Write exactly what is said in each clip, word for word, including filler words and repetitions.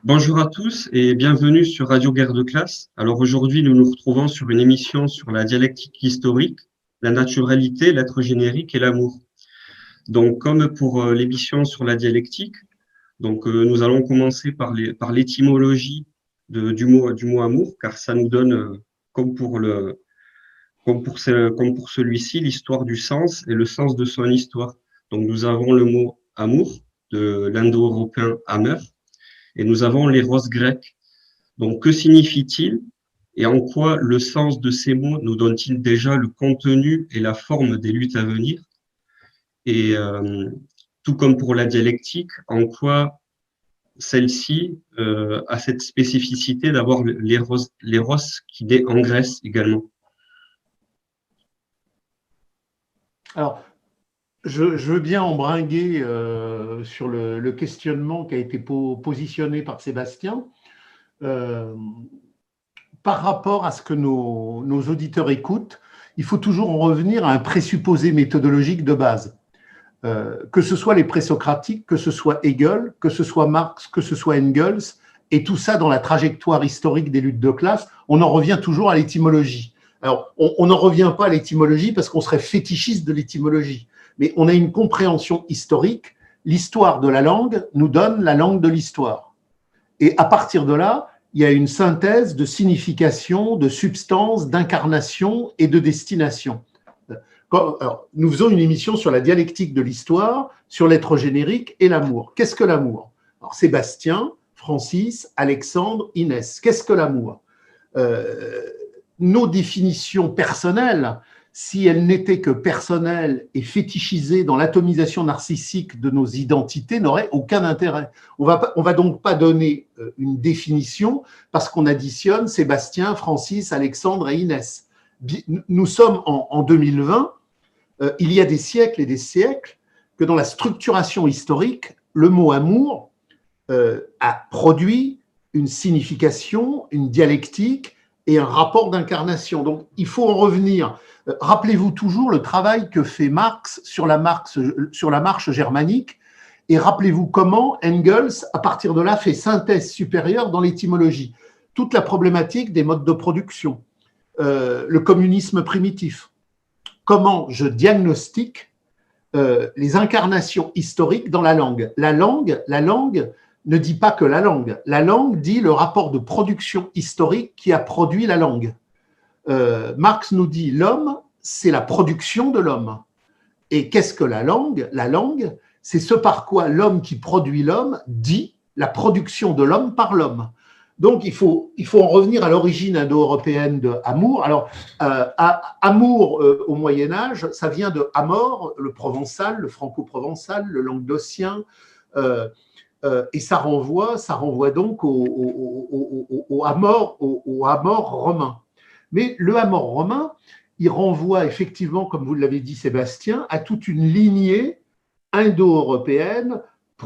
Bonjour à tous et bienvenue sur Radio Guerre de classe. Alors aujourd'hui, nous nous retrouvons sur une émission sur la dialectique historique, la naturalité, l'être générique et l'amour. Donc, comme pour euh, l'émission sur la dialectique, donc euh, nous allons commencer par les, par l'étymologie de- du mot du mot amour, car ça nous donne, euh, comme pour le comme pour ce- comme pour celui-ci, l'histoire du sens et le sens de son histoire. Donc, nous avons le mot amour de l'indo-européen amer et nous avons l'éros grec. Donc, que signifie-t-il et en quoi le sens de ces mots nous donne-t-il déjà le contenu et la forme des luttes à venir? Et euh, tout comme pour la dialectique, en quoi celle-ci euh, a cette spécificité d'avoir l'éros, l'éros qui naît en Grèce également. Alors, je, je veux bien embringuer euh, sur le, le questionnement qui a été po- positionné par Sébastien. Euh, Par rapport à ce que nos, nos auditeurs écoutent, il faut toujours en revenir à un présupposé méthodologique de base. Euh, que ce soit les présocratiques, que ce soit Hegel, que ce soit Marx, que ce soit Engels, et tout ça dans la trajectoire historique des luttes de classe, on en revient toujours à l'étymologie. Alors, on n'en revient pas à l'étymologie parce qu'on serait fétichiste de l'étymologie, mais on a une compréhension historique. L'histoire de la langue nous donne la langue de l'histoire. Et à partir de là, il y a une synthèse de signification, de substance, d'incarnation et de destination. Alors, nous faisons une émission sur la dialectique de l'histoire, sur l'être générique et l'amour. Qu'est-ce que l'amour? Alors, Sébastien, Francis, Alexandre, Inès, qu'est-ce que l'amour? euh, Nos définitions personnelles, si elles n'étaient que personnelles et fétichisées dans l'atomisation narcissique de nos identités, n'auraient aucun intérêt. On va, on va donc pas donner une définition parce qu'on additionne Sébastien, Francis, Alexandre et Inès. Nous sommes en, en deux mille vingt. Euh, il y a des siècles et des siècles que dans la structuration historique, le mot amour euh, a produit une signification, une dialectique et un rapport d'incarnation. Donc, il faut en revenir. Euh, rappelez-vous toujours le travail que fait Marx sur la, Marx, sur la marche germanique et rappelez-vous comment Engels, à partir de là, fait synthèse supérieure dans l'étymologie. Toute la problématique des modes de production, euh, le communisme primitif, comment je diagnostique euh, les incarnations historiques dans la langue. La langue, la langue ne dit pas que la langue. La langue dit le rapport de production historique qui a produit la langue. Euh, Marx nous dit l'homme, c'est la production de l'homme. Et qu'est-ce que la langue? La langue, c'est ce par quoi l'homme qui produit l'homme dit la production de l'homme par l'homme. Donc, il faut, il faut en revenir à l'origine indo-européenne de amour. Alors, euh, à, amour euh, au Moyen-Âge, ça vient de Amor, le provençal, le franco-provençal, le languedocien, euh, euh, et ça renvoie, ça renvoie donc au, au, au, au, au, Amor, au, au Amor romain. Mais le Amor romain, il renvoie effectivement, comme vous l'avez dit Sébastien, à toute une lignée indo-européenne,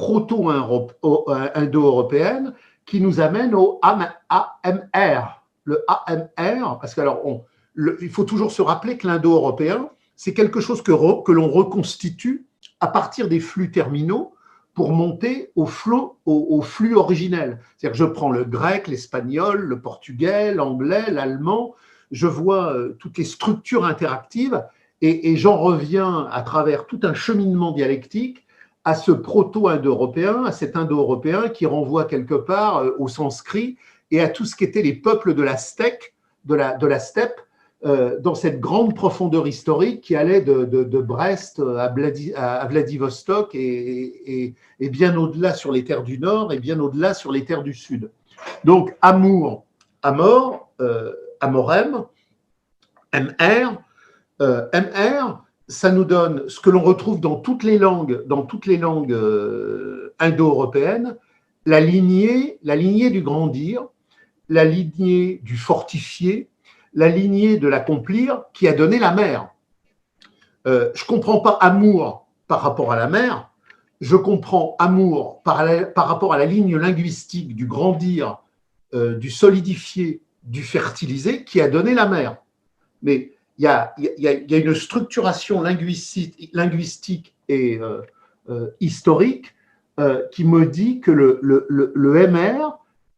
proto-indo-européenne, qui nous amène au A M R. Le A M R, parce que alors on, le, il faut toujours se rappeler que l'indo-européen, c'est quelque chose que, re, que l'on reconstitue à partir des flux terminaux pour monter au flux, au, au flux originel. C'est-à-dire que je prends le grec, l'espagnol, le portugais, l'anglais, l'allemand, je vois euh, toutes les structures interactives et, et j'en reviens à travers tout un cheminement dialectique à ce proto-indo-européen, à cet indo-européen qui renvoie quelque part euh, au sanskrit et à tout ce qu'étaient les peuples de la steppe, de la, de la steppe euh, dans cette grande profondeur historique qui allait de, de, de Brest à, Vladi, à Vladivostok et, et, et bien au-delà sur les terres du Nord et bien au-delà sur les terres du Sud. Donc, amour, amor, euh, amorem, M R, euh, M R, ça nous donne ce que l'on retrouve dans toutes les langues, dans toutes les langues euh, indo-européennes, la lignée, la lignée du grandir, la lignée du fortifier, la lignée de l'accomplir qui a donné la mer. Euh, je ne comprends pas amour par rapport à la mer, je comprends amour par, la, par rapport à la ligne linguistique du grandir, euh, du solidifier, du fertiliser qui a donné la mer. Mais il y a, y, a, y a une structuration linguistique, linguistique et euh, euh, historique euh, qui me dit que le, le, le, le M R,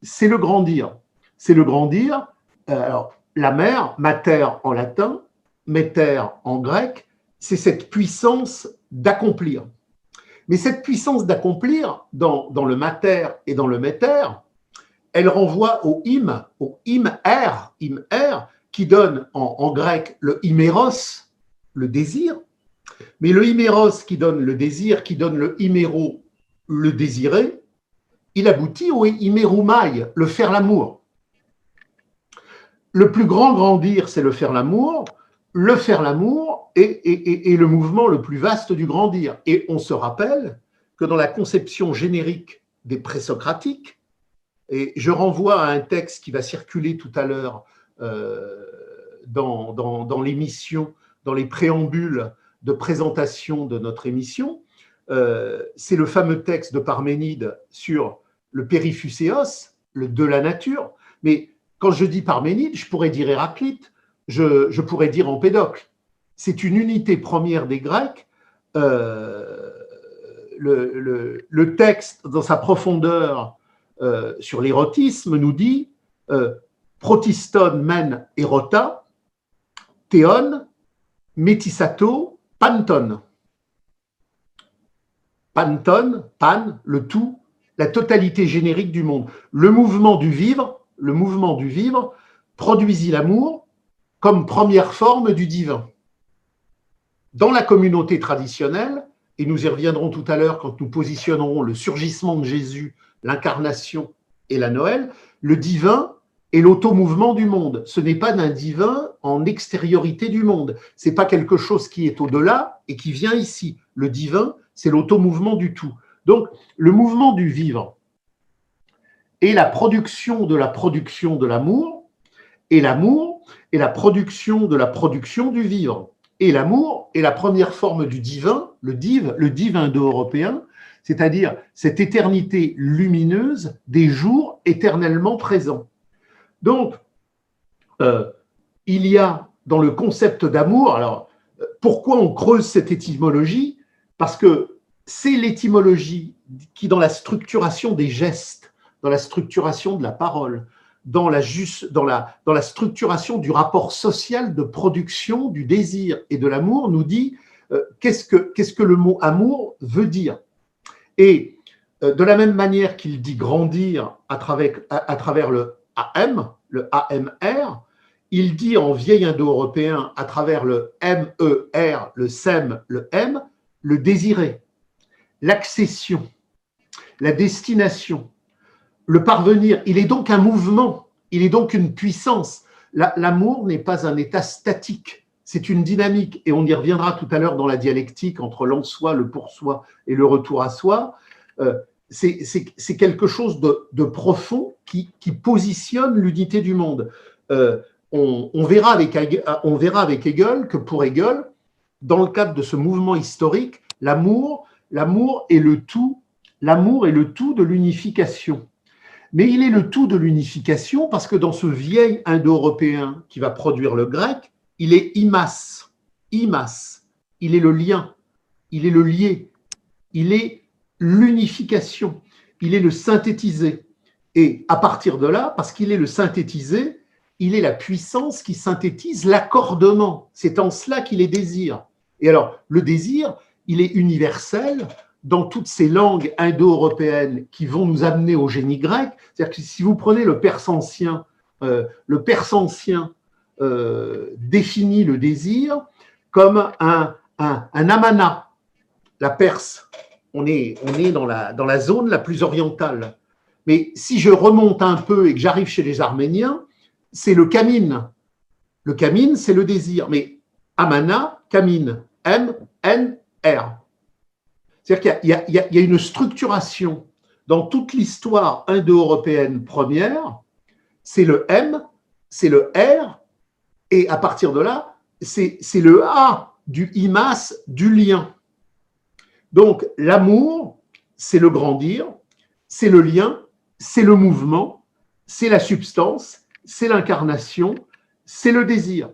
c'est le grandir. C'est le grandir. Alors, la mer, mater en latin, meter en grec, c'est cette puissance d'accomplir. Mais cette puissance d'accomplir, dans, dans le mater et dans le meter, elle renvoie au im, au im-er, im-er, qui donne en, en grec le iméros, le désir, mais le iméros qui donne le désir, qui donne le iméro, le désiré, il aboutit au iméroumai, le faire l'amour. Le plus grand grandir, c'est le faire l'amour. Le faire l'amour est, est, est, est le mouvement le plus vaste du grandir. Et on se rappelle que dans la conception générique des présocratiques, et je renvoie à un texte qui va circuler tout à l'heure euh, dans, dans, dans l'émission, dans les préambules de présentation de notre émission, euh, c'est le fameux texte de Parménide sur le périphuséos, le de la nature. Mais quand je dis Parménide, je pourrais dire Héraclite, je, je pourrais dire Empédocle. C'est une unité première des Grecs. Euh, le, le, le texte, dans sa profondeur euh, sur l'érotisme, nous dit euh, protiston men erota, théon, métissato, panton. Panton, pan, le tout, la totalité générique du monde. Le mouvement du vivre, le mouvement du vivre produisit l'amour comme première forme du divin. Dans la communauté traditionnelle, et nous y reviendrons tout à l'heure quand nous positionnerons le surgissement de Jésus, l'incarnation et la Noël, le divin est l'automouvement du monde. Ce n'est pas d'un divin en extériorité du monde. Ce n'est pas quelque chose qui est au-delà et qui vient ici. Le divin, c'est l'automouvement du tout. Donc, le mouvement du vivre est la production de la production de l'amour, et l'amour est la production de la production du vivre. Et l'amour est la première forme du divin, le div, le div indo-européen, c'est-à-dire cette éternité lumineuse des jours éternellement présents. Donc, euh, il y a dans le concept d'amour, alors pourquoi on creuse cette étymologie? Parce que c'est l'étymologie qui, dans la structuration des gestes, dans la structuration de la parole, dans la, juste, dans la, dans la structuration du rapport social de production, du désir et de l'amour, nous dit euh, qu'est-ce que, qu'est-ce que le mot amour veut dire. Et euh, de la même manière qu'il dit grandir à travers, à, à travers le A M, le A M R, il dit en vieil indo-européen à travers le M E R, le S E M, le M, le désirer, l'accession, la destination, le parvenir. Il est donc un mouvement, il est donc une puissance. L'amour n'est pas un état statique, c'est une dynamique. Et on y reviendra tout à l'heure dans la dialectique entre l'en-soi, le pour-soi et le retour à soi. Euh, c'est quelque chose de, de profond qui, qui positionne l'unité du monde. Euh, on, on, verra avec, on verra avec Hegel que pour Hegel, dans le cadre de ce mouvement historique, l'amour, l'amour est le tout, l'amour est le tout de l'unification. Mais il est le tout de l'unification parce que dans ce vieil indo-européen qui va produire le grec, il est imas, imas, il est le lien, il est le lié, il est l'unification, il est le synthétisé. Et à partir de là, parce qu'il est le synthétisé, il est la puissance qui synthétise l'accordement. C'est en cela qu'il est désir. Et alors, le désir, il est universel dans toutes ces langues indo-européennes qui vont nous amener au génie grec. C'est-à-dire que si vous prenez le perse ancien, euh, le perse ancien euh, définit le désir comme un, un, un amana. La Perse, on est, on est dans, la, dans la zone la plus orientale. Mais si je remonte un peu et que j'arrive chez les Arméniens, c'est le kamine. Le kamine, c'est le désir. Mais amana, kamine, M, N, R. C'est-à-dire qu'il y, y, y a une structuration dans toute l'histoire indo-européenne première, c'est le M, c'est le R, et à partir de là, c'est le A du imas, du lien. Donc l'amour, c'est le grandir, c'est le lien, c'est le mouvement, c'est la substance, c'est l'incarnation, c'est le désir.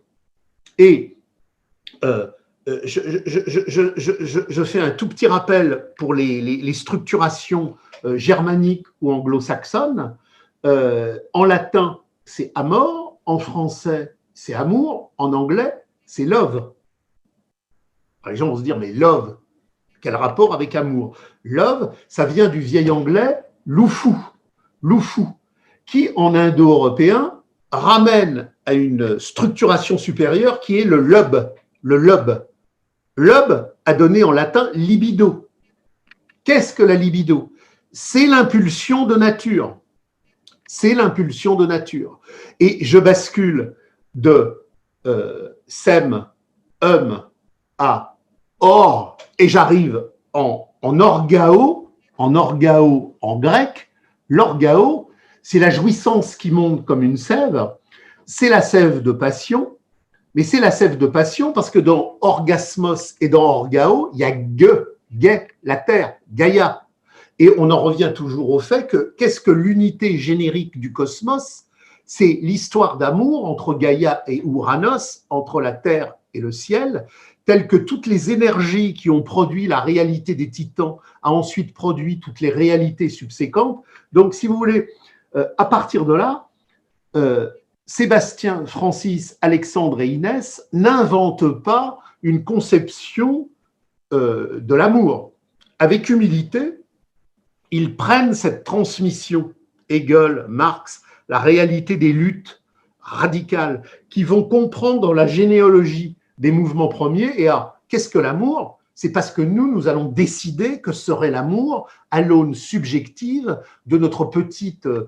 Et euh, Je, je, je, je, je fais un tout petit rappel pour les, les, les structurations germaniques ou anglo-saxonnes. Euh, en latin, c'est amor, en français, c'est amour, en anglais, c'est love. Alors, les gens vont se dire, mais love, quel rapport avec amour? Love, ça vient du vieil anglais lufu, lufu, qui en indo-européen ramène à une structuration supérieure qui est le lub, le lub. Lub a donné en latin libido. Qu'est-ce que la libido? C'est l'impulsion de nature. C'est l'impulsion de nature. Et je bascule de euh, sem, hum, à or, et j'arrive en, en orgao, en orgao en grec. L'orgao, c'est la jouissance qui monte comme une sève. C'est la sève de passion, mais c'est la sève de passion parce que dans orgasmos et dans orgao, il y a ge, gai, la terre, Gaïa. Et on en revient toujours au fait que qu'est-ce que l'unité générique du cosmos? C'est l'histoire d'amour entre Gaïa et Ouranos, entre la terre et le ciel, telles que toutes les énergies qui ont produit la réalité des titans a ensuite produit toutes les réalités subséquentes. Donc, si vous voulez, euh, à partir de là, euh, Sébastien, Francis, Alexandre et Inès n'inventent pas une conception euh, de l'amour. Avec humilité, ils prennent cette transmission, Hegel, Marx, la réalité des luttes radicales qui vont comprendre dans la généalogie des mouvements premiers. Et ah, qu'est-ce que l'amour? C'est parce que nous, nous allons décider que serait l'amour à l'aune subjective de notre petite euh,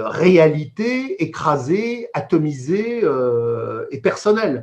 réalité écrasée, atomisée euh, et personnelle.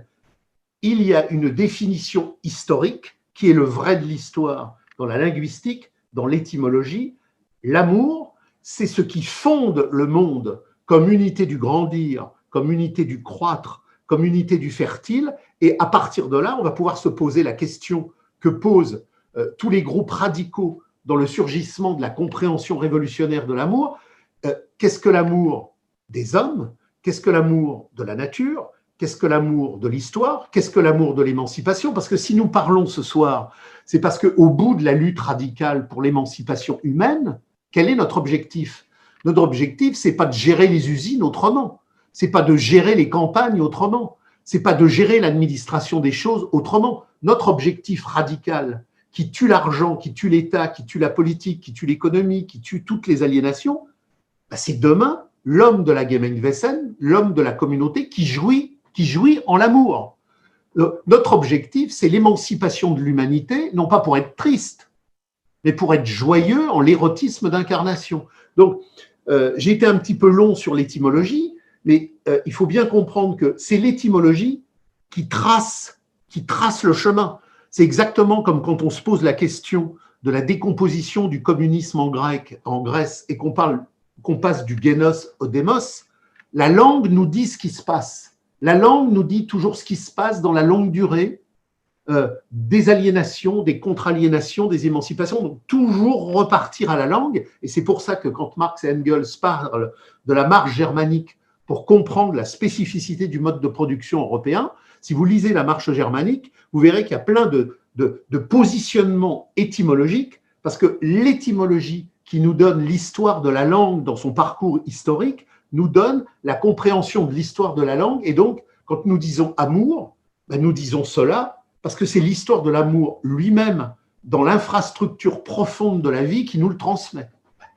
Il y a une définition historique qui est le vrai de l'histoire dans la linguistique, dans l'étymologie. L'amour, c'est ce qui fonde le monde comme unité du grandir, comme unité du croître, comme unité du fertile. Et à partir de là, on va pouvoir se poser la question que posent euh, tous les groupes radicaux dans le surgissement de la compréhension révolutionnaire de l'amour. Euh, qu'est-ce que l'amour des hommes? Qu'est-ce que l'amour de la nature? Qu'est-ce que l'amour de l'histoire? Qu'est-ce que l'amour de l'émancipation? Parce que si nous parlons ce soir, c'est parce qu'au bout de la lutte radicale pour l'émancipation humaine, quel est notre objectif? Notre objectif, c'est pas de gérer les usines autrement, c'est pas de gérer les campagnes autrement, c'est pas de gérer l'administration des choses autrement. Notre objectif radical, qui tue l'argent, qui tue l'État, qui tue la politique, qui tue l'économie, qui tue toutes les aliénations, ben c'est demain l'homme de la Gemeinwesen, l'homme de la communauté qui jouit, qui jouit en l'amour. Notre objectif, c'est l'émancipation de l'humanité, non pas pour être triste, mais pour être joyeux en l'érotisme d'incarnation. Donc, euh, j'ai été un petit peu long sur l'étymologie, mais euh, il faut bien comprendre que c'est l'étymologie qui trace, qui trace le chemin. C'est exactement comme quand on se pose la question de la décomposition du communisme en grec, en Grèce, et qu'on parle, qu'on passe du génos au démos. La langue nous dit ce qui se passe. La langue nous dit toujours ce qui se passe dans la longue durée, euh, des aliénations, des contre-aliénations, des émancipations. Donc, toujours repartir à la langue. Et c'est pour ça que quand Marx et Engels parlent de la marche germanique pour comprendre la spécificité du mode de production européen, si vous lisez la marche germanique, vous verrez qu'il y a plein de, de, de positionnements étymologiques, parce que l'étymologie qui nous donne l'histoire de la langue dans son parcours historique nous donne la compréhension de l'histoire de la langue. Et donc, quand nous disons amour, ben nous disons cela parce que c'est l'histoire de l'amour lui-même dans l'infrastructure profonde de la vie qui nous le transmet.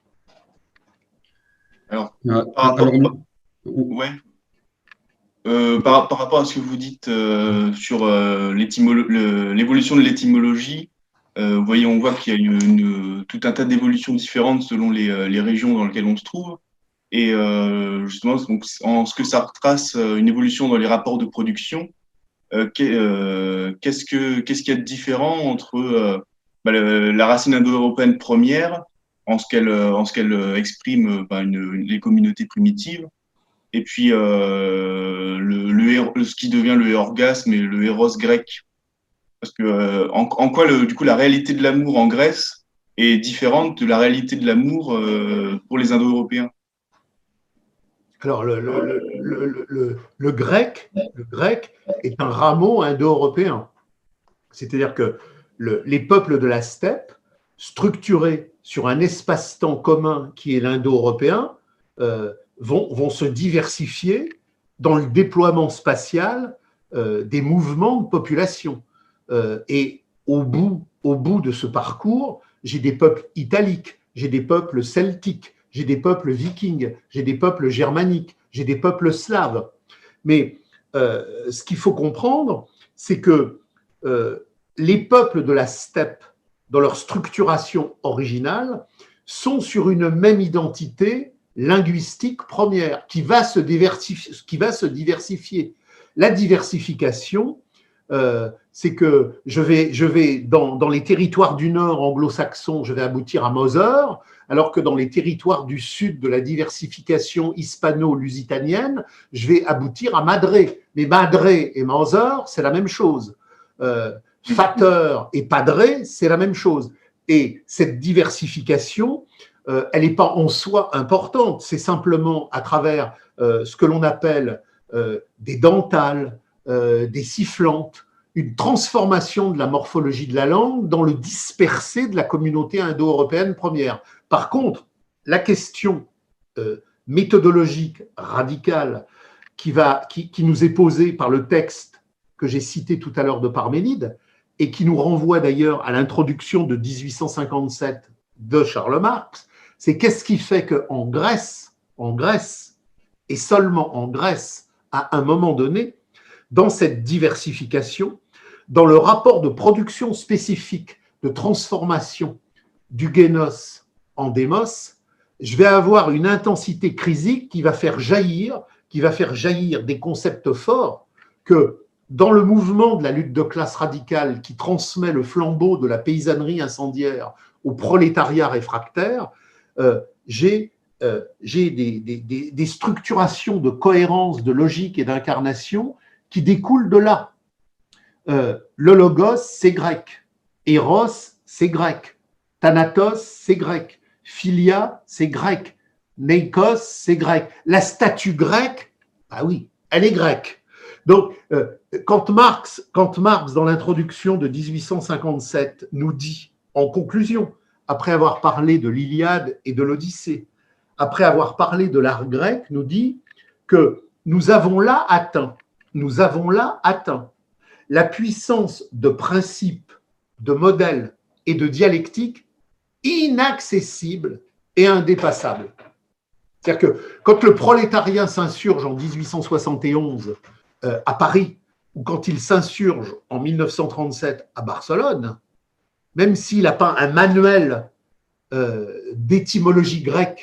Alors, par rapport, alors, ouais. Euh, par, par rapport à ce que vous dites euh, sur euh, l'évolution de l'étymologie, euh, vous voyez, on voit qu'il y a une, une, tout un tas d'évolutions différentes selon les, les régions dans lesquelles on se trouve. Et euh, justement, donc, en ce que ça retrace une évolution dans les rapports de production, euh, qu'est-ce que qu'est-ce qu'il y a de différent entre euh, bah, le, la racine indo-européenne première, en ce qu'elle en ce qu'elle exprime bah, une, une, les communautés primitives, et puis euh, le, le, ce qui devient le orgasme et le éros grec. Parce que euh, en, en quoi le, du coup la réalité de l'amour en Grèce est différente de la réalité de l'amour euh, pour les Indo-Européens? Alors, le, le, le, le, le, grec, le grec est un rameau indo-européen. C'est-à-dire que le, les peuples de la steppe, structurés sur un espace-temps commun qui est l'indo-européen, euh, vont, vont se diversifier dans le déploiement spatial euh, des mouvements de population. Euh, et au bout, au bout de ce parcours, j'ai des peuples italiques, j'ai des peuples celtiques, j'ai des peuples vikings, j'ai des peuples germaniques, j'ai des peuples slaves. Mais euh, ce qu'il faut comprendre, c'est que euh, les peuples de la steppe, dans leur structuration originale, sont sur une même identité linguistique première qui va se diversifier. Qui va se diversifier. La diversification, euh, c'est que je vais, je vais dans, dans les territoires du Nord anglo-saxons, je vais aboutir à Moser, alors que dans les territoires du Sud de la diversification hispano-lusitanienne, je vais aboutir à Madré. Mais Madré et Moser, c'est la même chose. Euh, Vater et Padré, c'est la même chose. Et cette diversification, euh, elle n'est pas en soi importante, c'est simplement à travers euh, ce que l'on appelle euh, des dentales, euh, des sifflantes, une transformation de la morphologie de la langue dans le dispersé de la communauté indo-européenne première. Par contre, la question euh, méthodologique radicale qui, va, qui, qui nous est posée par le texte que j'ai cité tout à l'heure de Parménide, et qui nous renvoie d'ailleurs à l'introduction de dix-huit cent cinquante-sept de Karl Marx, c'est qu'est-ce qui fait qu'en Grèce, en Grèce, et seulement en Grèce, à un moment donné, dans cette diversification, dans le rapport de production spécifique, de transformation du génos en démos, je vais avoir une intensité crisique qui va faire jaillir, qui va faire jaillir des concepts forts que dans le mouvement de la lutte de classe radicale qui transmet le flambeau de la paysannerie incendiaire au prolétariat réfractaire, euh, j'ai euh, j'ai des, des, des structurations de cohérence, de logique et d'incarnation qui découlent de là. Euh, le logos, c'est grec. Eros, c'est grec. Thanatos, c'est grec. Philia, c'est grec. Neikos, c'est grec. La statue grecque, ah oui, elle est grecque. Donc, euh, quand Marx, quand Marx, dans l'introduction de dix-huit cent cinquante-sept, nous dit, en conclusion, après avoir parlé de l'Iliade et de l'Odyssée, après avoir parlé de l'art grec, nous dit que nous avons là atteint, nous avons là atteint la puissance de principe, de modèle et de dialectique inaccessible et indépassable. C'est-à-dire que quand le prolétariat s'insurge en dix-huit cent soixante et onze euh, à Paris, ou quand il s'insurge en mille neuf cent trente-sept à Barcelone, même s'il n'a pas un manuel euh, d'étymologie grecque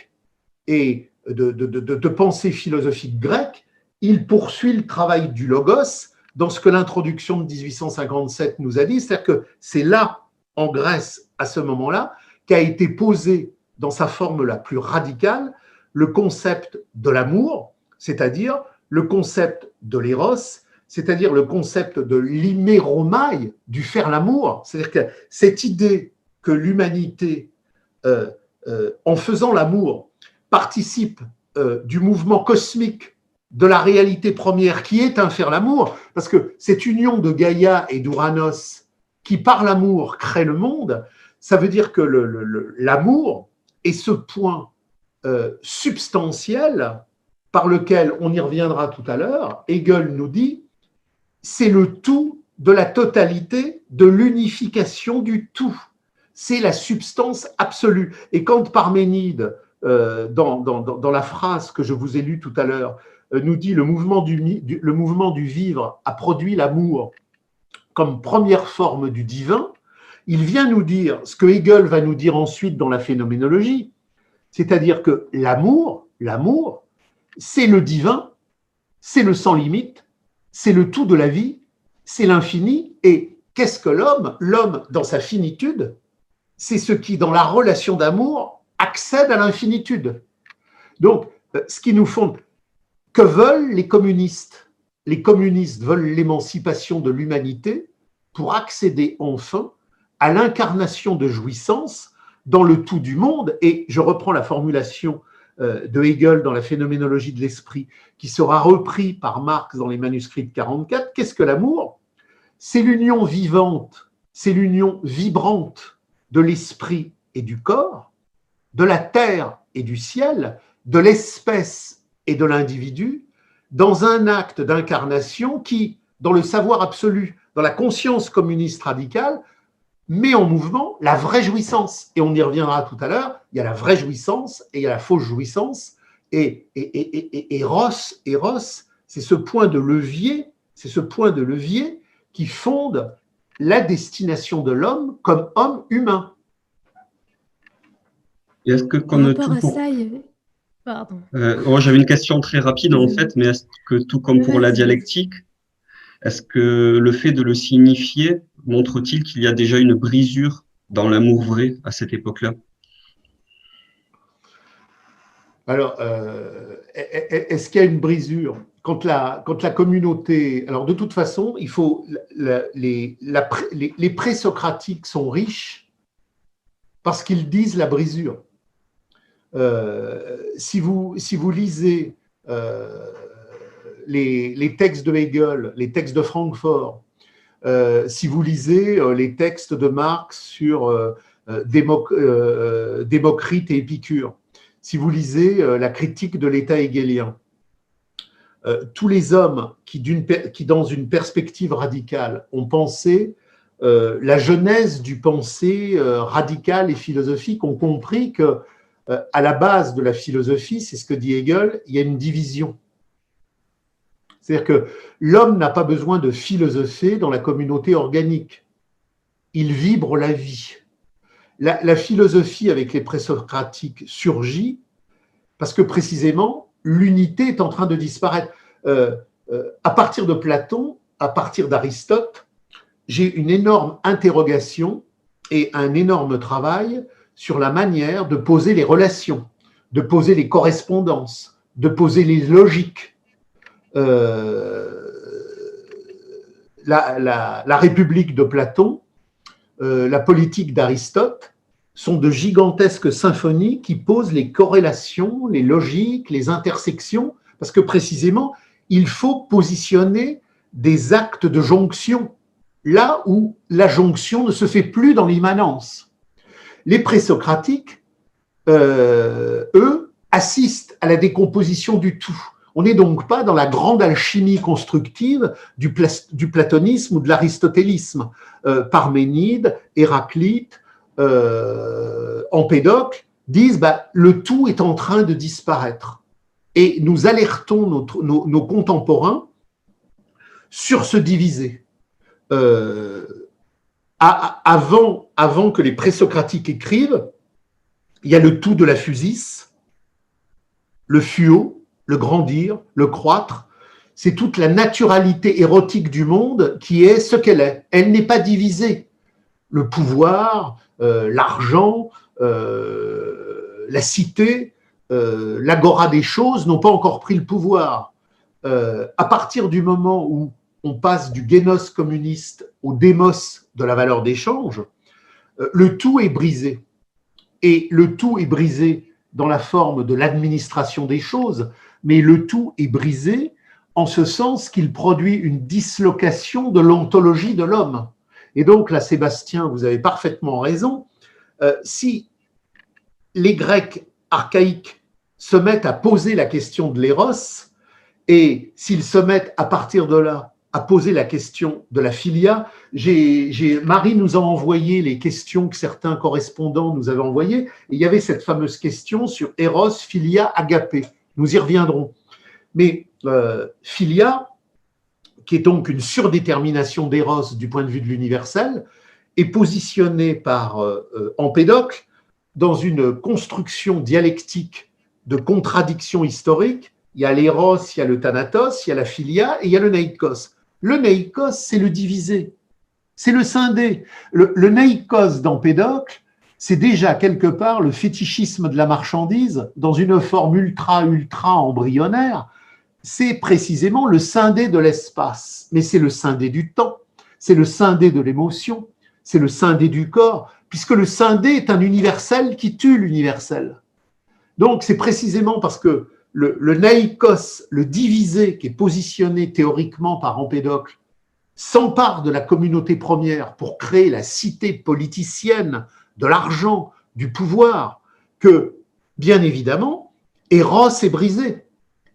et de, de, de, de pensée philosophique grecque, il poursuit le travail du logos dans ce que l'introduction de dix-huit cent cinquante-sept nous a dit, c'est-à-dire que c'est là, en Grèce, à ce moment-là, qu'a été posé dans sa forme la plus radicale le concept de l'amour, c'est-à-dire le concept de l'éros, c'est-à-dire le concept de l'hyméromai, du faire l'amour. C'est-à-dire que cette idée que l'humanité, euh, euh, en faisant l'amour, participe euh, du mouvement cosmique de la réalité première qui est un faire l'amour, parce que cette union de Gaïa et d'Uranos qui, par l'amour, crée le monde, ça veut dire que le, le, l'amour est ce point euh, substantiel par lequel, on y reviendra tout à l'heure, Hegel nous dit, c'est le tout de la totalité, de l'unification du tout. C'est la substance absolue. Et quand Parménide, euh, dans, dans, dans la phrase que je vous ai lue tout à l'heure, euh, nous dit le mouvement du, du, le mouvement du vivre a produit l'amour comme première forme du divin, il vient nous dire ce que Hegel va nous dire ensuite dans la phénoménologie, c'est-à-dire que l'amour, l'amour, c'est le divin, c'est le sans limite, c'est le tout de la vie, c'est l'infini. Et qu'est-ce que l'homme ? L'homme, dans sa finitude, c'est ce qui, dans la relation d'amour, accède à l'infinitude. Donc, ce qui nous fonde, que veulent les communistes ? Les communistes veulent l'émancipation de l'humanité pour accéder enfin à l'incarnation de jouissance dans le tout du monde. Et je reprends la formulation de Hegel dans la phénoménologie de l'esprit, qui sera repris par Marx dans les manuscrits de quarante-quatre. Qu'est-ce que l'amour ? C'est l'union vivante, c'est l'union vibrante de l'esprit et du corps, de la terre et du ciel, de l'espèce et de l'individu dans un acte d'incarnation qui, dans le savoir absolu, dans la conscience communiste radicale, met en mouvement la vraie jouissance. Et on y reviendra tout à l'heure, il y a la vraie jouissance et il y a la fausse jouissance. Et, et, et, et, et Eros, Eros, c'est ce point de levier, c'est ce point de levier qui fonde la destination de l'homme comme homme humain. Est-ce que comme Par rapport tout à pour... ça, il y avait- Pardon. Euh, oh, j'avais une question très rapide en Oui. fait, mais est-ce que tout comme pour la Vas-y. dialectique, est-ce que le fait de le signifier montre-t-il qu'il y a déjà une brisure dans l'amour vrai à cette époque-là? Alors, euh, est-ce qu'il y a une brisure quand la, quand la communauté… Alors, de toute façon, il faut… La, les, la, les, les présocratiques sont riches parce qu'ils disent la brisure. Euh, si, vous, si vous lisez euh, les, les textes de Hegel, les textes de Francfort, euh, si vous lisez euh, les textes de Marx sur euh, Démoc euh, Démocrite et Épicure, si vous lisez euh, la critique de l'État hegelien, euh, tous les hommes qui, qui, dans une perspective radicale, ont pensé euh, la genèse du pensée euh, radical et philosophique, ont compris que euh, à la base de la philosophie, c'est ce que dit Hegel, il y a une division. C'est-à-dire que l'homme n'a pas besoin de philosopher dans la communauté organique. Il vibre la vie. La, la philosophie avec les présocratiques surgit parce que précisément l'unité est en train de disparaître. Euh, euh, à partir de Platon, à partir d'Aristote, j'ai une énorme interrogation et un énorme travail sur la manière de poser les relations, de poser les correspondances, de poser les logiques. Euh, la, la, la République de Platon, euh, la politique d'Aristote sont de gigantesques symphonies qui posent les corrélations, les logiques, les intersections, parce que précisément, il faut positionner des actes de jonction là où la jonction ne se fait plus dans l'immanence. Les présocratiques, euh, eux, assistent à la décomposition du tout. On n'est donc pas dans la grande alchimie constructive du, pla du platonisme ou de l'aristotélisme. Euh, Parménide, Héraclite, euh, Empédocle disent bah, le tout est en train de disparaître. Et nous alertons notre, nos, nos contemporains sur ce divisé. Euh, à, avant, avant que les présocratiques écrivent, il y a le tout de la physis, le fuo, le grandir, le croître. C'est toute la naturalité érotique du monde qui est ce qu'elle est. Elle n'est pas divisée. Le pouvoir, euh, l'argent, euh, la cité, euh, l'agora des choses n'ont pas encore pris le pouvoir. Euh, à partir du moment où on passe du génos communiste au démos de la valeur d'échange, euh, le tout est brisé. Et le tout est brisé dans la forme de l'administration des choses, mais le tout est brisé en ce sens qu'il produit une dislocation de l'ontologie de l'homme. Et donc là, Sébastien, vous avez parfaitement raison, euh, si les Grecs archaïques se mettent à poser la question de l'éros, et s'ils se mettent à partir de là à poser la question de la philia, j'ai, j'ai, Marie nous a envoyé les questions que certains correspondants nous avaient envoyées, et il y avait cette fameuse question sur Eros, Philia, Agapé. Nous y reviendrons. Mais euh, Philia, qui est donc une surdétermination d'Eros du point de vue de l'universel, est positionnée par euh, Empédocle dans une construction dialectique de contradiction historique. Il y a l'Eros, il y a le Thanatos, il y a la Philia et il y a le Neikos. Le Neikos, c'est le divisé, c'est le scindé. Le, le Neikos d'Empédocle, c'est déjà quelque part le fétichisme de la marchandise dans une forme ultra-ultra embryonnaire. C'est précisément le scindé de l'espace, mais c'est le scindé du temps, c'est le scindé de l'émotion, c'est le scindé du corps, puisque le scindé est un universel qui tue l'universel. Donc c'est précisément parce que le, le naïkos, le divisé qui est positionné théoriquement par Empédocle, s'empare de la communauté première pour créer la cité politicienne de l'argent, du pouvoir, que, bien évidemment, Eros est brisé.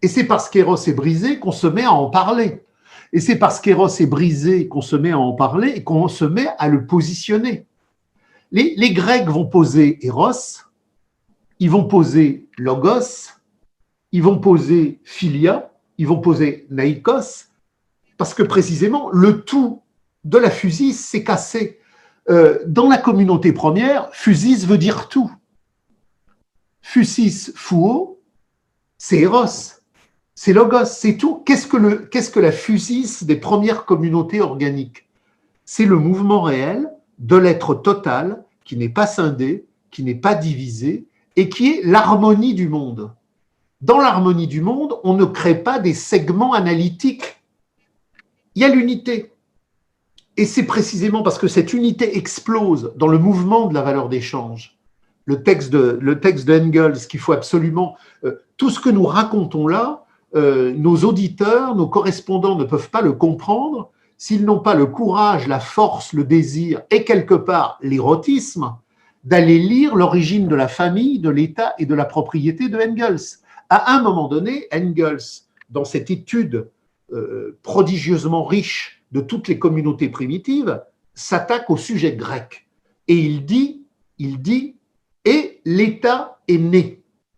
Et c'est parce qu'Eros est brisé qu'on se met à en parler. Et c'est parce qu'Eros est brisé qu'on se met à en parler et qu'on se met à le positionner. Les, les Grecs vont poser Eros, ils vont poser Logos, ils vont poser Philia, ils vont poser Naïkos, parce que précisément, le tout de la physis s'est cassé. Euh, dans la communauté première, physis veut dire tout. Physis, fouo, c'est Eros, c'est Logos, c'est tout. Qu'est-ce que, le, qu'est-ce que la physis des premières communautés organiques? C'est le mouvement réel de l'être total qui n'est pas scindé, qui n'est pas divisé et qui est l'harmonie du monde. Dans l'harmonie du monde, on ne crée pas des segments analytiques. Il y a l'unité. Et c'est précisément parce que cette unité explose dans le mouvement de la valeur d'échange. Le texte de, le texte de Engels, qu'il faut absolument… Euh, tout ce que nous racontons là, euh, nos auditeurs, nos correspondants ne peuvent pas le comprendre s'ils n'ont pas le courage, la force, le désir et quelque part l'érotisme d'aller lire l'origine de la famille, de l'État et de la propriété de Engels. À un moment donné, Engels, dans cette étude euh, prodigieusement riche de toutes les communautés primitives, s'attaque au sujet grec. Et il dit, il dit, et l'État est né.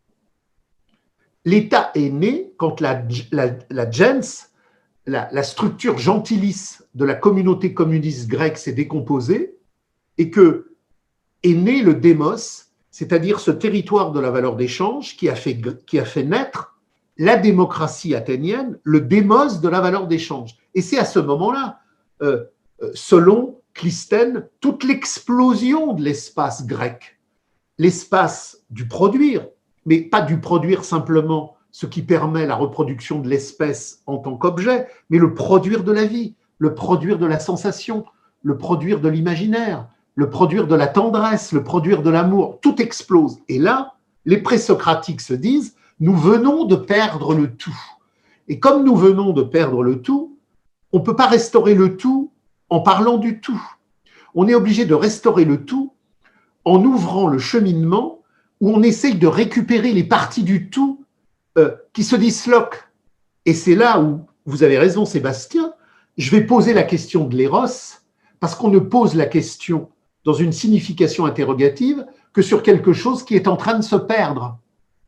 L'État est né quand la, la, la gens, la, la structure gentilice de la communauté communiste grecque s'est décomposée et que est né le démos, c'est-à-dire ce territoire de la valeur d'échange qui a fait, qui a fait naître la démocratie athénienne, le démos de la valeur d'échange. Et c'est à ce moment-là, euh, selon Clisthène, toute l'explosion de l'espace grec, l'espace du produire, mais pas du produire simplement ce qui permet la reproduction de l'espèce en tant qu'objet, mais le produire de la vie, le produire de la sensation, le produire de l'imaginaire, le produire de la tendresse, le produire de l'amour, tout explose. Et là, les présocratiques se disent, nous venons de perdre le tout. Et comme nous venons de perdre le tout, on ne peut pas restaurer le tout en parlant du tout. On est obligé de restaurer le tout en ouvrant le cheminement où on essaye de récupérer les parties du tout euh, qui se disloquent. Et c'est là où, vous avez raison Sébastien, je vais poser la question de l'éros, parce qu'on ne pose la question dans une signification interrogative que sur quelque chose qui est en train de se perdre.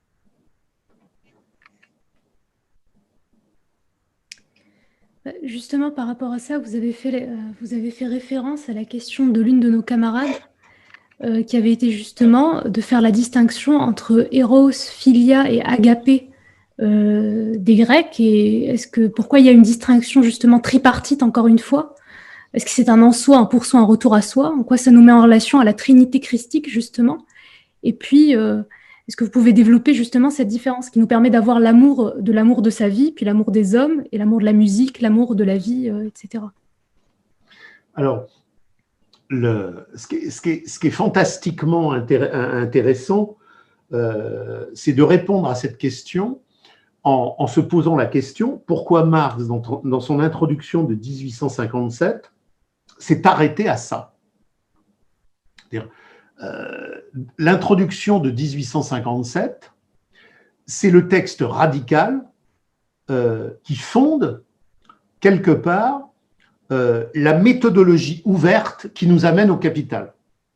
Justement, par rapport à ça, vous avez fait, vous avez fait référence à la question de l'une de nos camarades euh, qui avait été justement de faire la distinction entre Eros, Philia et Agapé euh, des Grecs. Et est-ce que, pourquoi il y a une distinction justement tripartite, encore une fois? Est-ce que c'est un en soi, un pour soi, un retour à soi? En quoi ça nous met en relation à la Trinité christique, justement? Et puis, euh, est-ce que vous pouvez développer justement cette différence qui nous permet d'avoir l'amour de l'amour de sa vie, puis l'amour des hommes, et l'amour de la musique, l'amour de la vie, euh, et cetera. Alors, le, ce, qui est, ce, qui est, ce qui est fantastiquement intéressant, euh, c'est de répondre à cette question en, en se posant la question pourquoi Marx, dans, dans son introduction de mille huit cent cinquante-sept, s'est arrêté à ça. C'est-à-dire, euh, l'introduction de mille huit cent cinquante-sept, c'est le texte radical euh, qui fonde quelque part euh, la méthodologie ouverte qui nous amène au Capital.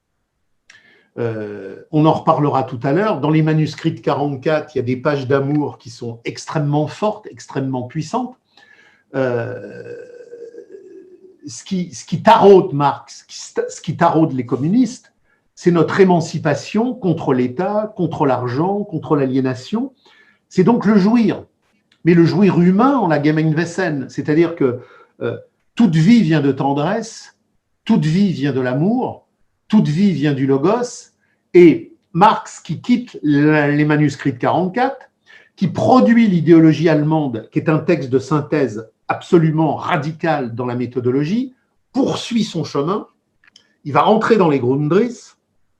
Euh, on en reparlera tout à l'heure. Dans les manuscrits de quarante-quatre, il y a des pages d'amour qui sont extrêmement fortes, extrêmement puissantes. Euh, ce qui, ce qui taraude Marx, ce qui taraude les communistes, c'est notre émancipation contre l'État, contre l'argent, contre l'aliénation. C'est donc le jouir, mais le jouir humain en la Gemeinwesen, c'est-à-dire que euh, toute vie vient de tendresse, toute vie vient de l'amour, toute vie vient du logos, et Marx, qui quitte les manuscrits de quarante-quatre, qui produit l'idéologie allemande, qui est un texte de synthèse absolument radical dans la méthodologie, poursuit son chemin, il va rentrer dans les Grundrisse,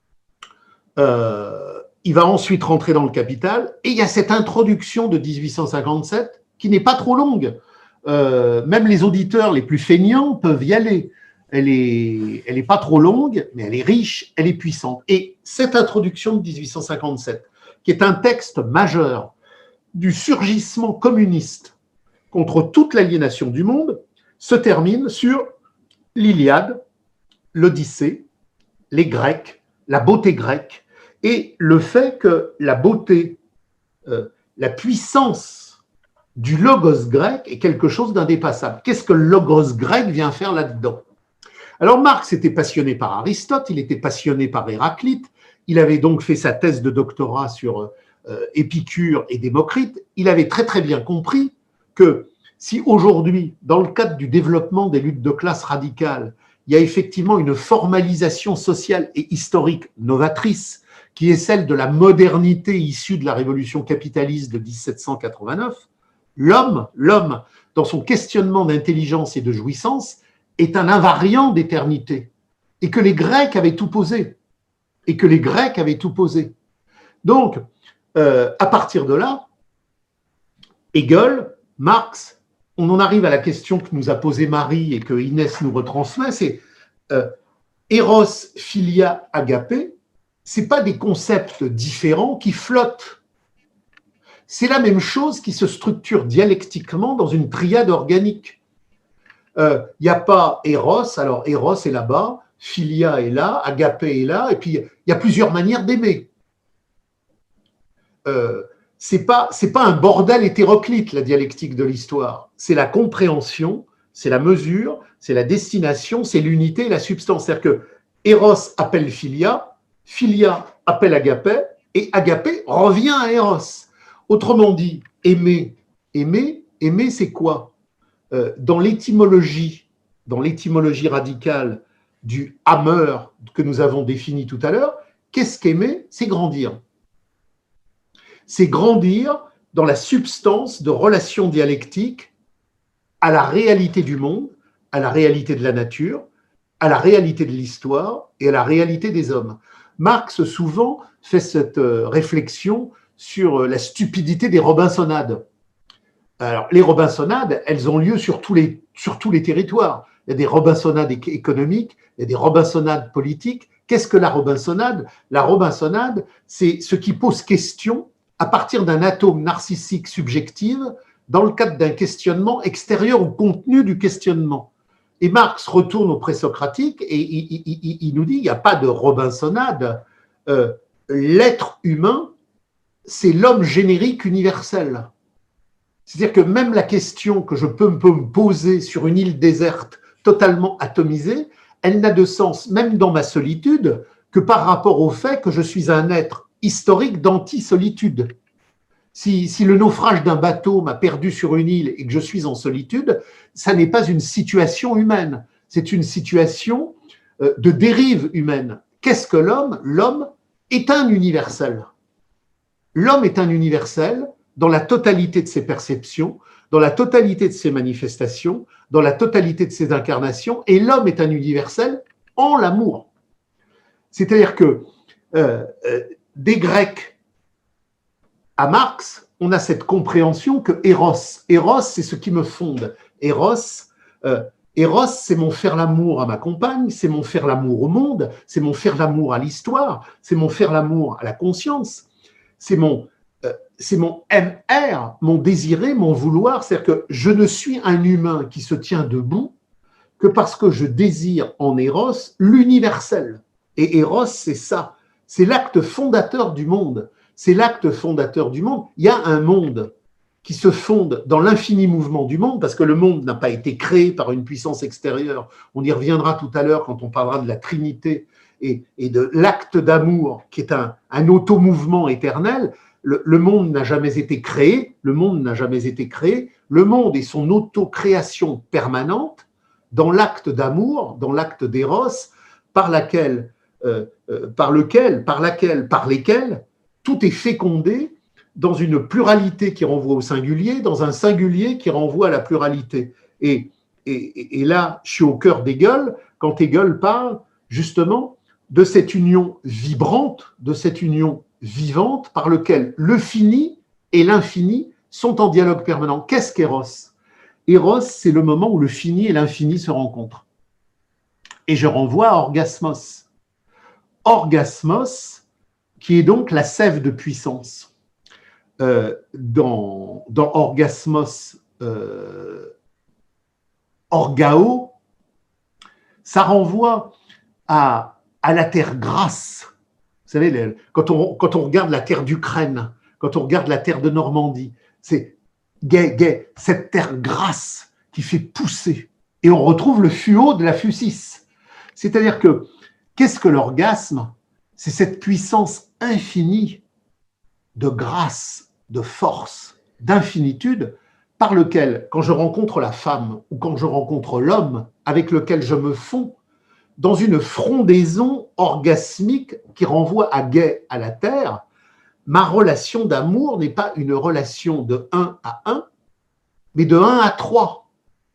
euh, il va ensuite rentrer dans le Capital, et il y a cette introduction de mille huit cent cinquante-sept qui n'est pas trop longue. Euh, même les auditeurs les plus feignants peuvent y aller. Elle est, elle est pas trop longue, mais elle est riche, elle est puissante. Et cette introduction de mille huit cent cinquante-sept, qui est un texte majeur, du surgissement communiste contre toute l'aliénation du monde se termine sur l'Iliade, l'Odyssée, les Grecs, la beauté grecque et le fait que la beauté, euh, la puissance du logos grec est quelque chose d'indépassable. Qu'est-ce que le logos grec vient faire là-dedans? Alors Marx était passionné par Aristote, il était passionné par Héraclite, il avait donc fait sa thèse de doctorat sur euh, Épicure et Démocrite. Il avait très très bien compris que si aujourd'hui, dans le cadre du développement des luttes de classe radicales, il y a effectivement une formalisation sociale et historique novatrice, qui est celle de la modernité issue de la révolution capitaliste de dix-sept cent quatre-vingt-neuf, l'homme, l'homme, dans son questionnement d'intelligence et de jouissance, est un invariant d'éternité, et que les Grecs avaient tout posé, et que les Grecs avaient tout posé. Donc, euh, à partir de là, Hegel, Marx, on en arrive à la question que nous a posée Marie et que Inès nous retransmet, c'est euh, Eros, Philia, Agapé, ce n'est pas des concepts différents qui flottent. C'est la même chose qui se structure dialectiquement dans une triade organique. Il euh, n'y a pas Eros, alors Eros est là-bas, Philia est là, Agapé est là, et puis il y a plusieurs manières d'aimer. Euh, c'est pas, c'est pas un bordel hétéroclite, la dialectique de l'histoire. C'est la compréhension, c'est la mesure, c'est la destination, c'est l'unité et la substance. C'est-à-dire que Eros appelle Philia, Philia appelle Agapé, et Agapé revient à Eros. Autrement dit, aimer, aimer, aimer, c'est quoi? euh, Dans l'étymologie, dans l'étymologie radicale du hammer que nous avons défini tout à l'heure, qu'est-ce qu'aimer? C'est grandir. C'est grandir dans la substance de relations dialectiques à la réalité du monde, à la réalité de la nature, à la réalité de l'histoire et à la réalité des hommes. Marx, souvent, fait cette réflexion sur la stupidité des Robinsonades. Alors, les Robinsonades, elles ont lieu sur tous les, sur tous les territoires. Il y a des Robinsonades économiques, il y a des Robinsonades politiques. Qu'est-ce que la Robinsonade? La Robinsonade, c'est ce qui pose question à partir d'un atome narcissique subjectif dans le cadre d'un questionnement extérieur au contenu du questionnement. Et Marx retourne au présocratique et il, il, il, il nous dit il n'y a pas de Robinsonade. Euh, l'être humain, c'est l'homme générique universel. C'est-à-dire que même la question que je peux me poser sur une île déserte totalement atomisée, elle n'a de sens, même dans ma solitude, que par rapport au fait que je suis un être historique d'anti-solitude. Si, si le naufrage d'un bateau m'a perdu sur une île et que je suis en solitude, ça n'est pas une situation humaine, c'est une situation de dérive humaine. Qu'est-ce que l'homme? L'homme est un universel. L'homme est un universel dans la totalité de ses perceptions, dans la totalité de ses manifestations, dans la totalité de ses incarnations, et l'homme est un universel en l'amour. C'est-à-dire que euh, euh, des Grecs à Marx, on a cette compréhension que Eros, Eros, c'est ce qui me fonde. Eros, euh, Eros, c'est mon faire l'amour à ma compagne, c'est mon faire l'amour au monde, c'est mon faire l'amour à l'histoire, c'est mon faire l'amour à la conscience, c'est mon, euh, c'est mon M R, mon désirer, mon vouloir. C'est-à-dire que je ne suis un humain qui se tient debout que parce que je désire en Eros l'universel. Et Eros, c'est ça, c'est l'acte fondateur du monde. C'est l'acte fondateur du monde. Il y a un monde qui se fonde dans l'infini mouvement du monde, parce que le monde n'a pas été créé par une puissance extérieure. On y reviendra tout à l'heure quand on parlera de la Trinité et, et de l'acte d'amour, qui est un, un automouvement éternel. Le, le monde n'a jamais été créé, le monde n'a jamais été créé. Le monde est son autocréation permanente dans l'acte d'amour, dans l'acte d'éros, par laquelle, euh, euh, par lequel, par laquelle, par lesquels tout est fécondé dans une pluralité qui renvoie au singulier, dans un singulier qui renvoie à la pluralité. Et, et, et là, je suis au cœur d'Hegel, quand Hegel parle justement de cette union vibrante, de cette union vivante par laquelle le fini et l'infini sont en dialogue permanent. Qu'est-ce qu'Eros? Eros, c'est le moment où le fini et l'infini se rencontrent. Et je renvoie à Orgasmos. Orgasmos, qui est donc la sève de puissance. euh, dans, dans Orgasmos euh, Orgao, ça renvoie à, à la terre grasse. Vous savez, les, quand, on, quand on regarde la terre d'Ukraine, quand on regarde la terre de Normandie, c'est gay, gay, cette terre grasse qui fait pousser. Et on retrouve le fluo de la fusis. C'est-à-dire que, qu'est-ce que l'orgasme? C'est cette puissance infinie de grâce, de force, d'infinitude, par lequel, quand je rencontre la femme ou quand je rencontre l'homme avec lequel je me fonds dans une frondaison orgasmique qui renvoie à gay, à la terre, ma relation d'amour n'est pas une relation de un à un, mais de un à trois.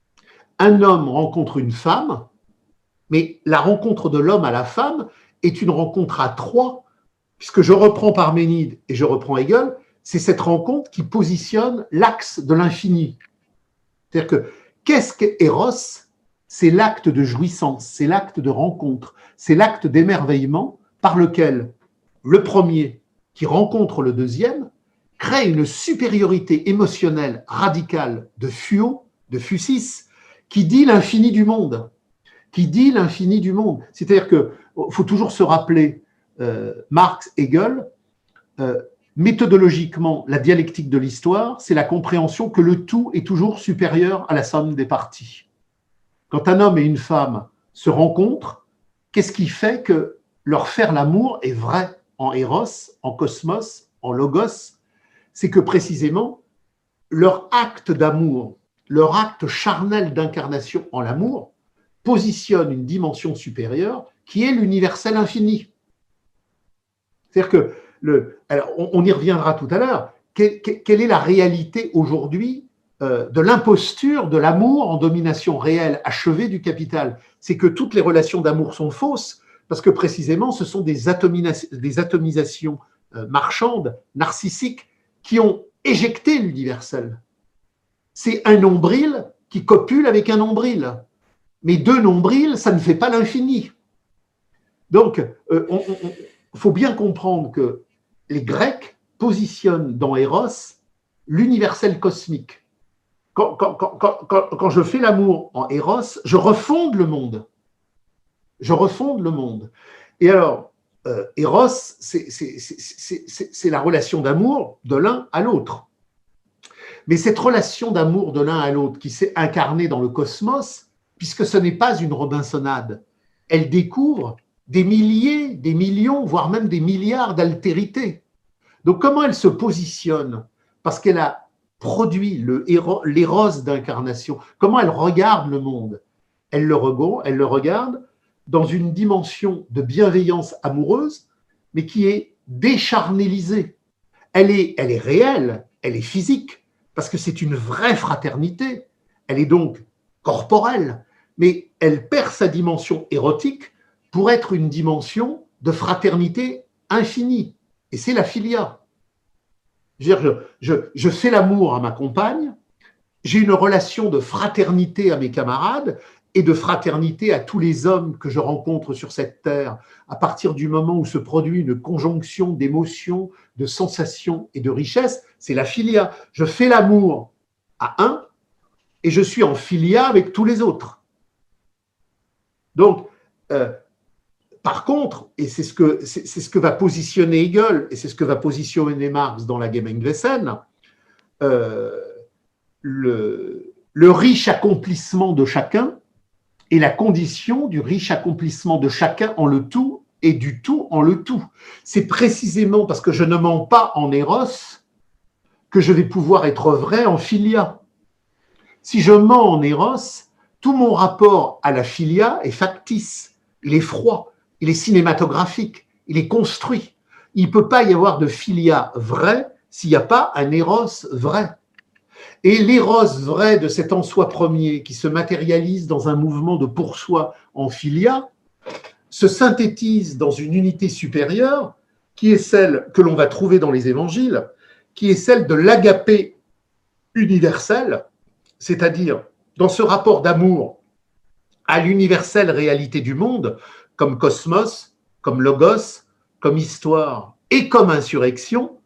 Un homme rencontre une femme, mais la rencontre de l'homme à la femme est une rencontre à trois, puisque je reprends Parménide et je reprends Hegel, c'est cette rencontre qui positionne l'axe de l'infini. C'est-à-dire que qu'est-ce qu'Eros? C'est l'acte de jouissance, c'est l'acte de rencontre, c'est l'acte d'émerveillement par lequel le premier qui rencontre le deuxième crée une supériorité émotionnelle radicale de fuo, de fusis, qui dit l'infini du monde, qui dit l'infini du monde. C'est-à-dire qu'il faut toujours se rappeler, euh, Marx, Hegel, euh, méthodologiquement, la dialectique de l'histoire, c'est la compréhension que le tout est toujours supérieur à la somme des parties. Quand un homme et une femme se rencontrent, qu'est-ce qui fait que leur faire l'amour est vrai en Eros, en Cosmos, en Logos? C'est que précisément, leur acte d'amour, leur acte charnel d'incarnation en l'amour, positionne une dimension supérieure qui est l'universel infini. C'est-à-dire que, le, alors on, on y reviendra tout à l'heure, quelle, quelle est la réalité aujourd'hui euh, de l'imposture de l'amour en domination réelle achevée du capital? C'est que toutes les relations d'amour sont fausses, parce que précisément ce sont des, atomina- des atomisations euh, marchandes, narcissiques, qui ont éjecté l'universel. C'est un nombril qui copule avec un nombril. Mais deux nombrils, ça ne fait pas l'infini. Donc, il euh, faut bien comprendre que les Grecs positionnent dans Eros l'universel cosmique. Quand, quand, quand, quand, quand je fais l'amour en Eros, je refonde le monde. Je refonde le monde. Et alors, euh, Eros, c'est, c'est, c'est, c'est, c'est la relation d'amour de l'un à l'autre. Mais cette relation d'amour de l'un à l'autre qui s'est incarnée dans le cosmos, puisque ce n'est pas une Robinsonade, elle découvre des milliers, des millions, voire même des milliards d'altérités. Donc comment elle se positionne? Parce qu'elle a produit le héros, l'éros d'incarnation. Comment elle regarde le monde? Elle le, rego- elle le regarde dans une dimension de bienveillance amoureuse, mais qui est décharnélisée. Elle est, elle est réelle, elle est physique, parce que c'est une vraie fraternité. Elle est donc corporelle, mais elle perd sa dimension érotique pour être une dimension de fraternité infinie. Et c'est la philia. Je, veux dire, je, je, je fais l'amour à ma compagne, j'ai une relation de fraternité à mes camarades et de fraternité à tous les hommes que je rencontre sur cette terre, à partir du moment où se produit une conjonction d'émotions, de sensations et de richesses, c'est la philia. Je fais l'amour à un et je suis en philia avec tous les autres. Donc, euh, par contre, et c'est ce, que, c'est, c'est ce que va positionner Hegel, et c'est ce que va positionner Marx dans la Gemeinwesen, euh, le, le riche accomplissement de chacun est la condition du riche accomplissement de chacun en le tout et du tout en le tout. C'est précisément parce que je ne mens pas en Eros que je vais pouvoir être vrai en philia. Si je mens en Eros, tout mon rapport à la philia est factice, il est froid, il est cinématographique, il est construit. Il ne peut pas y avoir de philia vrai s'il n'y a pas un Eros vrai. Et l'éros vrai de cet en soi premier qui se matérialise dans un mouvement de pour soi en philia se synthétise dans une unité supérieure qui est celle que l'on va trouver dans les évangiles, qui est celle de l'agapé universel, c'est-à-dire dans ce rapport d'amour à l'universelle réalité du monde, comme cosmos, comme logos, comme histoire et comme insurrection.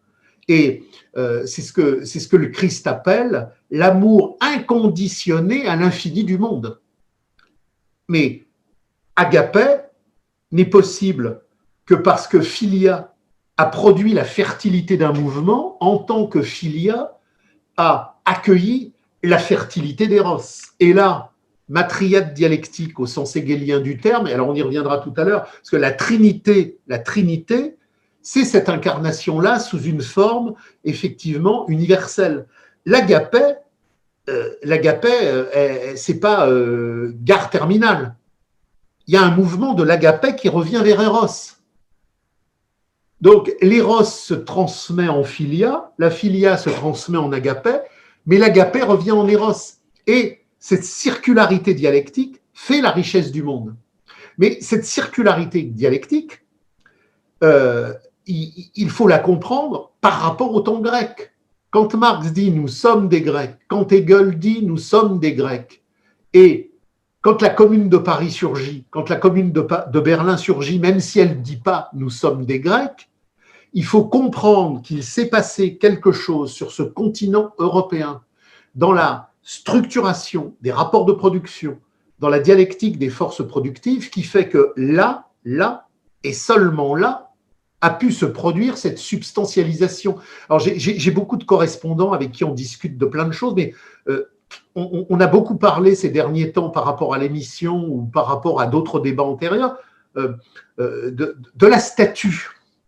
Et euh, c'est ce que, c'est ce que le Christ appelle l'amour inconditionné à l'infini du monde. Mais agapé n'est possible que parce que philia a produit la fertilité d'un mouvement en tant que philia a accueilli la fertilité d'éros. Et là, ma triade dialectique au sens hégélien du terme, et alors on y reviendra tout à l'heure, parce que la Trinité, la Trinité, c'est cette incarnation-là sous une forme effectivement universelle. L'agapé, euh, l'agapé, euh, c'est pas euh, gare terminale. Il y a un mouvement de l'agapé qui revient vers Eros. Donc, l'éros se transmet en philia, la philia se transmet en agapé, mais l'agapé revient en éros. Et cette circularité dialectique fait la richesse du monde. Mais cette circularité dialectique, euh, il, il faut la comprendre par rapport au temps grec. Quand Marx dit « nous sommes des Grecs », quand Hegel dit « nous sommes des Grecs », et quand la Commune de Paris surgit, quand la Commune de, de Berlin surgit, même si elle ne dit pas « nous sommes des Grecs », il faut comprendre qu'il s'est passé quelque chose sur ce continent européen dans la structuration des rapports de production, dans la dialectique des forces productives, qui fait que là, là et seulement là, a pu se produire cette substantialisation. Alors, j'ai, j'ai beaucoup de correspondants avec qui on discute de plein de choses, mais euh, on, on a beaucoup parlé ces derniers temps par rapport à l'émission ou par rapport à d'autres débats antérieurs euh, euh, de, de la statue.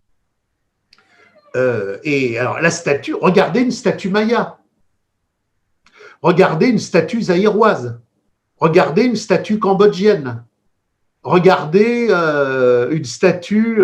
Euh, et alors, la statue, regardez une statue maya, regardez une statue zaïroise, regardez une statue cambodgienne, regardez euh, une statue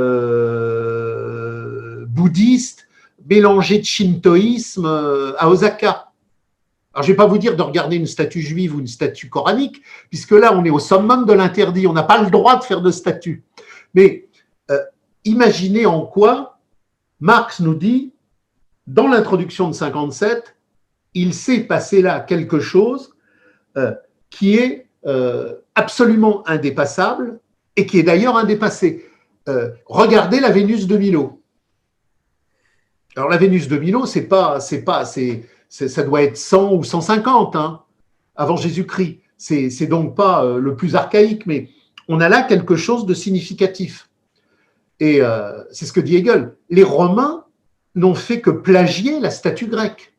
euh, bouddhiste mélangée de shintoïsme euh, à Osaka. Alors, je ne vais pas vous dire de regarder une statue juive ou une statue coranique, puisque là, on est au summum de l'interdit, on n'a pas le droit de faire de statue. Mais euh, imaginez en quoi Marx nous dit, dans l'introduction de cinquante-sept, il s'est passé là quelque chose euh, qui est euh, absolument indépassable et qui est d'ailleurs indépassé. Euh, regardez la Vénus de Milo. Alors la Vénus de Milo, c'est pas, c'est pas, c'est, c'est, ça doit être cent ou cent cinquante hein, avant Jésus-Christ. C'est, c'est donc pas euh, le plus archaïque, mais on a là quelque chose de significatif. Et euh, c'est ce que dit Hegel. Les Romains n'ont fait que plagier la statue grecque.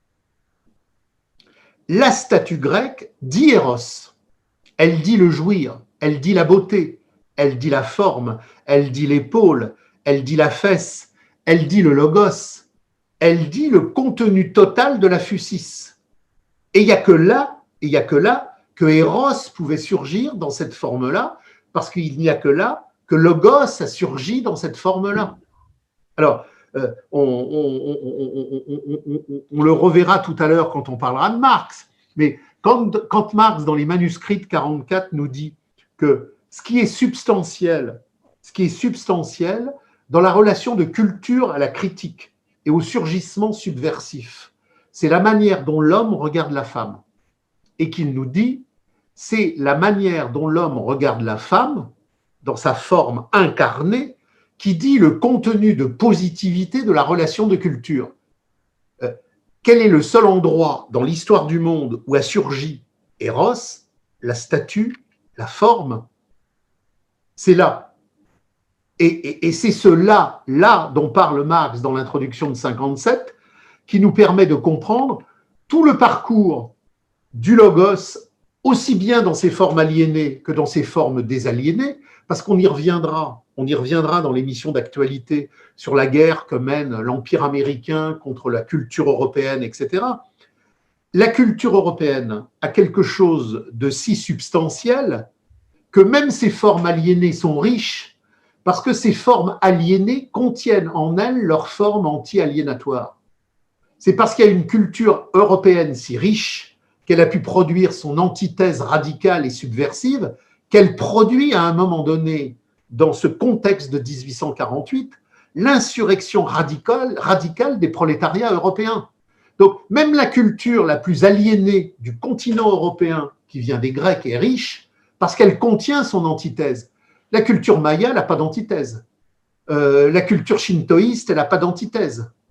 La statue grecque dit Eros. Elle dit le jouir, elle dit la beauté, elle dit la forme, elle dit l'épaule, elle dit la fesse, elle dit le logos, elle dit le contenu total de la physis. Et il n'y a que là, il n'y a que là que Eros pouvait surgir dans cette forme-là, parce qu'il n'y a que là que logos a surgi dans cette forme-là. Alors, euh, on, on, on, on, on, on le reverra tout à l'heure quand on parlera de Marx, mais quand, quand Marx, dans les manuscrits de quarante-quatre, nous dit que ce qui est substantiel, ce qui est substantiel dans la relation de culture à la critique et au surgissement subversif, c'est la manière dont l'homme regarde la femme. Et qu'il nous dit, c'est la manière dont l'homme regarde la femme dans sa forme incarnée, qui dit le contenu de positivité de la relation de culture. Euh, quel est le seul endroit dans l'histoire du monde où a surgi Eros, la statue, la forme? C'est là. Et, et, et c'est ce là, là dont parle Marx dans l'introduction de cinquante-sept, qui nous permet de comprendre tout le parcours du logos, aussi bien dans ses formes aliénées que dans ses formes désaliénées, parce qu'on y reviendra, on y reviendra dans l'émission d'actualité sur la guerre que mène l'Empire américain contre la culture européenne, et cetera. La culture européenne a quelque chose de si substantiel que même ces formes aliénées sont riches, parce que ces formes aliénées contiennent en elles leur forme anti-aliénatoire. C'est parce qu'il y a une culture européenne si riche qu'elle a pu produire son antithèse radicale et subversive, qu'elle produit à un moment donné, dans ce contexte de dix-huit cent quarante-huit, l'insurrection radicale, radicale des prolétariats européens. Donc, même la culture la plus aliénée du continent européen, qui vient des Grecs, est riche, parce qu'elle contient son antithèse. La culture maya n'a pas d'antithèse. Euh, la culture shintoïste, elle n'a pas d'antithèse.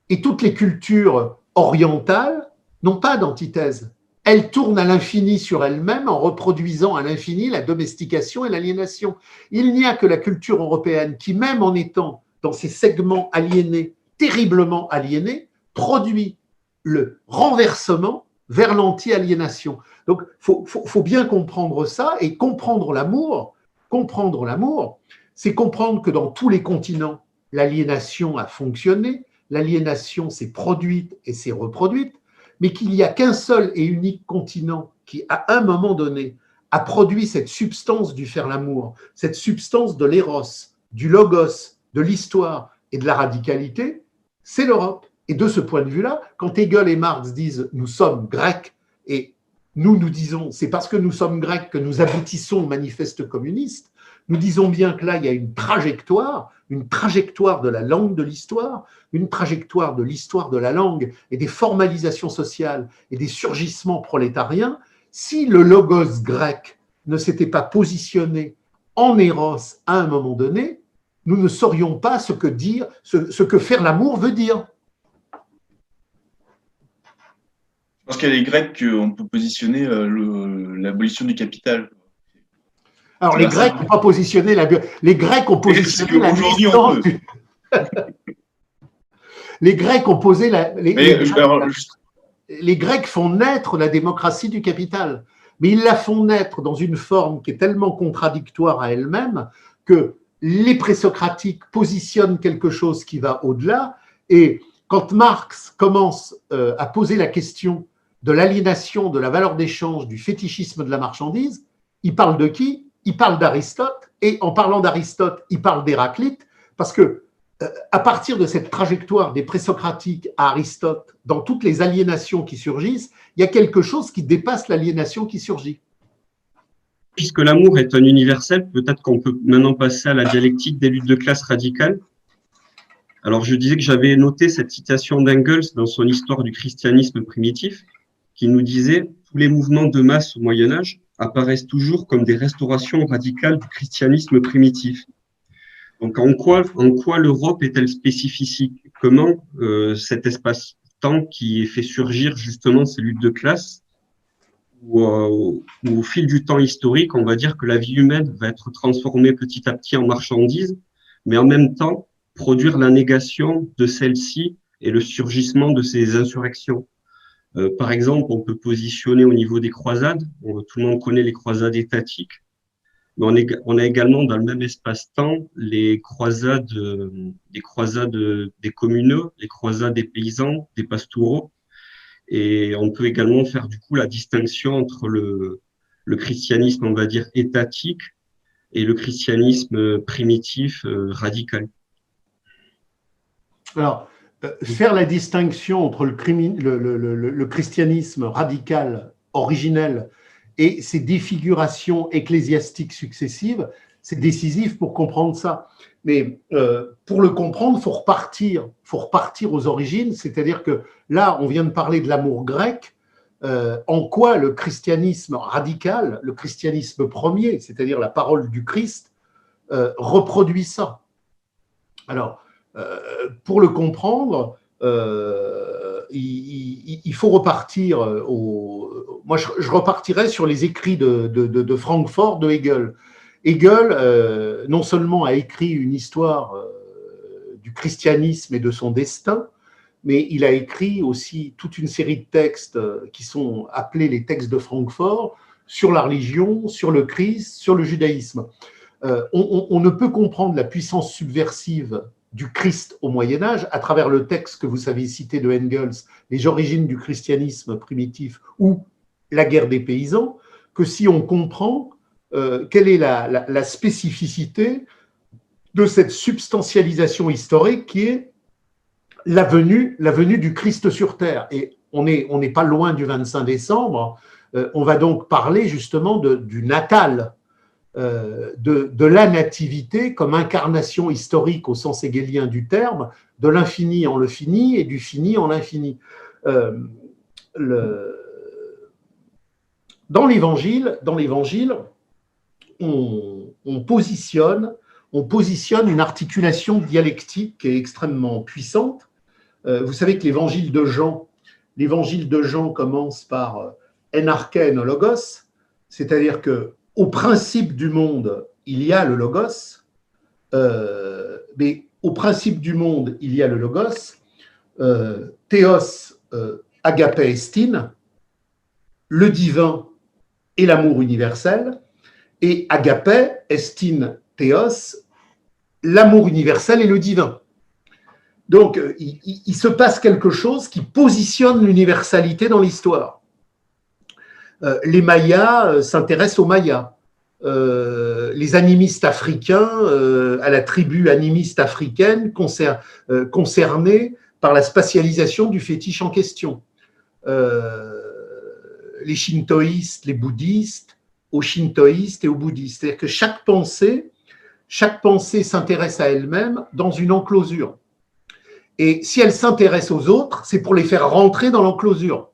Et toutes les cultures orientales n'ont pas d'antithèse. Elles tournent à l'infini sur elles-mêmes en reproduisant à l'infini la domestication et l'aliénation. Il n'y a que la culture européenne qui, même en étant dans ces segments aliénés, terriblement aliénés, produit le renversement vers l'anti-aliénation. Donc, il faut, faut, faut bien comprendre ça, et comprendre l'amour, comprendre l'amour, c'est comprendre que dans tous les continents, l'aliénation a fonctionné, l'aliénation s'est produite et s'est reproduite, mais qu'il n'y a qu'un seul et unique continent qui, à un moment donné, a produit cette substance du faire l'amour, cette substance de l'éros, du logos, de l'histoire et de la radicalité, c'est l'Europe. Et de ce point de vue-là, quand Hegel et Marx disent « nous sommes grecs » et nous, nous disons « c'est parce que nous sommes grecs que nous aboutissons au manifeste communiste », nous disons bien que là, il y a une trajectoire, une trajectoire de la langue de l'histoire, une trajectoire de l'histoire de la langue et des formalisations sociales et des surgissements prolétariens. Si le logos grec ne s'était pas positionné en éros à un moment donné, nous ne saurions pas ce que dire, ce, ce que faire l'amour veut dire. Je pense qu'il y a les Grecs qu'on peut positionner euh, l'abolition du capital. Alors, les Grecs n'ont pas positionné la les Grecs ont positionné la naissance du... les Grecs ont posé la les, mais, les, alors, les Grecs font naître la démocratie du capital, mais ils la font naître dans une forme qui est tellement contradictoire à elle-même que les présocratiques positionnent quelque chose qui va au-delà. Et quand Marx commence euh, à poser la question de l'aliénation, de la valeur d'échange, du fétichisme de la marchandise, il parle de qui? Il parle d'Aristote, et en parlant d'Aristote, il parle d'Héraclite, parce que euh, à partir de cette trajectoire des présocratiques à Aristote, dans toutes les aliénations qui surgissent, il y a quelque chose qui dépasse l'aliénation qui surgit. Puisque l'amour est un universel, peut-être qu'on peut maintenant passer à la dialectique des luttes de classe radicales. Alors, je disais que j'avais noté cette citation d'Engels dans son Histoire du christianisme primitif, qui nous disait « Tous les mouvements de masse au Moyen-Âge apparaissent toujours comme des restaurations radicales du christianisme primitif. » Donc, en quoi, en quoi l'Europe est-elle spécifique? Comment euh, cet espace-temps qui fait surgir justement ces luttes de classe, où, euh, où au fil du temps historique, on va dire que la vie humaine va être transformée petit à petit en marchandise, mais en même temps produire la négation de celle-ci et le surgissement de ces insurrections. Euh, par exemple, on peut positionner au niveau des croisades, on, tout le monde connaît les croisades étatiques, mais on, est, on a également dans le même espace-temps les croisades, euh, des croisades des communaux, les croisades des paysans, des pastoraux, et on peut également faire du coup la distinction entre le, le christianisme, on va dire, étatique et le christianisme primitif, euh, radical. Alors, euh, faire la distinction entre le, le, le, le, le christianisme radical, originel, et ses défigurations ecclésiastiques successives, c'est décisif pour comprendre ça. Mais euh, pour le comprendre, il faut repartir, faut repartir aux origines, c'est-à-dire que là, on vient de parler de l'amour grec, euh, en quoi le christianisme radical, le christianisme premier, c'est-à-dire la parole du Christ, euh, reproduit ça. Alors, euh, pour le comprendre, euh, il, il, il faut repartir au... Moi, je, je repartirais sur les écrits de, de, de, de Francfort, de Hegel. Hegel, euh, non seulement a écrit une histoire euh, du christianisme et de son destin, mais il a écrit aussi toute une série de textes euh, qui sont appelés les textes de Francfort sur la religion, sur le Christ, sur le judaïsme. Euh, on, on, on ne peut comprendre la puissance subversive du Christ au Moyen-Âge à travers le texte que vous avez cité de Engels, Les origines du christianisme primitif ou La guerre des paysans, que si on comprend euh, quelle est la, la, la spécificité de cette substantialisation historique qui est la venue, la venue du Christ sur terre. Et on n'est on n'est pas loin du vingt-cinq décembre, euh, on va donc parler justement de, du natal, euh, de, de la nativité comme incarnation historique au sens hegelien du terme, de l'infini en le fini et du fini en l'infini. Euh, le... Dans l'Évangile, dans l'Évangile, on, on positionne, on positionne une articulation dialectique qui est extrêmement puissante Euh, vous savez que l'évangile de Jean, l'évangile de Jean commence par euh, en arché en logos, c'est-à-dire que au principe du monde, il y a le logos, euh, mais au principe du monde, il y a le logos, euh, théos, euh, agapé estin, le divin et l'amour universel, et agapé, estin, théos, l'amour universel et le divin. Donc, il, il, il se passe quelque chose qui positionne l'universalité dans l'histoire. Euh, les Mayas euh, s'intéressent aux Mayas. Euh, les animistes africains, euh, à la tribu animiste africaine concer, euh, concernée par la spatialisation du fétiche en question. Euh, les shintoïstes, les bouddhistes, aux shintoïstes et aux bouddhistes. C'est-à-dire que chaque pensée, chaque pensée s'intéresse à elle-même dans une enclosure. Et si elle s'intéresse aux autres, c'est pour les faire rentrer dans l'enclosure.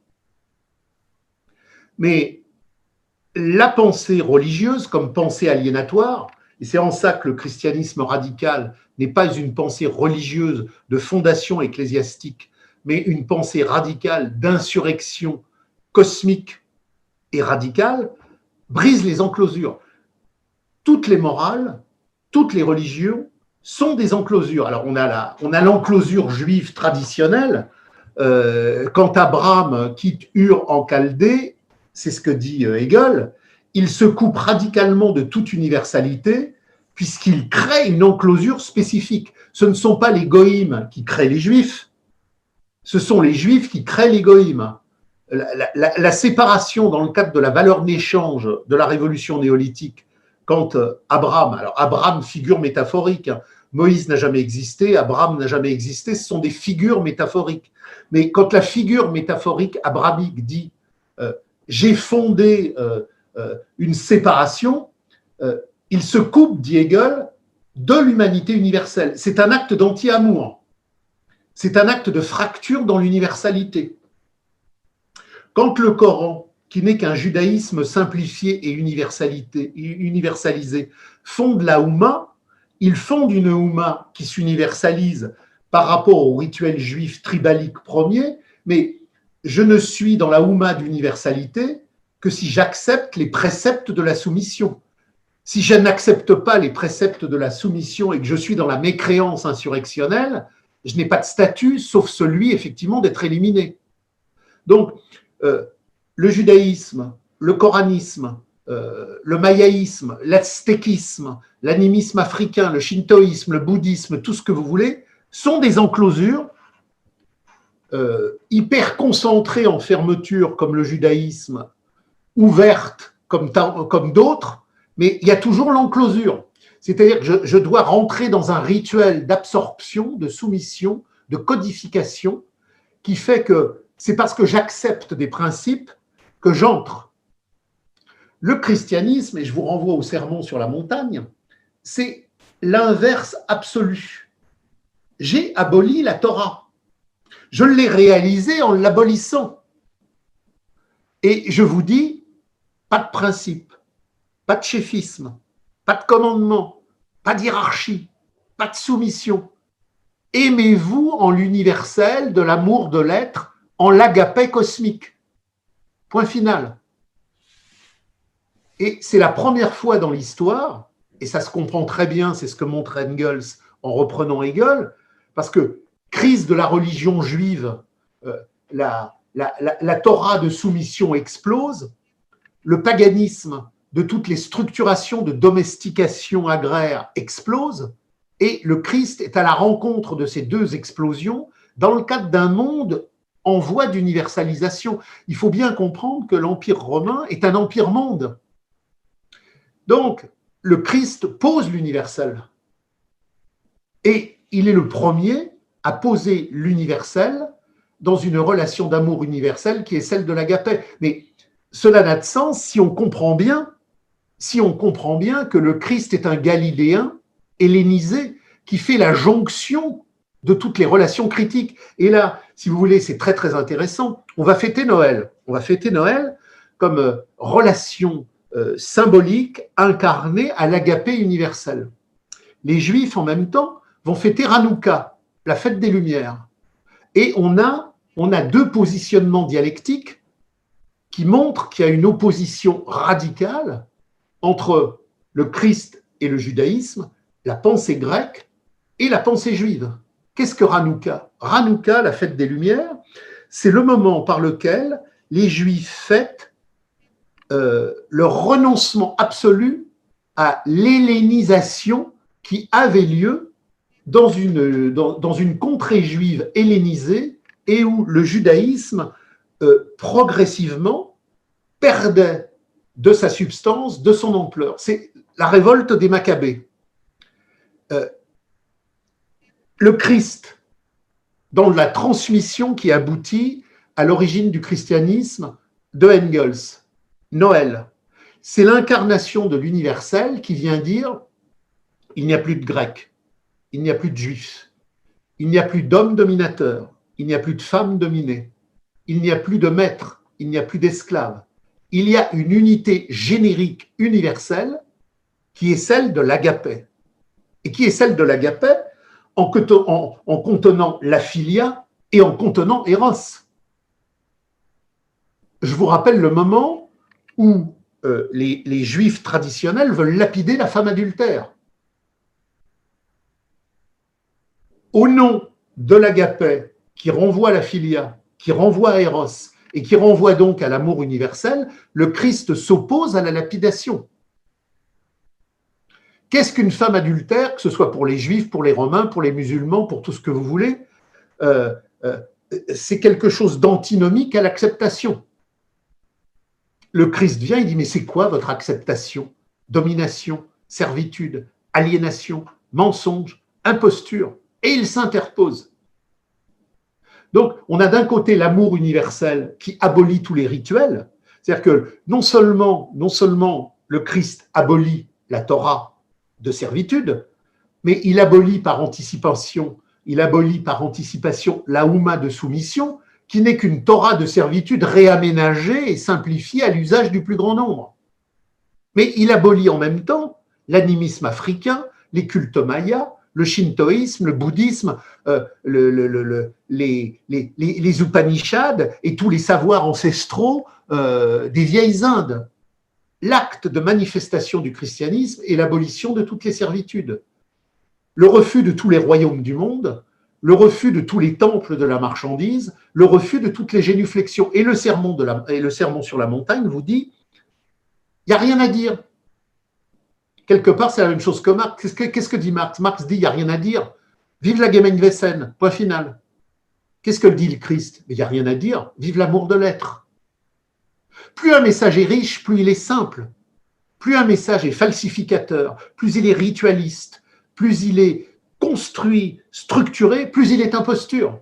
Mais la pensée religieuse comme pensée aliénatoire, et c'est en ça que le christianisme radical n'est pas une pensée religieuse de fondation ecclésiastique, mais une pensée radicale d'insurrection cosmique et radicale, brise les enclosures. Toutes les morales, toutes les religions sont des enclosures. Alors on a la, on a l'enclosure juive traditionnelle. Euh, quand Abraham quitte Ur en Chaldée, c'est ce que dit Hegel, il se coupe radicalement de toute universalité puisqu'il crée une enclosure spécifique. Ce ne sont pas les goïms qui créent les juifs, ce sont les juifs qui créent les goïms. La, la, la séparation dans le cadre de la valeur d'échange de la révolution néolithique, quand Abraham, alors Abraham, figure métaphorique, Moïse n'a jamais existé, Abraham n'a jamais existé, ce sont des figures métaphoriques. Mais quand la figure métaphorique abrahamique dit euh, « j'ai fondé euh, euh, une séparation euh, », il se coupe, dit Hegel, de l'humanité universelle. C'est un acte d'anti-amour, c'est un acte de fracture dans l'universalité. Quand le Coran, qui n'est qu'un judaïsme simplifié et universalisé, fonde la Houma, il fonde une Houma qui s'universalise par rapport au rituel juif tribalique premier, mais je ne suis dans la Houma d'universalité que si j'accepte les préceptes de la soumission. Si je n'accepte pas les préceptes de la soumission et que je suis dans la mécréance insurrectionnelle, je n'ai pas de statut, sauf celui, effectivement, d'être éliminé. Donc, euh, le judaïsme, le coranisme, euh, le mayaïsme, l'aztéquisme, l'animisme africain, le shintoïsme, le bouddhisme, tout ce que vous voulez, sont des enclosures euh, hyper concentrées en fermeture, comme le judaïsme, ouvertes comme, comme d'autres, mais il y a toujours l'enclosure. C'est-à-dire que je, je dois rentrer dans un rituel d'absorption, de soumission, de codification, qui fait que c'est parce que j'accepte des principes que j'entre. Le christianisme, et je vous renvoie au sermon sur la montagne, c'est l'inverse absolu. J'ai aboli la Torah. Je l'ai réalisée en l'abolissant. Et je vous dis, pas de principe, pas de chéfisme, pas de commandement, pas d'hiérarchie, pas de soumission. Aimez-vous en l'universel de l'amour de l'être, en l'agapé cosmique. Point final. Et c'est la première fois dans l'histoire, et ça se comprend très bien, c'est ce que montre Engels en reprenant Hegel, parce que crise de la religion juive, euh, la, la, la, la Torah de soumission explose, le paganisme de toutes les structurations de domestication agraire explose, et le Christ est à la rencontre de ces deux explosions dans le cadre d'un monde en voie d'universalisation. Il faut bien comprendre que l'Empire romain est un empire-monde. Donc, le Christ pose l'universel. Et il est le premier à poser l'universel dans une relation d'amour universel qui est celle de l'agapé. Mais cela n'a de sens si on comprend bien, si on comprend bien que le Christ est un Galiléen hellénisé qui fait la jonction de toutes les relations critiques. Et là, si vous voulez, c'est très très intéressant. On va fêter Noël. On va fêter Noël comme euh, relation euh, symbolique incarnée à l'agapé universel. Les Juifs, en même temps, vont fêter Hanouka, la fête des Lumières. Et on a, on a deux positionnements dialectiques qui montrent qu'il y a une opposition radicale entre le Christ et le judaïsme, la pensée grecque et la pensée juive. Qu'est-ce que Hanouka? Hanouka, la fête des Lumières, c'est le moment par lequel les Juifs fêtent euh, leur renoncement absolu à l'hellénisation qui avait lieu dans une, dans, dans une contrée juive hellénisée et où le judaïsme euh, progressivement perdait de sa substance, de son ampleur. C'est la révolte des Maccabées. Euh, le Christ, dans la transmission qui aboutit à l'origine du christianisme de Engels, Noël, c'est l'incarnation de l'universel qui vient dire il n'y a plus de Grecs, il n'y a plus de Juifs, il n'y a plus d'hommes dominateurs, il n'y a plus de femmes dominées, il n'y a plus de maîtres, il n'y a plus d'esclaves. Il y a une unité générique universelle qui est celle de l'agapé. Et qui est celle de l'agapé en, en, en contenant la philia et en contenant Eros. Je vous rappelle le moment où euh, les, les juifs traditionnels veulent lapider la femme adultère. Au nom de l'agapé qui renvoie à la philia, qui renvoie à Eros, et qui renvoie donc à l'amour universel, le Christ s'oppose à la lapidation. Qu'est-ce qu'une femme adultère, que ce soit pour les Juifs, pour les Romains, pour les musulmans, pour tout ce que vous voulez, euh, euh, c'est quelque chose d'antinomique à l'acceptation. Le Christ vient, il dit, mais c'est quoi votre acceptation? Domination, servitude, aliénation, mensonge, imposture. Et il s'interpose. Donc, on a d'un côté l'amour universel qui abolit tous les rituels, c'est-à-dire que non seulement, non seulement le Christ abolit la Torah de servitude, mais il abolit par anticipation, il abolit par anticipation la Houma de soumission, qui n'est qu'une Torah de servitude réaménagée et simplifiée à l'usage du plus grand nombre. Mais il abolit en même temps l'animisme africain, les cultes mayas, le shintoïsme, le bouddhisme, euh, le, le, le, les, les, les, les Upanishads et tous les savoirs ancestraux euh, des vieilles Indes. L'acte de manifestation du christianisme est l'abolition de toutes les servitudes, le refus de tous les royaumes du monde, le refus de tous les temples de la marchandise, le refus de toutes les génuflexions. Et le sermon, de la, et le sermon sur la montagne vous dit, il n'y a rien à dire. Quelque part, c'est la même chose que Marx. Qu'est-ce que, qu'est-ce que dit Marx? Marx dit, il n'y a rien à dire. Vive la Gemeinwesen, point final. Qu'est-ce que dit le Christ? Il n'y a rien à dire. Vive l'amour de l'être. Plus un message est riche, plus il est simple. Plus un message est falsificateur, plus il est ritualiste, plus il est construit, structuré, plus il est imposture.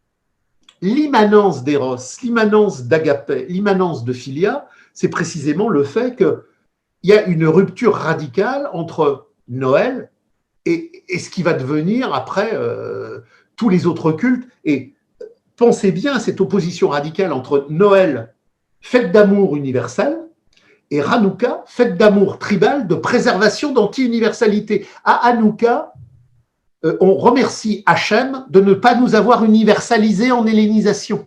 L'immanence d'Eros, l'immanence d'Agapé, l'immanence de Philia, c'est précisément le fait que il y a une rupture radicale entre Noël et, et ce qui va devenir après euh, tous les autres cultes. Et pensez bien à cette opposition radicale entre Noël, fête d'amour universelle, et Hanouka, fête d'amour tribal, de préservation d'anti-universalité. À Hanouka, euh, on remercie Hachem de ne pas nous avoir universalisés en hellénisation.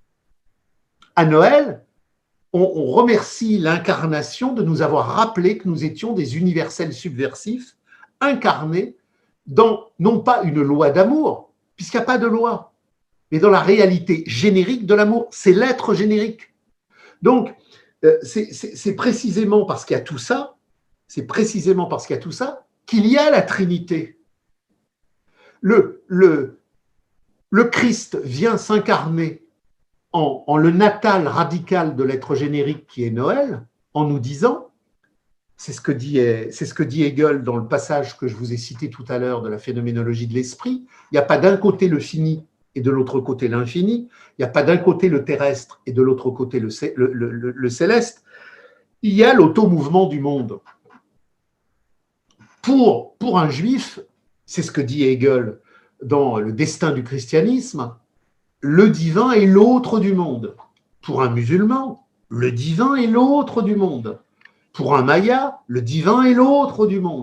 À Noël, on, on remercie l'incarnation de nous avoir rappelé que nous étions des universels subversifs, incarnés dans, non pas une loi d'amour, puisqu'il n'y a pas de loi, mais dans la réalité générique de l'amour. C'est l'être générique. Donc, euh, c'est, c'est, c'est précisément parce qu'il y a tout ça, c'est précisément parce qu'il y a tout ça qu'il y a la Trinité. Le, le, le Christ vient s'incarner en, en le natal radical de l'être générique qui est Noël, en nous disant, c'est ce que dit, c'est ce que dit Hegel dans le passage que je vous ai cité tout à l'heure de la phénoménologie de l'esprit, il n'y a pas d'un côté le fini et de l'autre côté l'infini, il n'y a pas d'un côté le terrestre et de l'autre côté le, le, le, le céleste, il y a l'automouvement du monde. Pour, pour un juif, c'est ce que dit Hegel dans Le destin du christianisme, le divin est l'autre du monde. Pour un musulman, le divin est l'autre du monde. Pour un maya, le divin est l'autre du monde.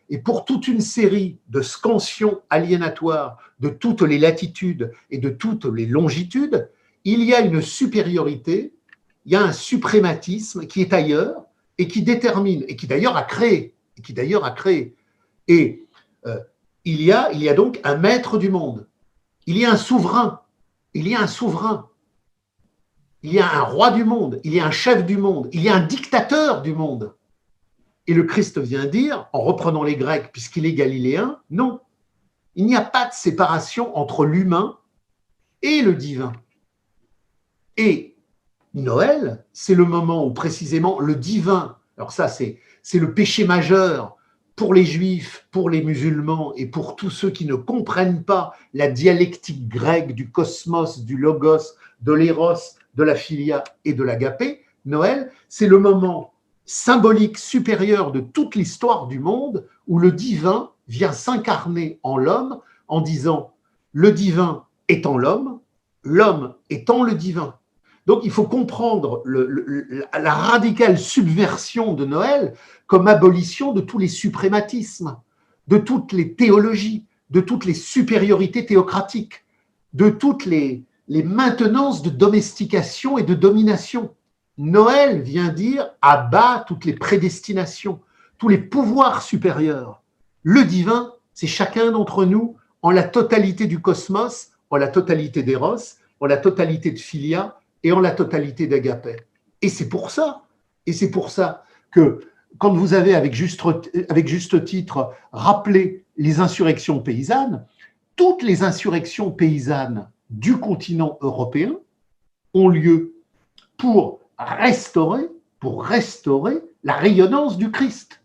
et pour toute une série de scansions aliénatoires de toutes les latitudes et de toutes les longitudes, il y a une supériorité, il y a un suprématisme qui est ailleurs et qui détermine, et qui d'ailleurs a créé, et qui d'ailleurs a créé. Et euh, il y a, il y a donc un maître du monde, il y a un souverain, il y a un souverain, il y a un roi du monde, il y a un chef du monde, il y a un dictateur du monde. Et le Christ vient dire, en reprenant les Grecs, puisqu'il est galiléen, non, il n'y a pas de séparation entre l'humain et le divin. Et Noël, c'est le moment où précisément le divin, alors ça c'est, c'est le péché majeur pour les juifs, pour les musulmans et pour tous ceux qui ne comprennent pas la dialectique grecque du cosmos, du logos, de l'éros, de la philia et de l'agapé, Noël, c'est le moment symbolique supérieur de toute l'histoire du monde où le divin vient s'incarner en l'homme en disant le divin étant l'homme, l'homme étant le divin. Donc il faut comprendre le, le, la radicale subversion de Noël comme abolition de tous les suprématismes, de toutes les théologies, de toutes les supériorités théocratiques, de toutes les, les maintenances de domestication et de domination. Noël vient dire à bas toutes les prédestinations, tous les pouvoirs supérieurs. Le divin, c'est chacun d'entre nous en la totalité du cosmos, en la totalité d'éros, en la totalité de philia et en la totalité d'agapé. Et c'est pour ça, et c'est pour ça que quand vous avez avec juste, avec juste titre rappelé les insurrections paysannes, toutes les insurrections paysannes du continent européen ont lieu pour restaurer, pour restaurer la rayonnance du Christ.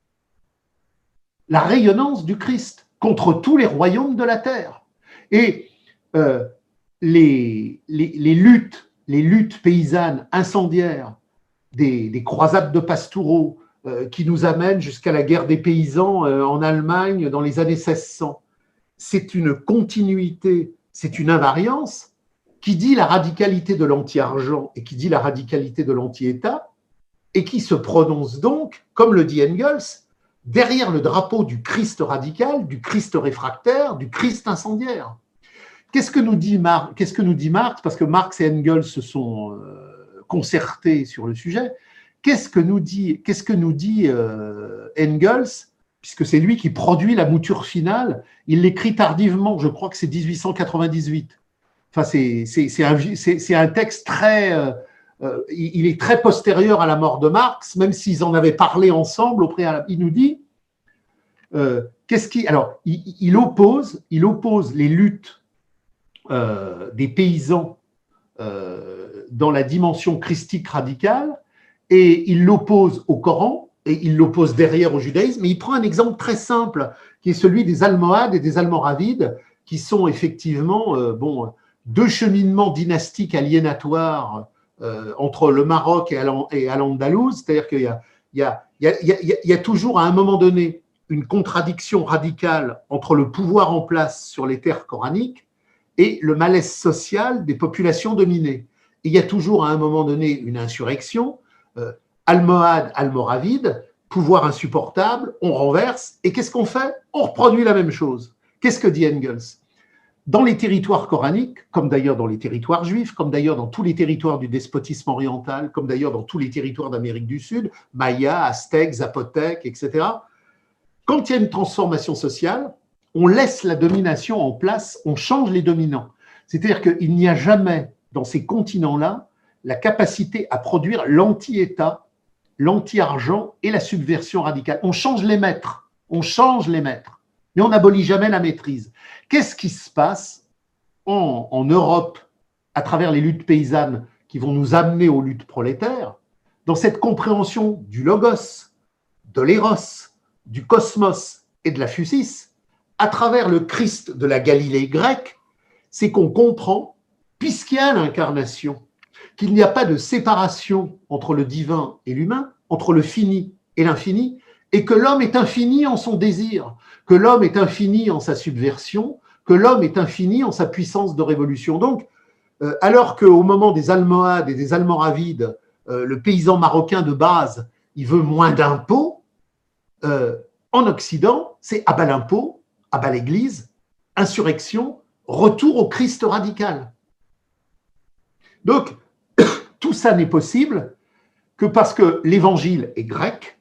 La rayonnance du Christ contre tous les royaumes de la terre. Et euh, les, les, les luttes les luttes paysannes incendiaires des, des croisades de Pastoureau euh, qui nous amènent jusqu'à la guerre des paysans euh, en Allemagne dans les années seize cents. C'est une continuité, c'est une invariance qui dit la radicalité de l'anti-argent et qui dit la radicalité de l'anti-État et qui se prononce donc, comme le dit Engels, derrière le drapeau du Christ radical, du Christ réfractaire, du Christ incendiaire. Qu'est-ce que nous dit Marx, qu'est-ce que nous dit Marx? Parce que Marx et Engels se sont euh, concertés sur le sujet. Qu'est-ce que nous dit, qu'est-ce que nous dit euh, Engels? Puisque c'est lui qui produit la mouture finale. Il l'écrit tardivement, je crois que c'est dix-huit cent quatre-vingt-dix-huit. Enfin, c'est, c'est, c'est, un, c'est, c'est un texte très... Euh, euh, il est très postérieur à la mort de Marx, même s'ils en avaient parlé ensemble au préalable. Il nous dit... Euh, qu'est-ce qui, alors, il, il, oppose, il oppose les luttes Euh, des paysans euh, dans la dimension christique radicale et il l'oppose au Coran et il l'oppose derrière au judaïsme. Mais il prend un exemple très simple qui est celui des Almohades et des Almoravides qui sont effectivement euh, bon, deux cheminements dynastiques aliénatoires euh, entre le Maroc et Al-Andalouse. C'est-à-dire qu'il y a, il y, a, il y, a, il y, a, il y a toujours à un moment donné une contradiction radicale entre le pouvoir en place sur les terres coraniques et le malaise social des populations dominées. Et il y a toujours à un moment donné une insurrection, euh, Almohade, Almoravide, pouvoir insupportable, on renverse, et qu'est-ce qu'on fait? On reproduit la même chose. Qu'est-ce que dit Engels? Dans les territoires coraniques, comme d'ailleurs dans les territoires juifs, comme d'ailleurs dans tous les territoires du despotisme oriental, comme d'ailleurs dans tous les territoires d'Amérique du Sud, Maya, Aztèques, Zapotèques, et cetera, quand il y a une transformation sociale, on laisse la domination en place, on change les dominants. C'est-à-dire qu'il n'y a jamais, dans ces continents-là, la capacité à produire l'anti-État, l'anti-argent et la subversion radicale. On change les maîtres, on change les maîtres, mais on n'abolit jamais la maîtrise. Qu'est-ce qui se passe en, en Europe à travers les luttes paysannes qui vont nous amener aux luttes prolétaires, dans cette compréhension du logos, de l'éros, du cosmos et de la physis, à travers le Christ de la Galilée grecque, c'est qu'on comprend, puisqu'il y a l'incarnation, qu'il n'y a pas de séparation entre le divin et l'humain, entre le fini et l'infini, et que l'homme est infini en son désir, que l'homme est infini en sa subversion, que l'homme est infini en sa puissance de révolution. Donc, euh, alors qu'au moment des Almohades et des Almoravides, euh, le paysan marocain de base, il veut moins d'impôts, euh, En Occident, c'est à bas l'impôt, à bas l'Église, insurrection, retour au Christ radical. Donc, tout ça n'est possible que parce que l'Évangile est grec,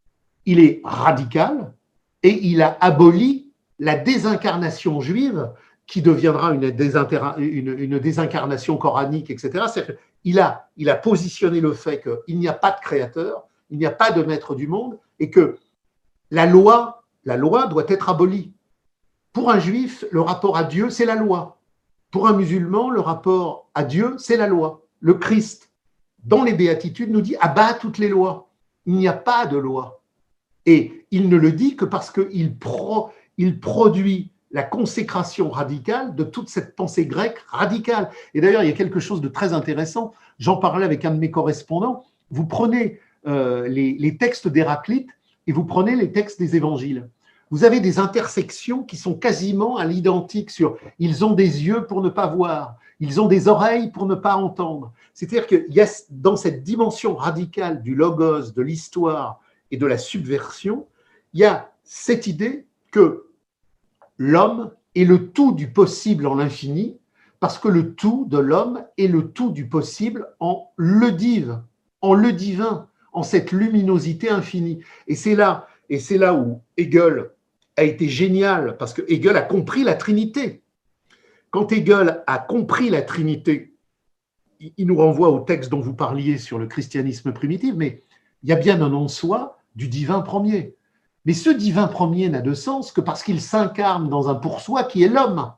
il est radical et il a aboli la désincarnation juive qui deviendra une, une, une désincarnation coranique, et cetera. C'est-à-dire qu'il a, il a positionné le fait qu'il n'y a pas de créateur, il n'y a pas de maître du monde et que la loi, la loi doit être abolie. Pour un juif, le rapport à Dieu, c'est la loi. Pour un musulman, le rapport à Dieu, c'est la loi. Le Christ, dans les béatitudes, nous dit « abat toutes les lois ». Il n'y a pas de loi. Et il ne le dit que parce qu'il pro, il produit la consécration radicale de toute cette pensée grecque radicale. Et d'ailleurs, il y a quelque chose de très intéressant. J'en parlais avec un de mes correspondants. Vous prenez euh, les, les textes d'Héraclite et vous prenez les textes des évangiles. Vous avez des intersections qui sont quasiment à l'identique sur « ils ont des yeux pour ne pas voir », « ils ont des oreilles pour ne pas entendre ». C'est-à-dire qu'il y a dans cette dimension radicale du logos, de l'histoire et de la subversion, il y a cette idée que l'homme est le tout du possible en l'infini, parce que le tout de l'homme est le tout du possible en le div, en le divin, en cette luminosité infinie. Et c'est là, et c'est là où Hegel a été génial, parce que Hegel a compris la Trinité. Quand Hegel a compris la Trinité, il nous renvoie au texte dont vous parliez sur le christianisme primitif, mais il y a bien un en soi du divin premier. Mais ce divin premier n'a de sens que parce qu'il s'incarne dans un pour soi qui est l'homme.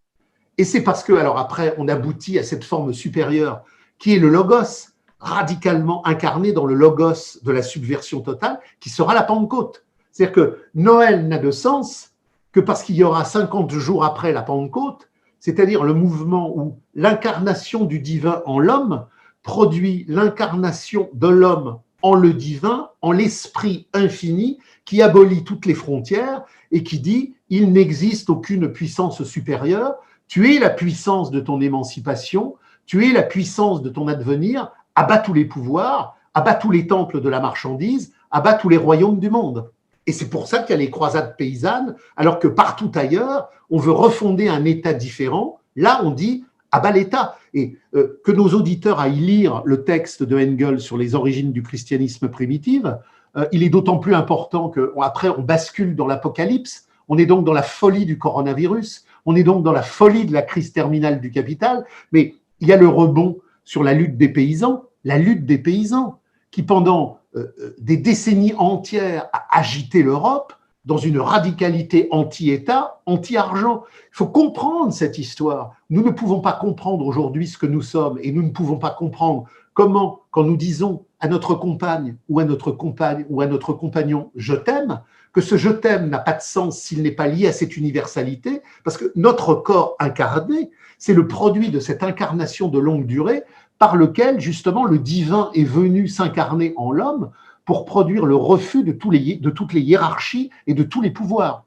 Et c'est parce que, alors après, on aboutit à cette forme supérieure qui est le logos, radicalement incarné dans le logos de la subversion totale, qui sera la Pentecôte. C'est-à-dire que Noël n'a de sens que parce qu'il y aura cinquante jours après la Pentecôte, c'est-à-dire le mouvement où l'incarnation du divin en l'homme produit l'incarnation de l'homme en le divin, en l'esprit infini qui abolit toutes les frontières et qui dit « il n'existe aucune puissance supérieure, tu es la puissance de ton émancipation, tu es la puissance de ton advenir, abat tous les pouvoirs, abat tous les temples de la marchandise, abat tous les royaumes du monde ». Et c'est pour ça qu'il y a les croisades paysannes, alors que partout ailleurs, on veut refonder un État différent. Là, on dit « abat l'État ». Et euh, que nos auditeurs aillent lire le texte de Engels sur les origines du christianisme primitif, euh, il est d'autant plus important qu'après, on bascule dans l'Apocalypse. On est donc dans la folie du coronavirus. On est donc dans la folie de la crise terminale du capital. Mais il y a le rebond sur la lutte des paysans, la lutte des paysans qui, pendant euh, des décennies entières, a agité l'Europe dans une radicalité anti-État, anti-argent. Il faut comprendre cette histoire. Nous ne pouvons pas comprendre aujourd'hui ce que nous sommes et nous ne pouvons pas comprendre comment, quand nous disons à notre compagne ou à notre compagne ou à notre compagnon « je t'aime », que ce « je t'aime » n'a pas de sens s'il n'est pas lié à cette universalité, parce que notre corps incarné, c'est le produit de cette incarnation de longue durée par lequel, justement, le divin est venu s'incarner en l'homme pour produire le refus de, tous les, de toutes les hiérarchies et de tous les pouvoirs.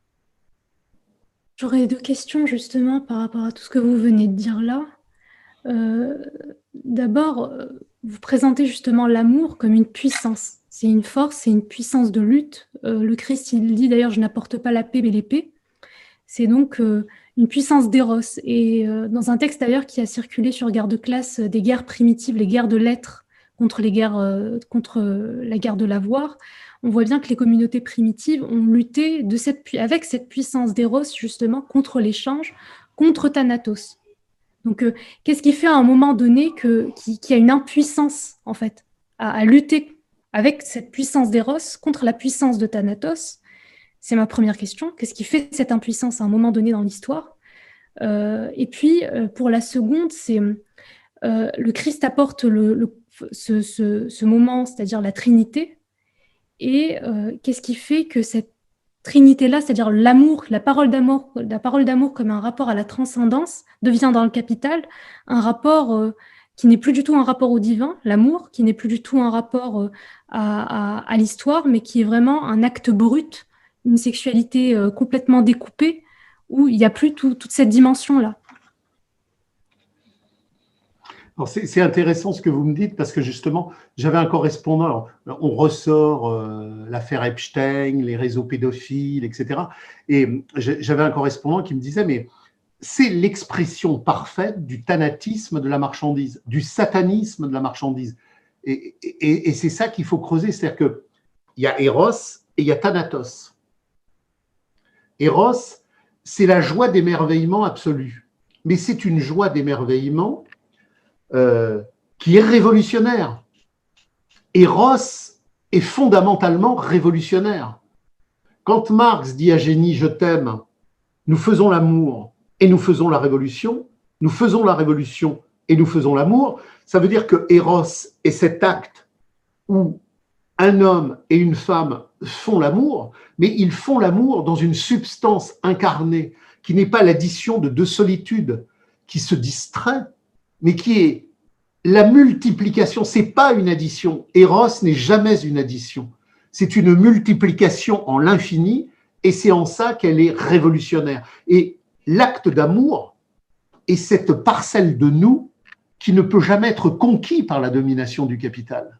J'aurais deux questions, justement, par rapport à tout ce que vous venez de dire là. Euh, D'abord, vous présentez justement l'amour comme une puissance. C'est une force, c'est une puissance de lutte. Euh, le Christ, il dit d'ailleurs « je n'apporte pas la paix, mais l'épée ». C'est donc euh, une puissance d'éros. Et euh, dans un texte d'ailleurs qui a circulé sur Guerre de classe, euh, des guerres primitives, les guerres de lettres contre, les guerres, euh, contre euh, la guerre de l'avoir, on voit bien que les communautés primitives ont lutté de cette, avec cette puissance d'éros justement contre l'échange, contre Thanatos. Donc euh, qu'est-ce qui fait à un moment donné que, qu'il y a une impuissance en fait à, à lutter avec cette puissance d'éros contre la puissance de Thanatos? C'est ma première question. Qu'est-ce qui fait cette impuissance à un moment donné dans l'histoire? euh, Et puis, euh, pour la seconde, c'est euh, le Christ apporte le, le, ce, ce, ce moment, c'est-à-dire la Trinité. Et euh, qu'est-ce qui fait que cette Trinité-là, c'est-à-dire l'amour, la parole d'amour, la parole d'amour comme un rapport à la transcendance, devient dans le Capital un rapport euh, qui n'est plus du tout un rapport au divin, l'amour, qui n'est plus du tout un rapport euh, à, à, à l'histoire, mais qui est vraiment un acte brut, une sexualité euh, complètement découpée, où il n'y a plus tout, toute cette dimension-là. C'est intéressant ce que vous me dites parce que justement, j'avais un correspondant, alors, on ressort euh, l'affaire Epstein, les réseaux pédophiles, et cetera. Et j'avais un correspondant qui me disait, mais c'est l'expression parfaite du thanatisme de la marchandise, du satanisme de la marchandise. Et, et, et c'est ça qu'il faut creuser, c'est-à-dire qu'il y a Eros et il y a Thanatos. Eros, c'est la joie d'émerveillement absolu, mais c'est une joie d'émerveillement Euh, qui est révolutionnaire. Eros est fondamentalement révolutionnaire. Quand Marx dit à Génie « je t'aime », nous faisons l'amour et nous faisons la révolution, nous faisons la révolution et nous faisons l'amour, ça veut dire que Eros est cet acte où un homme et une femme font l'amour, mais ils font l'amour dans une substance incarnée qui n'est pas l'addition de deux solitudes qui se distraient, mais qui est la multiplication. Ce n'est pas une addition. Eros n'est jamais une addition. C'est une multiplication en l'infini et c'est en ça qu'elle est révolutionnaire. Et l'acte d'amour est cette parcelle de nous qui ne peut jamais être conquis par la domination du capital.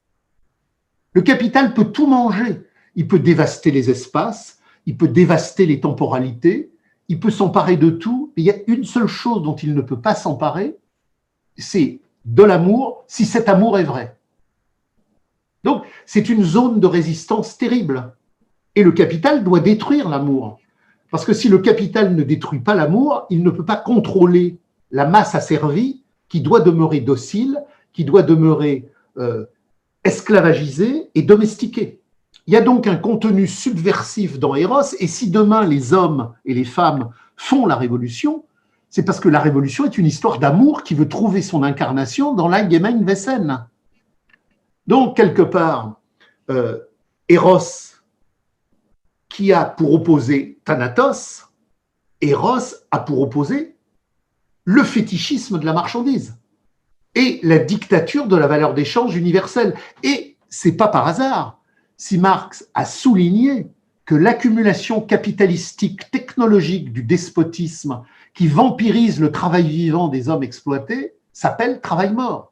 Le capital peut tout manger. Il peut dévaster les espaces, il peut dévaster les temporalités, il peut s'emparer de tout. Mais il y a une seule chose dont il ne peut pas s'emparer, c'est de l'amour, si cet amour est vrai. Donc, c'est une zone de résistance terrible. Et le capital doit détruire l'amour. Parce que si le capital ne détruit pas l'amour, il ne peut pas contrôler la masse asservie qui doit demeurer docile, qui doit demeurer euh, esclavagisée et domestiquée. Il y a donc un contenu subversif dans Eros, et si demain les hommes et les femmes font la révolution, c'est parce que la révolution est une histoire d'amour qui veut trouver son incarnation dans l'Allgemeine Wesen. Donc, quelque part, euh, Eros, qui a pour opposer Thanatos, Eros a pour opposer le fétichisme de la marchandise et la dictature de la valeur d'échange universelle. Et ce n'est pas par hasard si Marx a souligné que l'accumulation capitalistique technologique du despotisme qui vampirise le travail vivant des hommes exploités s'appelle travail mort.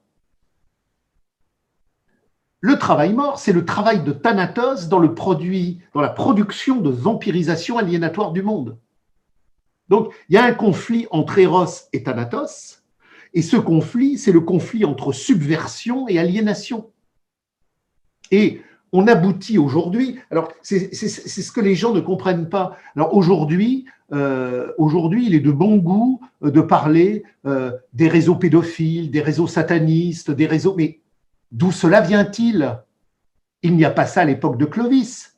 Le travail mort, c'est le travail de Thanatos dans, le produit, dans la production de vampirisation aliénatoire du monde. Donc, il y a un conflit entre Eros et Thanatos, et ce conflit, c'est le conflit entre subversion et aliénation. Et on aboutit aujourd'hui, alors c'est ce que les gens ne comprennent pas. Alors aujourd'hui, euh, aujourd'hui, il est de bon goût de parler euh, des réseaux pédophiles, des réseaux satanistes, des réseaux. Mais d'où cela vient-il? Il n'y a pas ça à l'époque de Clovis.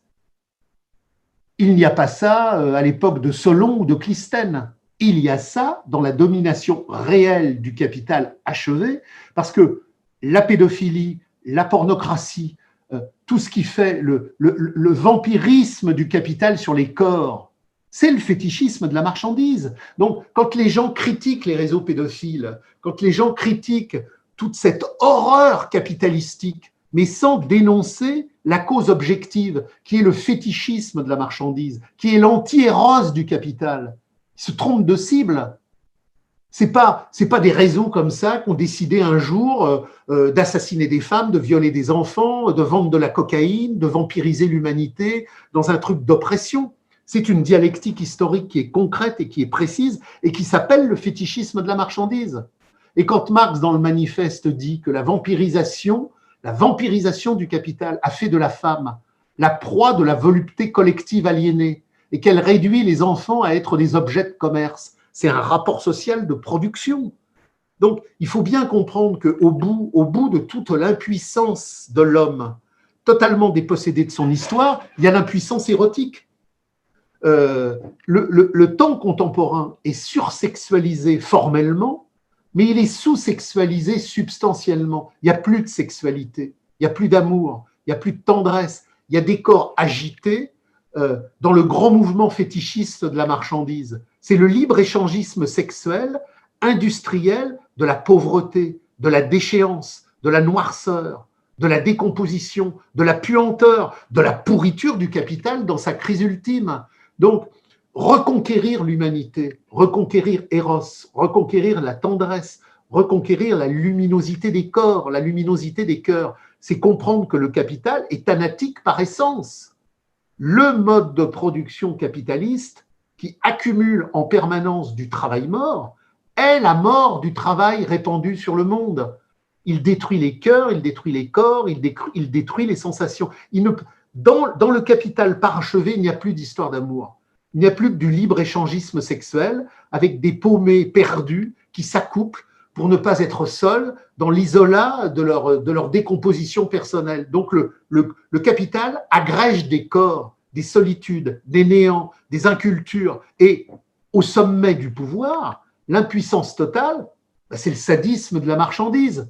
Il n'y a pas ça à l'époque de Solon ou de Clisthène. Il y a ça dans la domination réelle du capital achevé, parce que la pédophilie, la pornocratie, tout ce qui fait le, le, le vampirisme du capital sur les corps, c'est le fétichisme de la marchandise. Donc, quand les gens critiquent les réseaux pédophiles, quand les gens critiquent toute cette horreur capitalistique, mais sans dénoncer la cause objective, qui est le fétichisme de la marchandise, qui est l'anti-éros du capital, ils se trompent de cible. Ce n'est pas, c'est pas des réseaux comme ça qui ont décidé un jour euh, euh, d'assassiner des femmes, de violer des enfants, de vendre de la cocaïne, de vampiriser l'humanité dans un truc d'oppression. C'est une dialectique historique qui est concrète et qui est précise et qui s'appelle le fétichisme de la marchandise. Et quand Marx, dans le manifeste, dit que la vampirisation, la vampirisation du capital a fait de la femme la proie de la volupté collective aliénée et qu'elle réduit les enfants à être des objets de commerce, c'est un rapport social de production. Donc, il faut bien comprendre qu'au bout, au bout de toute l'impuissance de l'homme, totalement dépossédé de son histoire, il y a l'impuissance érotique. Euh, le, le, le temps contemporain est sursexualisé formellement, mais il est sous-sexualisé substantiellement. Il n'y a plus de sexualité, il n'y a plus d'amour, il n'y a plus de tendresse, il y a des corps agités euh, dans le grand mouvement fétichiste de la marchandise. C'est le libre-échangisme sexuel, industriel, de la pauvreté, de la déchéance, de la noirceur, de la décomposition, de la puanteur, de la pourriture du capital dans sa crise ultime. Donc, reconquérir l'humanité, reconquérir Eros, reconquérir la tendresse, reconquérir la luminosité des corps, la luminosité des cœurs. C'est comprendre que le capital est thanatique par essence. Le mode de production capitaliste qui accumule en permanence du travail mort est la mort du travail répandu sur le monde. Il détruit les cœurs, il détruit les corps, il détruit, il détruit les sensations. Il ne, dans, dans le capital parachevé, il n'y a plus d'histoire d'amour. Il n'y a plus que du libre-échangisme sexuel avec des paumés perdus qui s'accouplent pour ne pas être seuls dans l'isolat de leur, de leur décomposition personnelle. Donc le, le, le capital agrège des corps, des solitudes, des néants, des incultures. Et au sommet du pouvoir, l'impuissance totale, ben c'est le sadisme de la marchandise.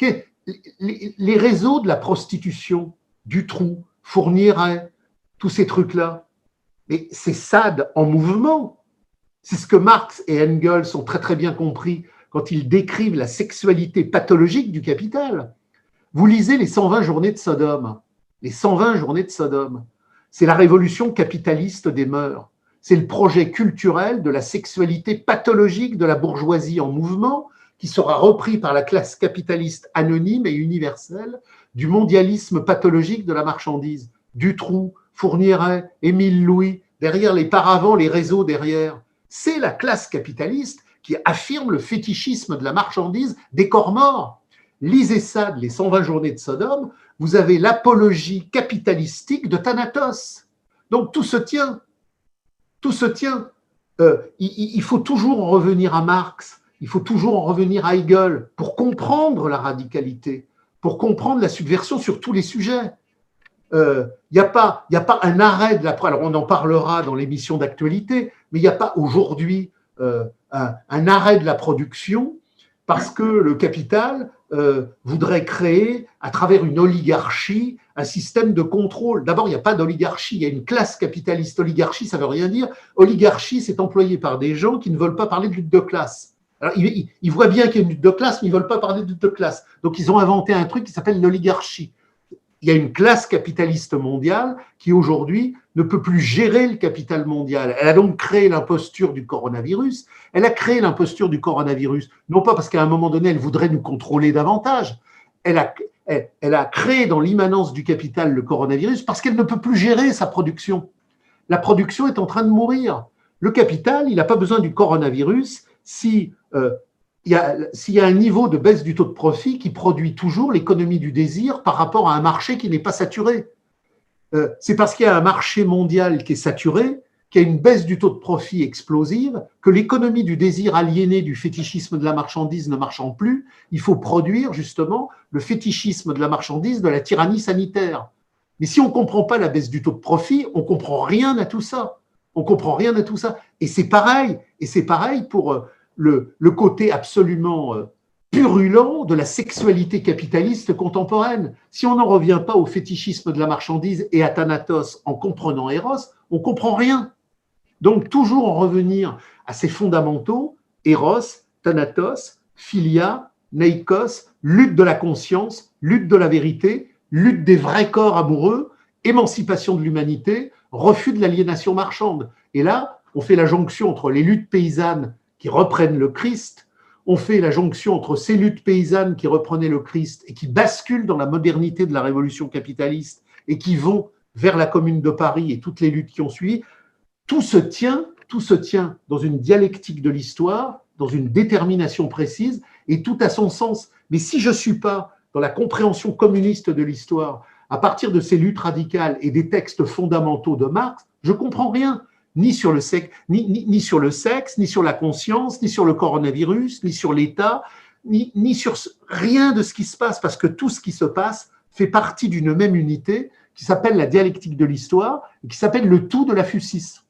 Les réseaux de la prostitution, du trou, Fourniret, tous ces trucs-là, mais c'est Sade en mouvement. C'est ce que Marx et Engels ont très très bien compris quand ils décrivent la sexualité pathologique du capital. Vous lisez les cent vingt journées de Sodome. Les cent vingt journées de Sodome. C'est la révolution capitaliste des mœurs. C'est le projet culturel de la sexualité pathologique de la bourgeoisie en mouvement qui sera repris par la classe capitaliste anonyme et universelle du mondialisme pathologique de la marchandise. Dutroux, Fourniret, Émile Louis, derrière les paravents, les réseaux derrière. C'est la classe capitaliste qui affirme le fétichisme de la marchandise des corps morts. Lisez Sade, les cent vingt journées de Sodome, vous avez l'apologie capitalistique de Thanatos. Donc tout se tient. Tout se tient. Euh, il, il faut toujours en revenir à Marx, il faut toujours en revenir à Hegel pour comprendre la radicalité, pour comprendre la subversion sur tous les sujets. Il euh, n'y a, a pas un arrêt de la... Alors on en parlera dans l'émission d'actualité, mais il n'y a pas aujourd'hui euh, un, un arrêt de la production parce que le capital euh, voudrait créer, à travers une oligarchie, un système de contrôle. D'abord, il n'y a pas d'oligarchie, il y a une classe capitaliste. Oligarchie, ça ne veut rien dire. Oligarchie, c'est employé par des gens qui ne veulent pas parler de lutte de classe. Alors, ils, ils, ils voient bien qu'il y a une lutte de classe, mais ils ne veulent pas parler de lutte de classe. Donc, ils ont inventé un truc qui s'appelle l'oligarchie. Il y a une classe capitaliste mondiale qui, aujourd'hui, ne peut plus gérer le capital mondial. Elle a donc créé l'imposture du coronavirus. Elle a créé l'imposture du coronavirus, non pas parce qu'à un moment donné, elle voudrait nous contrôler davantage. Elle a, elle, elle a créé dans l'immanence du capital le coronavirus parce qu'elle ne peut plus gérer sa production. La production est en train de mourir. Le capital, il n'a pas besoin du coronavirus si... Euh, Il y, a, s'il y a un niveau de baisse du taux de profit qui produit toujours l'économie du désir par rapport à un marché qui n'est pas saturé. Euh, c'est parce qu'il y a un marché mondial qui est saturé, qu'il y a une baisse du taux de profit explosive, que l'économie du désir aliéné du fétichisme de la marchandise ne marchant plus, il faut produire justement le fétichisme de la marchandise de la tyrannie sanitaire. Mais si on ne comprend pas la baisse du taux de profit, on ne comprend rien à tout ça. On ne comprend rien à tout ça. Et c'est pareil, et c'est pareil pour... Euh, Le, le côté absolument purulent de la sexualité capitaliste contemporaine. Si on n'en revient pas au fétichisme de la marchandise et à Thanatos en comprenant Eros, on ne comprend rien. Donc, toujours en revenir à ces fondamentaux, Eros, Thanatos, Philia, Neikos, lutte de la conscience, lutte de la vérité, lutte des vrais corps amoureux, émancipation de l'humanité, refus de l'aliénation marchande. Et là, on fait la jonction entre les luttes paysannes qui reprennent le Christ, on fait la jonction entre ces luttes paysannes qui reprenaient le Christ et qui basculent dans la modernité de la révolution capitaliste et qui vont vers la Commune de Paris et toutes les luttes qui ont suivi. Tout se tient, tout se tient dans une dialectique de l'histoire, dans une détermination précise, et tout a son sens. Mais si je ne suis pas dans la compréhension communiste de l'histoire, à partir de ces luttes radicales et des textes fondamentaux de Marx, je ne comprends rien. Ni sur, le sexe, ni, ni, ni sur le sexe, ni sur la conscience, ni sur le coronavirus, ni sur l'État, ni, ni sur rien de ce qui se passe, parce que tout ce qui se passe fait partie d'une même unité qui s'appelle la dialectique de l'histoire et qui s'appelle le tout de la FUCIS.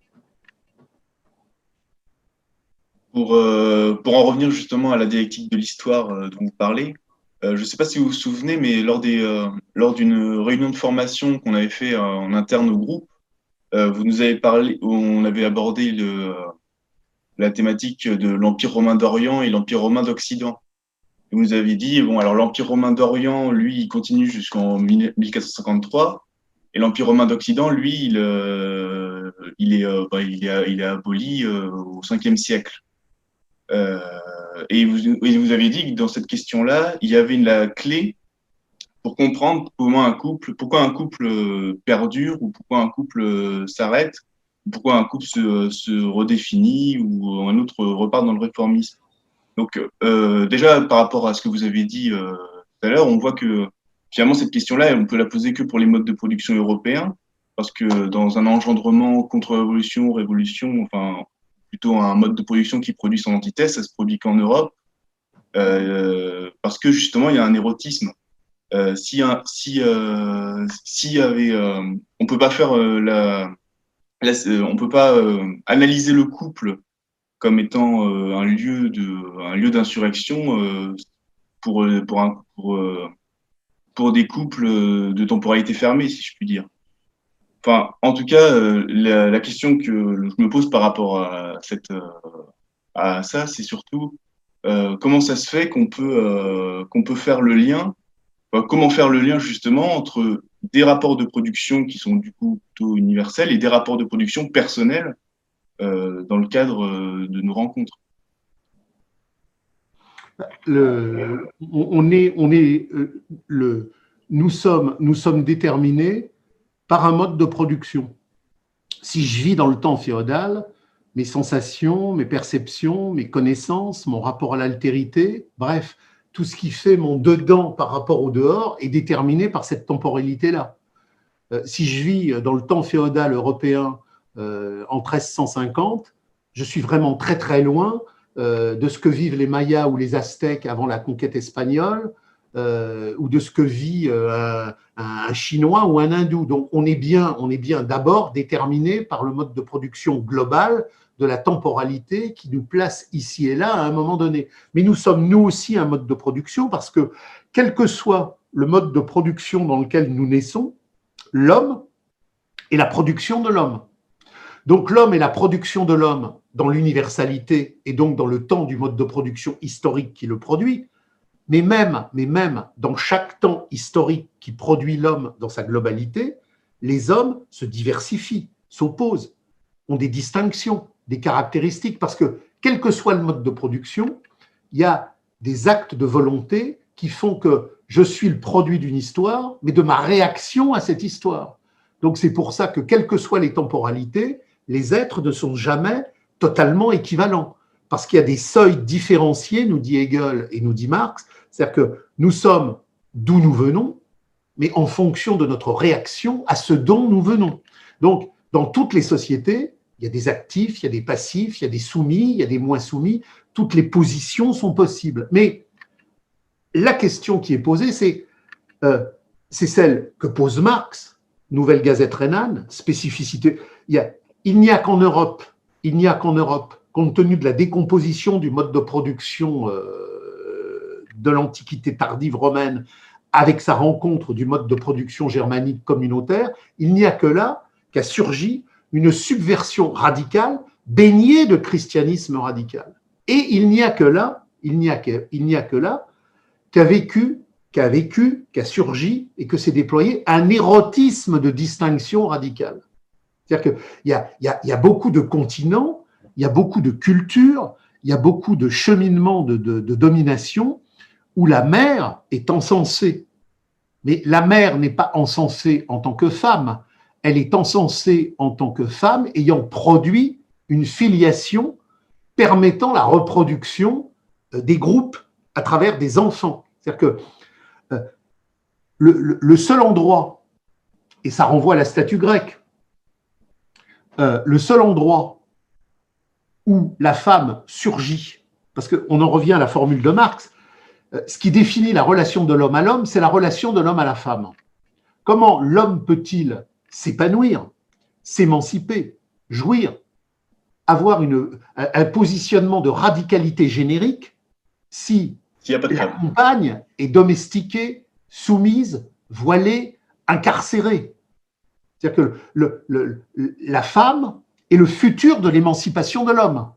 Pour, euh, pour en revenir justement à la dialectique de l'histoire euh, dont vous parlez, euh, je ne sais pas si vous vous souvenez, mais lors, des, euh, lors d'une réunion de formation qu'on avait fait euh, en interne au groupe, Euh, vous nous avez parlé, on avait abordé le, la thématique de l'Empire romain d'Orient et l'Empire romain d'Occident. Et vous nous avez dit, bon, alors l'Empire romain d'Orient, lui, il continue jusqu'en mille quatre cent cinquante-trois, et l'Empire romain d'Occident, lui, il, euh, il, est, euh, bah, il, est, il est aboli euh, au cinquième siècle. Euh, et, vous, et vous avez dit que dans cette question-là, il y avait une, la clé pour comprendre comment un couple, pourquoi un couple perdure ou pourquoi un couple s'arrête, pourquoi un couple se, se redéfinit ou un autre repart dans le réformisme. Donc, euh, déjà, par rapport à ce que vous avez dit euh, tout à l'heure, on voit que finalement, cette question-là, on peut la poser que pour les modes de production européens, parce que dans un engendrement contre-révolution, révolution, enfin, plutôt un mode de production qui produit son antithèse, ça se produit qu'en Europe, euh, parce que justement, il y a un érotisme. Euh, si un, si, euh, s'il y avait, euh, on peut pas faire euh, la, la, on peut pas euh, analyser le couple comme étant euh, un lieu de, un lieu d'insurrection euh, pour pour un pour, euh, pour des couples de temporalité fermée, si je puis dire. Enfin, en tout cas, euh, la, la question que je me pose par rapport à cette euh, à ça, c'est surtout euh, comment ça se fait qu'on peut euh, qu'on peut faire le lien, enfin, comment faire le lien justement entre des rapports de production qui sont du coup plutôt universels et des rapports de production personnels euh, dans le cadre euh, de nos rencontres. Le, on est, on est le, nous sommes, nous sommes déterminés par un mode de production. Si je vis dans le temps féodal, mes sensations, mes perceptions, mes connaissances, mon rapport à l'altérité, bref, tout ce qui fait mon dedans par rapport au dehors est déterminé par cette temporalité-là. Euh, si je vis dans le temps féodal européen euh, en treize cent cinquante, je suis vraiment très très loin euh, de ce que vivent les Mayas ou les Aztèques avant la conquête espagnole, euh, ou de ce que vit euh, un, un Chinois ou un Hindou. Donc on est bien, on est bien d'abord déterminé par le mode de production global de la temporalité qui nous place ici et là à un moment donné. Mais nous sommes nous aussi un mode de production parce que quel que soit le mode de production dans lequel nous naissons, l'homme est la production de l'homme. Donc l'homme est la production de l'homme dans l'universalité et donc dans le temps du mode de production historique qui le produit, mais même, mais même dans chaque temps historique qui produit l'homme dans sa globalité, les hommes se diversifient, s'opposent, ont des distinctions, des caractéristiques, parce que quel que soit le mode de production, il y a des actes de volonté qui font que je suis le produit d'une histoire, mais de ma réaction à cette histoire. Donc c'est pour ça que, quelles que soient les temporalités, les êtres ne sont jamais totalement équivalents, parce qu'il y a des seuils différenciés, nous dit Hegel et nous dit Marx, c'est-à-dire que nous sommes d'où nous venons, mais en fonction de notre réaction à ce dont nous venons. Donc, dans toutes les sociétés, il y a des actifs, il y a des passifs, il y a des soumis, il y a des moins soumis, toutes les positions sont possibles. Mais la question qui est posée, c'est euh, c'est celle que pose Marx, Nouvelle Gazette rhénane, spécificité. Il y a, il n'y a qu'en Europe, il n'y a qu'en Europe, compte tenu de la décomposition du mode de production euh, de l'Antiquité tardive romaine avec sa rencontre du mode de production germanique communautaire, il n'y a que là qu'a surgi une subversion radicale baignée de christianisme radical. Et il n'y a que là, il n'y a que, il n'y a que là qu'a vécu, qu'a vécu, qu'a surgi et que s'est déployé un érotisme de distinction radicale. C'est-à-dire qu'il y a, il y a, il y a beaucoup de continents, il y a beaucoup de cultures, il y a beaucoup de cheminements de, de, de domination où la mère est encensée. Mais la mère n'est pas encensée en tant que femme, elle est encensée en tant que femme ayant produit une filiation permettant la reproduction des groupes à travers des enfants. C'est-à-dire que euh, le, le, le seul endroit, et ça renvoie à la statue grecque, euh, le seul endroit où la femme surgit, parce qu'on en revient à la formule de Marx, euh, ce qui définit la relation de l'homme à l'homme, c'est la relation de l'homme à la femme. Comment l'homme peut-il s'épanouir, s'émanciper, jouir, avoir une, un positionnement de radicalité générique si la compagne est domestiquée, soumise, voilée, incarcérée. C'est-à-dire que le, le, la femme est le futur de l'émancipation de l'homme.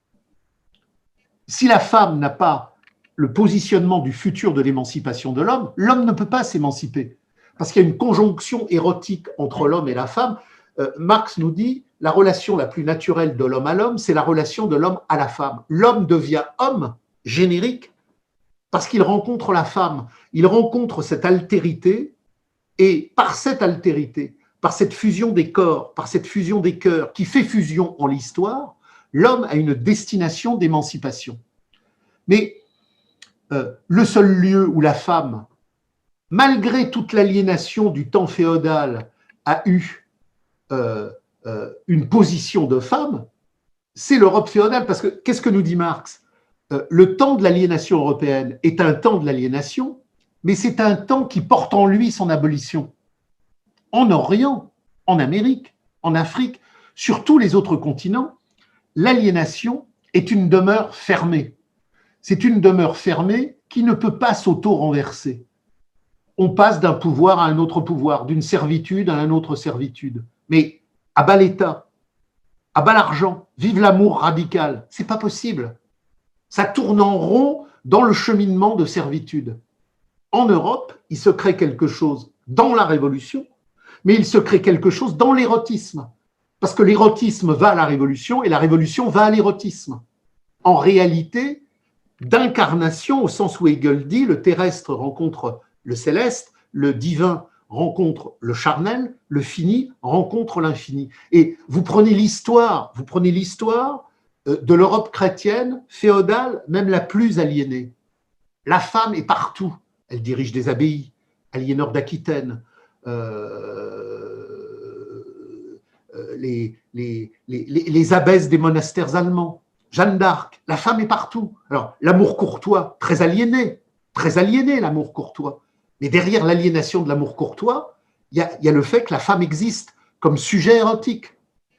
Si la femme n'a pas le positionnement du futur de l'émancipation de l'homme, l'homme ne peut pas s'émanciper. Parce qu'il y a une conjonction érotique entre l'homme et la femme. Euh, Marx nous dit la relation la plus naturelle de l'homme à l'homme, c'est la relation de l'homme à la femme. L'homme devient homme générique parce qu'il rencontre la femme, il rencontre cette altérité, et par cette altérité, par cette fusion des corps, par cette fusion des cœurs qui fait fusion en l'histoire, l'homme a une destination d'émancipation. Mais euh, le seul lieu où la femme, malgré toute l'aliénation du temps féodal, a eu euh, euh, une position de femme, c'est l'Europe féodale. Parce que qu'est-ce que nous dit Marx? euh, Le temps de l'aliénation européenne est un temps de l'aliénation, mais c'est un temps qui porte en lui son abolition. En Orient, en Amérique, en Afrique, sur tous les autres continents, l'aliénation est une demeure fermée. C'est une demeure fermée qui ne peut pas s'auto-renverser. On passe d'un pouvoir à un autre pouvoir, d'une servitude à une autre servitude. Mais à bas l'État, à bas l'argent, vive l'amour radical, c'est pas possible. Ça tourne en rond dans le cheminement de servitude. En Europe, il se crée quelque chose dans la Révolution, mais il se crée quelque chose dans l'érotisme. Parce que l'érotisme va à la Révolution et la Révolution va à l'érotisme. En réalité, d'incarnation, au sens où Hegel dit, le terrestre rencontre le céleste, le divin rencontre le charnel, le fini rencontre l'infini. Et vous prenez l'histoire, vous prenez l'histoire de l'Europe chrétienne, féodale, même la plus aliénée. La femme est partout. Elle dirige des abbayes, Aliénor d'Aquitaine, euh, les, les, les, les abbesses des monastères allemands, Jeanne d'Arc. La femme est partout. Alors, l'amour courtois, très aliéné, très aliéné l'amour courtois. Mais derrière l'aliénation de l'amour courtois, il y a, y a le fait que la femme existe comme sujet érotique.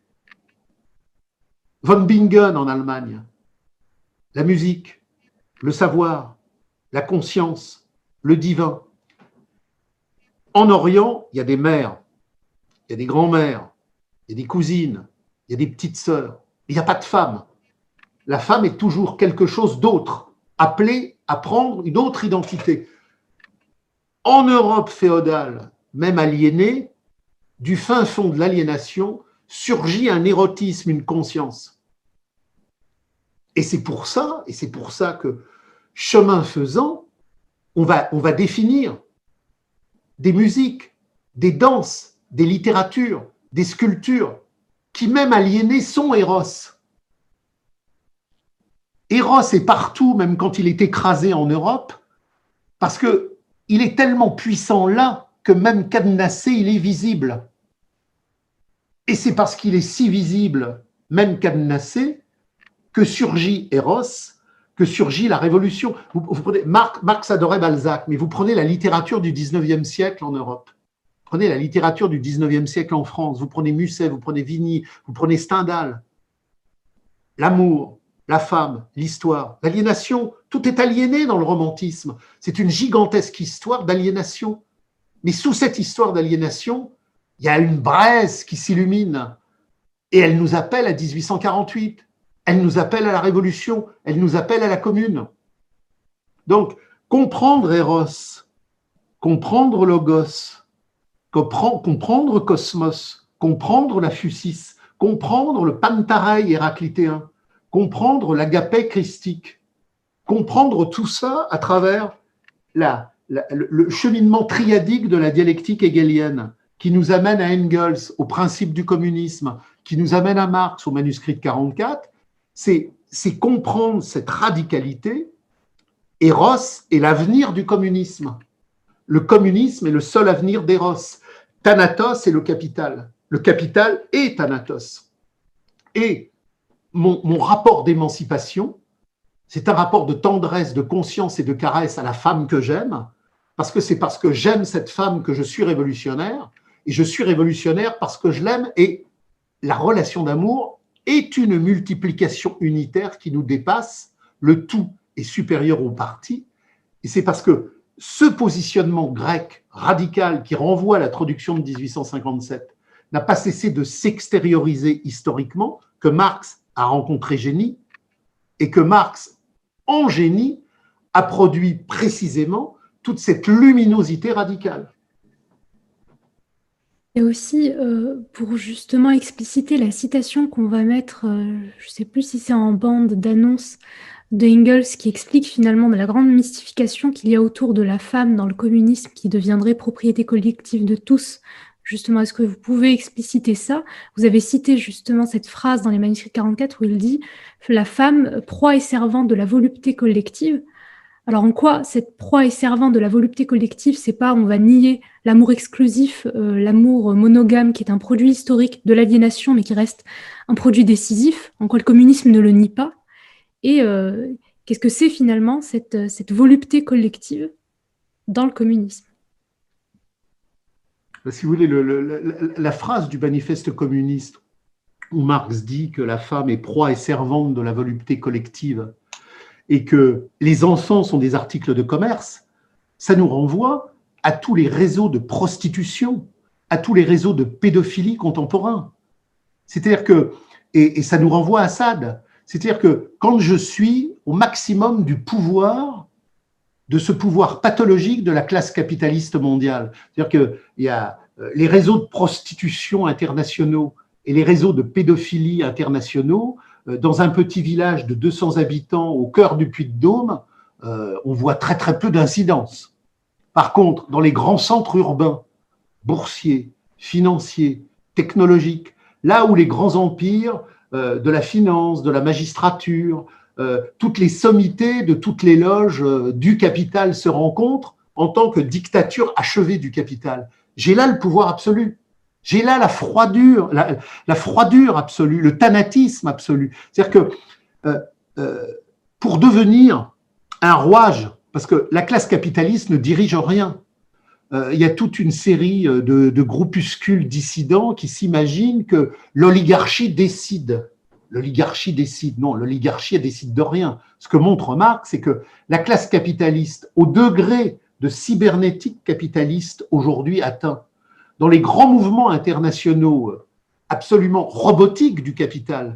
Von Bingen en Allemagne, la musique, le savoir, la conscience, le divin. En Orient, il y a des mères, il y a des grands-mères, il y a des cousines, il y a des petites sœurs. Il n'y a pas de femme. La femme est toujours quelque chose d'autre, appelée à prendre une autre identité. En Europe féodale, même aliénée, du fin fond de l'aliénation, surgit un érotisme, une conscience. Et c'est pour ça, et c'est pour ça que, chemin faisant, on va, on va définir des musiques, des danses, des littératures, des sculptures, qui même aliénées sont Eros. Eros est partout, même quand il est écrasé en Europe, parce qu'il est tellement puissant là que même cadenassé, il est visible. Et c'est parce qu'il est si visible, même cadenassé, que surgit Eros, que surgit la Révolution. Vous, vous prenez, Marx, Marx adorait Balzac, mais vous prenez la littérature du dix-neuvième siècle en Europe. Vous prenez la littérature du dix-neuvième siècle en France. Vous prenez Musset, vous prenez Vigny, vous prenez Stendhal. L'amour, la femme, l'histoire, l'aliénation, tout est aliéné dans le romantisme. C'est une gigantesque histoire d'aliénation. Mais sous cette histoire d'aliénation, il y a une braise qui s'illumine et elle nous appelle à dix-huit cent quarante-huit. Elle nous appelle à la Révolution, elle nous appelle à la Commune. Donc, comprendre Eros, comprendre Logos, comprendre Cosmos, comprendre la Phusis, comprendre le Pantarei héraclitéen, comprendre l'agapé christique, comprendre tout ça à travers la, la, le cheminement triadique de la dialectique hegelienne qui nous amène à Engels, au principe du communisme, qui nous amène à Marx, au manuscrit de quarante-quatre, c'est, c'est comprendre cette radicalité. Eros est l'avenir du communisme. Le communisme est le seul avenir d'Eros. Thanatos est le capital. Le capital est Thanatos. Et mon, mon rapport d'émancipation, c'est un rapport de tendresse, de conscience et de caresse à la femme que j'aime, parce que c'est parce que j'aime cette femme que je suis révolutionnaire, et je suis révolutionnaire parce que je l'aime, et la relation d'amour est une multiplication unitaire qui nous dépasse. Le tout est supérieur au parti. Et c'est parce que ce positionnement grec radical qui renvoie à la traduction de dix-huit cent cinquante-sept n'a pas cessé de s'extérioriser historiquement que Marx a rencontré Génie et que Marx, en génie, a produit précisément toute cette luminosité radicale. Et aussi, euh, pour justement expliciter la citation qu'on va mettre, euh, je ne sais plus si c'est en bande d'annonce de Engels qui explique finalement de la grande mystification qu'il y a autour de la femme dans le communisme qui deviendrait propriété collective de tous. Justement, est-ce que vous pouvez expliciter ça? Vous avez cité justement cette phrase dans les manuscrits quarante-quatre où il dit « La femme, proie et servante de la volupté collective ». Alors en quoi cette proie et servante de la volupté collective, c'est pas on va nier l'amour exclusif, euh, l'amour monogame qui est un produit historique de l'aliénation mais qui reste un produit décisif, en quoi le communisme ne le nie pas? Et euh, qu'est-ce que c'est finalement cette, cette volupté collective dans le communisme? Si vous voulez, le, le, la, la phrase du manifeste communiste où Marx dit que la femme est proie et servante de la volupté collective et que les enfants sont des articles de commerce, ça nous renvoie à tous les réseaux de prostitution, à tous les réseaux de pédophilie contemporains. C'est-à-dire que, et, et ça nous renvoie à Sade, c'est-à-dire que quand je suis au maximum du pouvoir, de ce pouvoir pathologique de la classe capitaliste mondiale, c'est-à-dire qu'il y a les réseaux de prostitution internationaux et les réseaux de pédophilie internationaux, dans un petit village de deux cents habitants au cœur du Puy-de-Dôme, euh, on voit très très peu d'incidence. Par contre, dans les grands centres urbains, boursiers, financiers, technologiques, là où les grands empires euh, de la finance, de la magistrature, euh, toutes les sommités de toutes les loges euh, du capital se rencontrent en tant que dictature achevée du capital. J'ai là le pouvoir absolu. J'ai là la froidure, la, la froidure absolue, le thanatisme absolu. C'est-à-dire que euh, euh, pour devenir un rouage, parce que la classe capitaliste ne dirige rien, euh, il y a toute une série de, de groupuscules dissidents qui s'imaginent que l'oligarchie décide. L'oligarchie décide. Non, l'oligarchie ne décide de rien. Ce que montre Marx, c'est que la classe capitaliste, au degré de cybernétique capitaliste aujourd'hui atteint, dans les grands mouvements internationaux absolument robotiques du capital,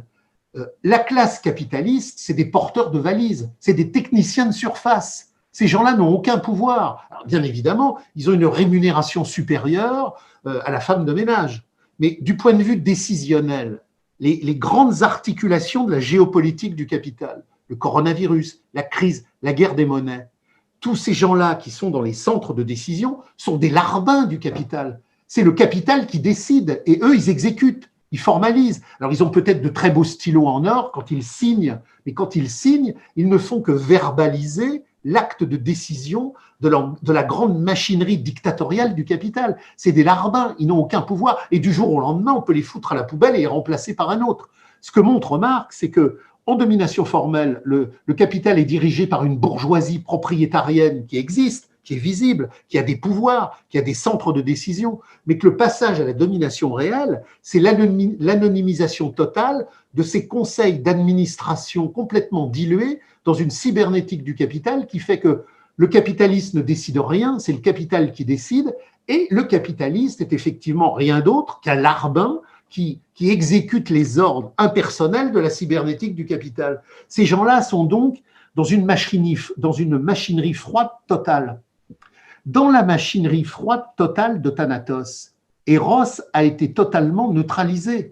la classe capitaliste, c'est des porteurs de valises, c'est des techniciens de surface. Ces gens-là n'ont aucun pouvoir. Alors, bien évidemment, ils ont une rémunération supérieure à la femme de ménage. Mais du point de vue décisionnel, les, les grandes articulations de la géopolitique du capital, le coronavirus, la crise, la guerre des monnaies, tous ces gens-là qui sont dans les centres de décision sont des larbins du capital. C'est le capital qui décide et eux, ils exécutent, ils formalisent. Alors, ils ont peut-être de très beaux stylos en or quand ils signent, mais quand ils signent, ils ne font que verbaliser l'acte de décision de la, de la grande machinerie dictatoriale du capital. C'est des larbins, ils n'ont aucun pouvoir et du jour au lendemain, on peut les foutre à la poubelle et les remplacer par un autre. Ce que montre Marx, c'est que en domination formelle, le, le capital est dirigé par une bourgeoisie propriétarienne qui existe, qui est visible, qui a des pouvoirs, qui a des centres de décision, mais que le passage à la domination réelle, c'est l'anonymisation totale de ces conseils d'administration complètement dilués dans une cybernétique du capital qui fait que le capitaliste ne décide rien, c'est le capital qui décide, et le capitaliste est effectivement rien d'autre qu'un larbin qui, qui exécute les ordres impersonnels de la cybernétique du capital. Ces gens-là sont donc dans une machinerie, dans une machinerie froide totale. Dans la machinerie froide totale de Thanatos, Eros a été totalement neutralisé.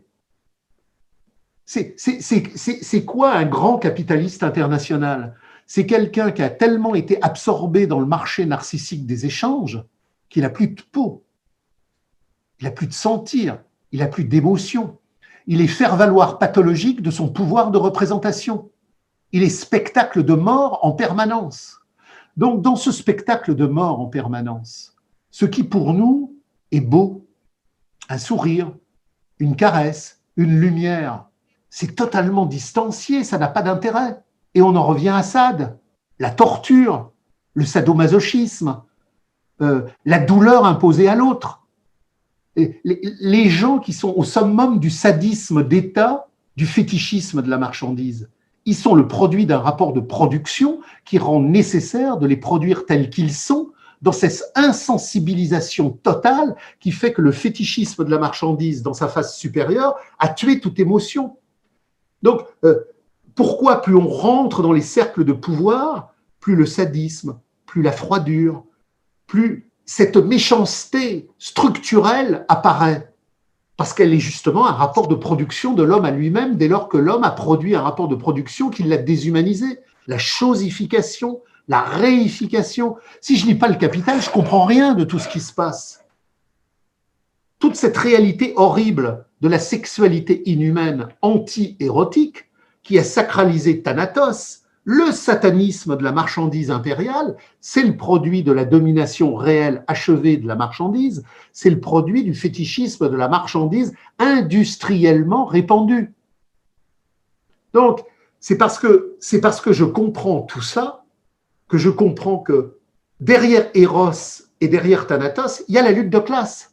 C'est quoi un grand capitaliste international? C'est quelqu'un qui a tellement été absorbé dans le marché narcissique des échanges qu'il n'a plus de peau, il n'a plus de sentir, il n'a plus d'émotion. Il est faire-valoir pathologique de son pouvoir de représentation. Il est spectacle de mort en permanence. Donc, dans ce spectacle de mort en permanence, ce qui pour nous est beau, un sourire, une caresse, une lumière, c'est totalement distancié, ça n'a pas d'intérêt. Et on en revient à Sade, la torture, le sadomasochisme, euh, la douleur imposée à l'autre. Les, les gens qui sont au summum du sadisme d'État, du fétichisme de la marchandise, ils sont le produit d'un rapport de production qui rend nécessaire de les produire tels qu'ils sont, dans cette insensibilisation totale qui fait que le fétichisme de la marchandise, dans sa phase supérieure, a tué toute émotion. Donc, euh, pourquoi plus on rentre dans les cercles de pouvoir, plus le sadisme, plus la froidure, plus cette méchanceté structurelle apparaît. parce qu'elle est justement un rapport de production de l'homme à lui-même dès lors que l'homme a produit un rapport de production qui l'a déshumanisé. La chosification, la réification. Si je ne lis pas le Capital, je ne comprends rien de tout ce qui se passe. Toute cette réalité horrible de la sexualité inhumaine anti-érotique qui a sacralisé Thanatos, le satanisme de la marchandise impériale, c'est le produit de la domination réelle achevée de la marchandise, c'est le produit du fétichisme de la marchandise industriellement répandue. Donc, c'est parce que, c'est parce que je comprends tout ça que je comprends que derrière Eros et derrière Thanatos, il y a la lutte de classe.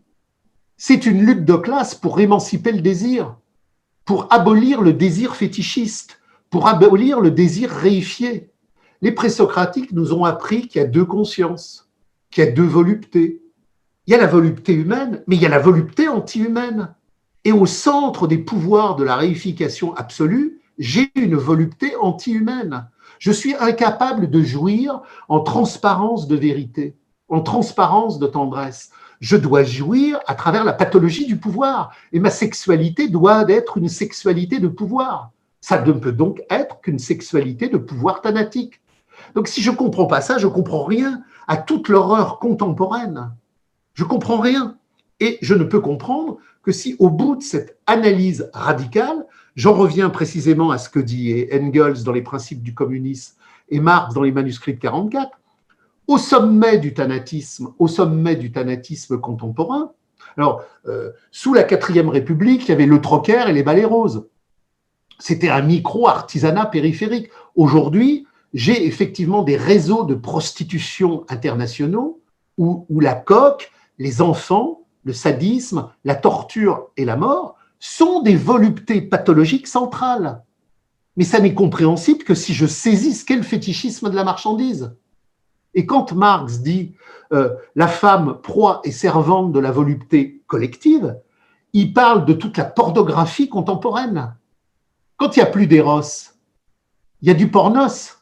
C'est une lutte de classe pour émanciper le désir, pour abolir le désir fétichiste, pour abolir le désir réifié. Les présocratiques nous ont appris qu'il y a deux consciences, qu'il y a deux voluptés. Il y a la volupté humaine, mais il y a la volupté anti-humaine. Et au centre des pouvoirs de la réification absolue, j'ai une volupté anti-humaine. Je suis incapable de jouir en transparence de vérité, en transparence de tendresse. Je dois jouir à travers la pathologie du pouvoir. Et ma sexualité doit être une sexualité de pouvoir. Ça ne peut donc être qu'une sexualité de pouvoir thanatique. Donc si je ne comprends pas ça, je ne comprends rien à toute l'horreur contemporaine. Je ne comprends rien. Et je ne peux comprendre que si au bout de cette analyse radicale, j'en reviens précisément à ce que dit Engels dans les principes du communisme et Marx dans les manuscrits de quarante-quatre, au sommet du thanatisme, au sommet du thanatisme contemporain. Alors, euh, sous la quatrième République, il y avait le troquet et les balais roses. C'était un micro-artisanat périphérique. Aujourd'hui, j'ai effectivement des réseaux de prostitution internationaux où, où la coque, les enfants, le sadisme, la torture et la mort sont des voluptés pathologiques centrales. Mais ça n'est compréhensible que si je saisis ce qu'est le fétichisme de la marchandise. Et quand Marx dit euh, la femme proie et servante de la volupté collective, il parle de toute la pornographie contemporaine. Quand il n'y a plus d'éros, il y a du pornos.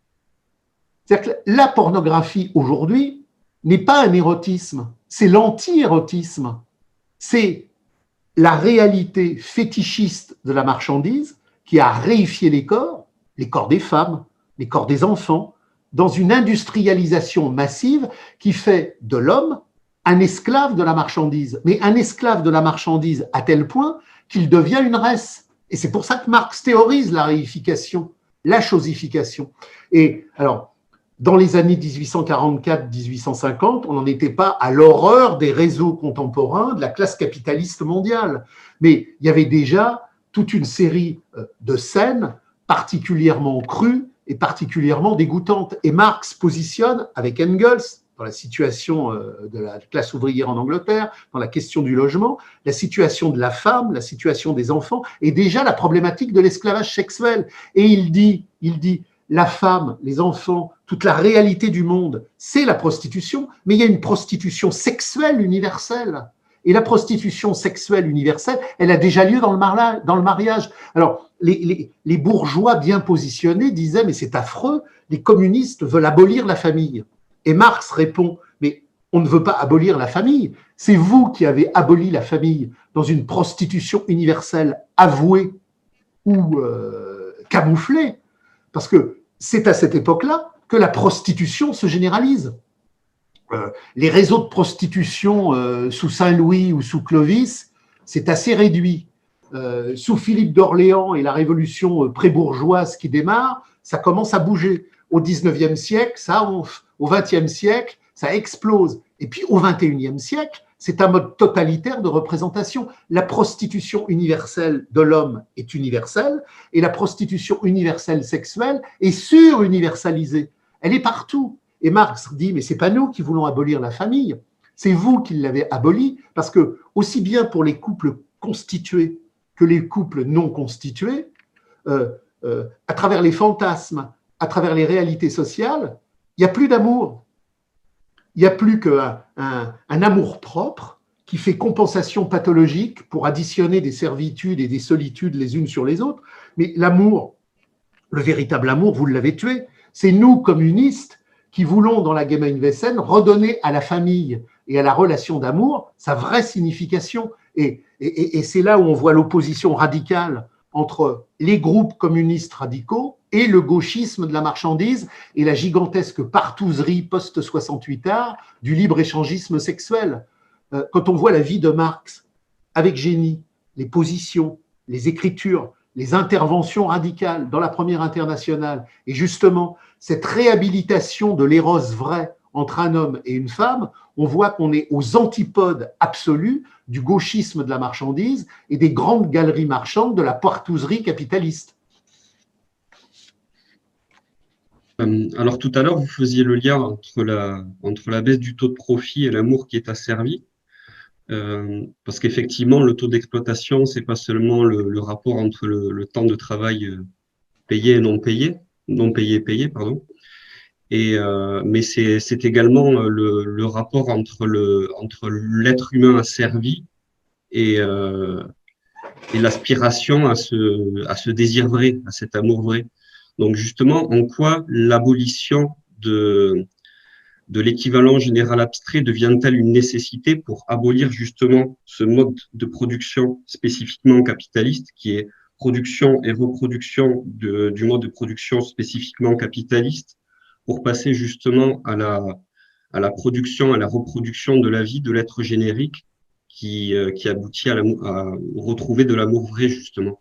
C'est-à-dire que la pornographie aujourd'hui n'est pas un érotisme, c'est l'anti-érotisme. C'est la réalité fétichiste de la marchandise qui a réifié les corps, les corps des femmes, les corps des enfants, dans une industrialisation massive qui fait de l'homme un esclave de la marchandise. Mais un esclave de la marchandise à tel point qu'il devient une res. Et c'est pour ça que Marx théorise la réification, la chosification. Et alors, dans les années dix-huit cent quarante-quatre à dix-huit cent cinquante, on n'en était pas à l'horreur des réseaux contemporains de la classe capitaliste mondiale. Mais il y avait déjà toute une série de scènes particulièrement crues et particulièrement dégoûtantes. Et Marx positionne, avec Engels, dans la situation de la classe ouvrière en Angleterre, dans la question du logement, la situation de la femme, la situation des enfants, et déjà la problématique de l'esclavage sexuel. Et il dit, il dit, la femme, les enfants, toute la réalité du monde, c'est la prostitution, mais il y a une prostitution sexuelle universelle. Et la prostitution sexuelle universelle, elle a déjà lieu dans le, mari- dans le mariage. Alors, les, les, les bourgeois bien positionnés disaient, mais c'est affreux, les communistes veulent abolir la famille. Et Marx répond, mais on ne veut pas abolir la famille, c'est vous qui avez aboli la famille dans une prostitution universelle avouée ou euh, camouflée, parce que c'est à cette époque-là que la prostitution se généralise. Euh, les réseaux de prostitution euh, sous Saint-Louis ou sous Clovis, c'est assez réduit. Euh, sous Philippe d'Orléans et la révolution pré-bourgeoise qui démarre, ça commence à bouger. Au dix-neuvième siècle, ça, on, au vingtième siècle, ça explose. Et puis au vingt et unième siècle, c'est un mode totalitaire de représentation. La prostitution universelle de l'homme est universelle et la prostitution universelle sexuelle est suruniversalisée. Elle est partout. Et Marx dit, mais ce n'est pas nous qui voulons abolir la famille, c'est vous qui l'avez abolie, parce que aussi bien pour les couples constitués que les couples non constitués, euh, euh, à travers les fantasmes, à travers les réalités sociales, il n'y a plus d'amour. Il n'y a plus qu'un un, un amour propre qui fait compensation pathologique pour additionner des servitudes et des solitudes les unes sur les autres. Mais l'amour, le véritable amour, vous l'avez tué. C'est nous, communistes, qui voulons, dans la Gemeinwesen, redonner à la famille et à la relation d'amour sa vraie signification. Et, et, et c'est là où on voit l'opposition radicale entre les groupes communistes radicaux et le gauchisme de la marchandise et la gigantesque partouzerie post-soixante-huit art du libre-échangisme sexuel. Euh, quand on voit la vie de Marx avec génie, les positions, les écritures, les interventions radicales dans la Première Internationale, et justement cette réhabilitation de l'éros vrai entre un homme et une femme, on voit qu'on est aux antipodes absolus du gauchisme de la marchandise et des grandes galeries marchandes de la partouzerie capitaliste. Alors tout à l'heure, vous faisiez le lien entre la, entre la baisse du taux de profit et l'amour qui est asservi. Euh, parce qu'effectivement, le taux d'exploitation, c'est pas seulement le, le rapport entre le, le temps de travail payé et non payé, non payé et payé, pardon. Et euh, mais c'est c'est également le, le rapport entre le entre l'être humain asservi et euh, et l'aspiration à ce à ce désir vrai, à cet amour vrai. Donc justement, en quoi l'abolition de de l'équivalent général abstrait devient-elle une nécessité pour abolir justement ce mode de production spécifiquement capitaliste qui est production et reproduction de, du mode de production spécifiquement capitaliste pour passer justement à la, à la production, à la reproduction de la vie de l'être générique qui, euh, qui aboutit à, à retrouver de l'amour vrai justement.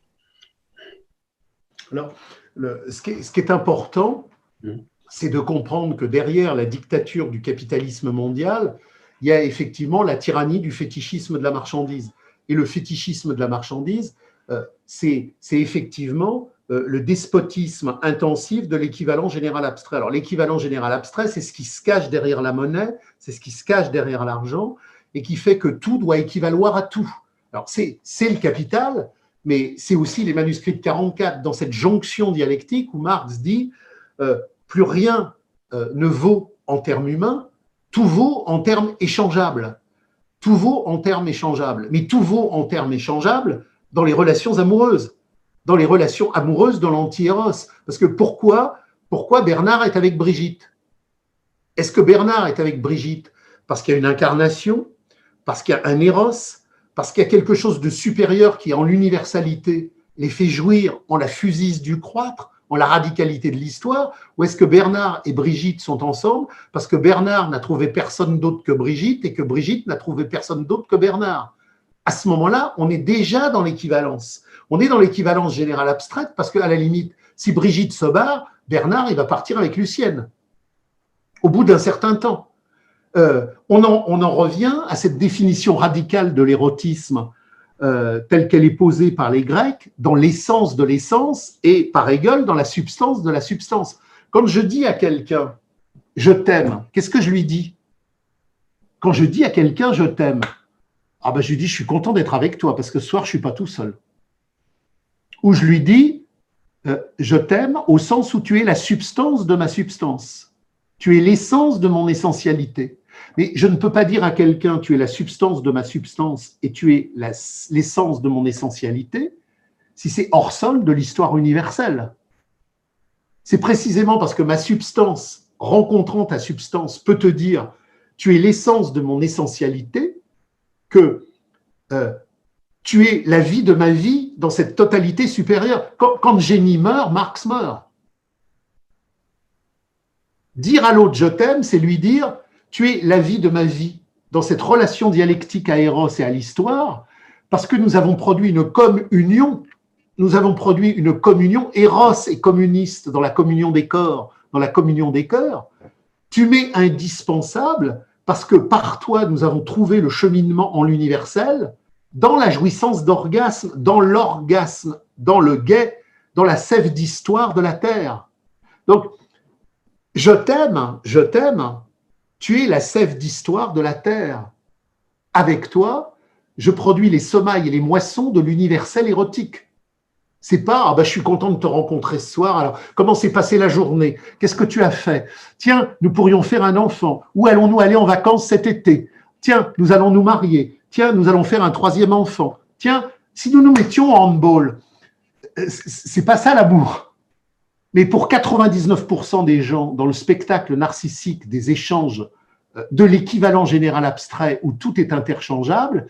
Alors, le, ce, qui est, ce qui est important, mmh. c'est de comprendre que derrière la dictature du capitalisme mondial, il y a effectivement la tyrannie du fétichisme de la marchandise. Et le fétichisme de la marchandise, euh, c'est effectivement euh, le despotisme intensif de l'équivalent général abstrait. Alors l'équivalent général abstrait, c'est ce qui se cache derrière la monnaie, c'est ce qui se cache derrière l'argent, et qui fait que tout doit équivaloir à tout. Alors c'est le capital, mais c'est aussi les manuscrits de quarante-quatre, dans cette jonction dialectique où Marx dit euh, plus rien euh, ne vaut en termes humains, tout vaut en termes échangeables. Tout vaut en termes échangeables. Mais tout vaut en termes échangeables dans les relations amoureuses. Dans les relations amoureuses de l'anti-éros. Parce que pourquoi, pourquoi Bernard est avec Brigitte? Est-ce que Bernard est avec Brigitte parce qu'il y a une incarnation, parce qu'il y a un éros, parce qu'il y a quelque chose de supérieur qui, en l'universalité, les fait jouir en la fusise du croître, en la radicalité de l'histoire, ou est-ce que Bernard et Brigitte sont ensemble parce que Bernard n'a trouvé personne d'autre que Brigitte et que Brigitte n'a trouvé personne d'autre que Bernard? À ce moment-là, on est déjà dans l'équivalence. On est dans l'équivalence générale abstraite parce qu'à la limite, si Brigitte se barre, Bernard, il va partir avec Lucienne au bout d'un certain temps. Euh, on, en, on en revient à cette définition radicale de l'érotisme Euh, telle qu'elle est posée par les Grecs, dans l'essence de l'essence et par Hegel dans la substance de la substance. Quand je dis à quelqu'un « je t'aime », qu'est-ce que je lui dis? Quand je dis à quelqu'un « je t'aime », ah ben je lui dis « je suis content d'être avec toi parce que ce soir je ne suis pas tout seul ». Ou je lui dis euh, « je t'aime » au sens où tu es la substance de ma substance. Tu es l'essence de mon essentialité. Mais je ne peux pas dire à quelqu'un « tu es la substance de ma substance et tu es l'essence de mon essentialité » si c'est hors sol de l'histoire universelle. C'est précisément parce que ma substance, rencontrant ta substance, peut te dire « tu es l'essence de mon essentialité » que euh, tu es la vie de ma vie dans cette totalité supérieure. Quand, quand Jenny meurt, Marx meurt. Dire à l'autre « je t'aime », c'est lui dire « tu es la vie de ma vie » dans cette relation dialectique à Eros et à l'histoire, parce que nous avons produit une communion, nous avons produit une communion, Eros et communiste dans la communion des corps, dans la communion des cœurs. Tu m'es indispensable parce que par toi, nous avons trouvé le cheminement en l'universel, dans la jouissance d'orgasme, dans l'orgasme, dans le guet, dans la sève d'histoire de la terre. Donc, je t'aime, je t'aime, tu es la sève d'histoire de la terre. Avec toi, je produis les semailles et les moissons de l'universel érotique. C'est pas, ah ben, je suis content de te rencontrer ce soir, alors comment s'est passée la journée? Qu'est-ce que tu as fait? Tiens, nous pourrions faire un enfant. Où allons-nous aller en vacances cet été? Tiens, nous allons nous marier. Tiens, nous allons faire un troisième enfant. Tiens, si nous nous mettions en handball, c'est pas ça l'amour. Mais pour quatre-vingt-dix-neuf pour cent des gens dans le spectacle narcissique des échanges de l'équivalent général abstrait où tout est interchangeable,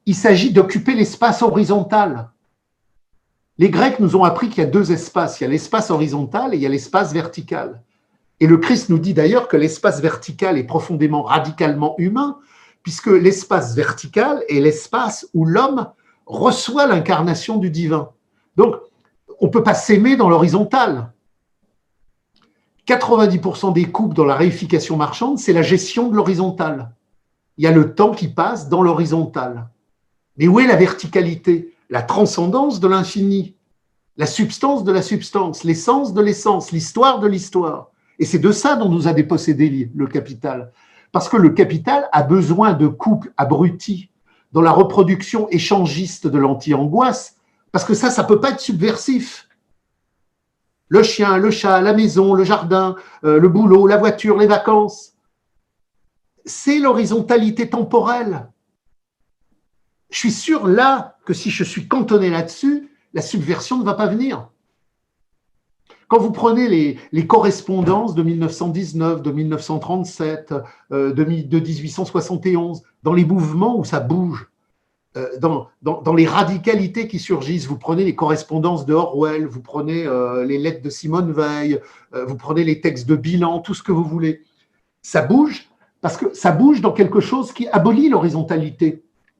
il s'agit d'occuper l'espace horizontal. Les Grecs nous ont appris qu'il y a deux espaces, il y a l'espace horizontal et il y a l'espace vertical. Et le Christ nous dit d'ailleurs que l'espace vertical est profondément, radicalement humain, puisque l'espace vertical est l'espace où l'homme reçoit l'incarnation du divin. Donc, on ne peut pas s'aimer dans l'horizontal. quatre-vingt-dix pour cent des couples dans la réification marchande, c'est la gestion de l'horizontal. Il y a le temps qui passe dans l'horizontal. Mais où est la verticalité? La transcendance de l'infini, la substance de la substance, l'essence de l'essence, l'histoire de l'histoire. Et c'est de ça dont nous a dépossédé le capital. Parce que le capital a besoin de couples abrutis dans la reproduction échangiste de l'anti-angoisse, parce que ça, ça ne peut pas être subversif. Le chien, le chat, la maison, le jardin, euh, le boulot, la voiture, les vacances, c'est l'horizontalité temporelle. Je suis sûr là que si je suis cantonné là-dessus, la subversion ne va pas venir. Quand vous prenez les, les correspondances de mille neuf cent dix-neuf, de mille neuf cent trente-sept, euh, de, de dix-huit cent soixante et onze, dans les mouvements où ça bouge, euh, dans, dans, dans les radicalités qui surgissent, vous prenez les correspondances de Orwell, vous prenez euh, les lettres de Simone Veil, euh, vous prenez les textes de bilan, tout ce que vous voulez. Ça bouge parce que ça bouge dans quelque chose qui abolit l'horizontalité.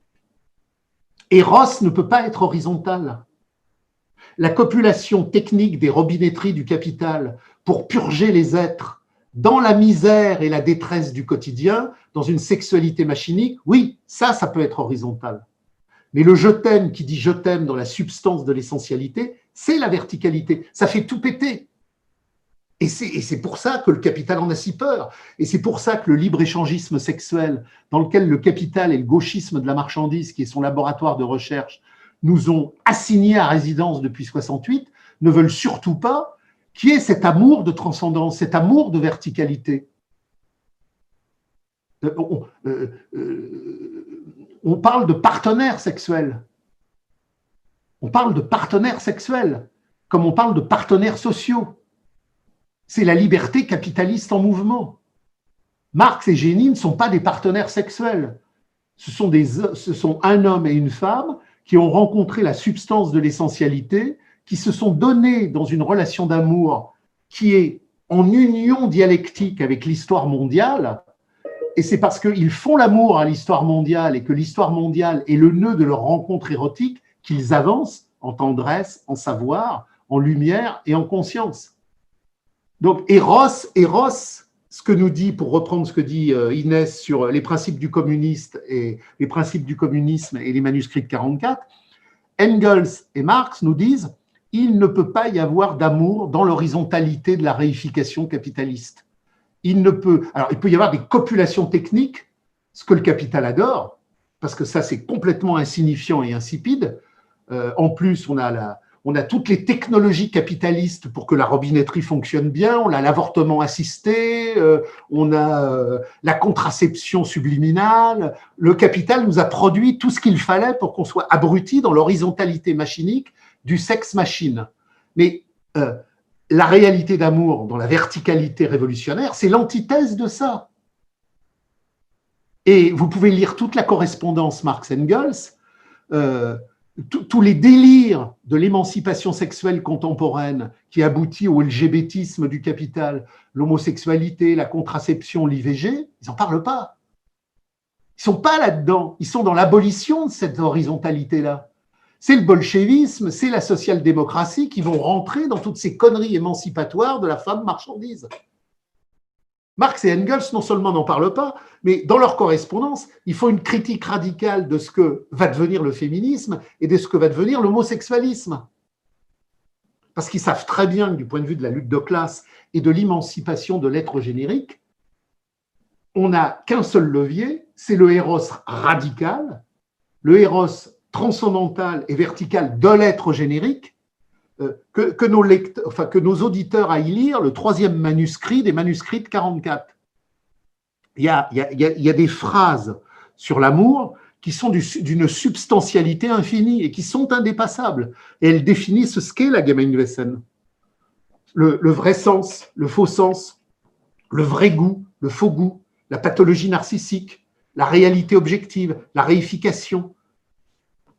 Eros ne peut pas être horizontal. La copulation technique des robinetteries du capital pour purger les êtres dans la misère et la détresse du quotidien, dans une sexualité machinique, oui, ça, ça peut être horizontal. Mais le je t'aime qui dit je t'aime dans la substance de l'essentialité, c'est la verticalité. Ça fait tout péter. Et c'est, et c'est pour ça que le capital en a si peur. Et c'est pour ça que le libre-échangisme sexuel, dans lequel le capital et le gauchisme de la marchandise, qui est son laboratoire de recherche, nous ont assignés à résidence depuis soixante-huit, ne veulent surtout pas qu'il y ait cet amour de transcendance, cet amour de verticalité. On, euh, euh, on parle de partenaires sexuels. On parle de partenaires sexuels, comme on parle de partenaires sociaux. C'est la liberté capitaliste en mouvement. Marx et Génie ne sont pas des partenaires sexuels. Ce sont, des, ce sont un homme et une femme qui ont rencontré la substance de l'essentialité, qui se sont donnés dans une relation d'amour qui est en union dialectique avec l'histoire mondiale, et c'est parce qu'ils font l'amour à l'histoire mondiale et que l'histoire mondiale est le nœud de leur rencontre érotique qu'ils avancent en tendresse, en savoir, en lumière et en conscience. Donc, Eros, Eros, ce que nous dit, pour reprendre ce que dit Inès sur les principes du communiste et les principes du communisme et les manuscrits de quarante-quatre, Engels et Marx nous disent il ne peut pas y avoir d'amour dans l'horizontalité de la réification capitaliste. Il ne peut, alors il peut y avoir des copulations techniques, ce que le capital adore, parce que ça c'est complètement insignifiant et insipide. Euh, en plus, on a la On a toutes les technologies capitalistes pour que la robinetterie fonctionne bien, on a l'avortement assisté, euh, on a euh, la contraception subliminale. Le capital nous a produit tout ce qu'il fallait pour qu'on soit abruti dans l'horizontalité machinique du sexe-machine. Mais euh, la réalité d'amour dans la verticalité révolutionnaire, c'est l'antithèse de ça. Et vous pouvez lire toute la correspondance Marx-Engels, euh, tous les délires de l'émancipation sexuelle contemporaine qui aboutit au LGBTisme du capital, l'homosexualité, la contraception, l'I V G, ils n'en parlent pas. Ils ne sont pas là-dedans. Ils sont dans l'abolition de cette horizontalité-là. C'est le bolchevisme, c'est la social-démocratie qui vont rentrer dans toutes ces conneries émancipatoires de la femme marchandise. Marx et Engels, non seulement n'en parlent pas, mais dans leur correspondance, il faut une critique radicale de ce que va devenir le féminisme et de ce que va devenir l'homosexualisme. Parce qu'ils savent très bien que du point de vue de la lutte de classe et de l'émancipation de l'être générique, on n'a qu'un seul levier, c'est le héros radical, le héros transcendantal et vertical de l'être générique, Que, que, nos lecteurs, enfin, que nos auditeurs aillent lire le troisième manuscrit des manuscrits de quarante-quatre. Il y a, il y a, il y a des phrases sur l'amour qui sont du, d'une substantialité infinie et qui sont indépassables. Et elles définissent ce qu'est la Gemeinwesen. Le, le vrai sens, le faux sens, le vrai goût, le faux goût, la pathologie narcissique, la réalité objective, la réification.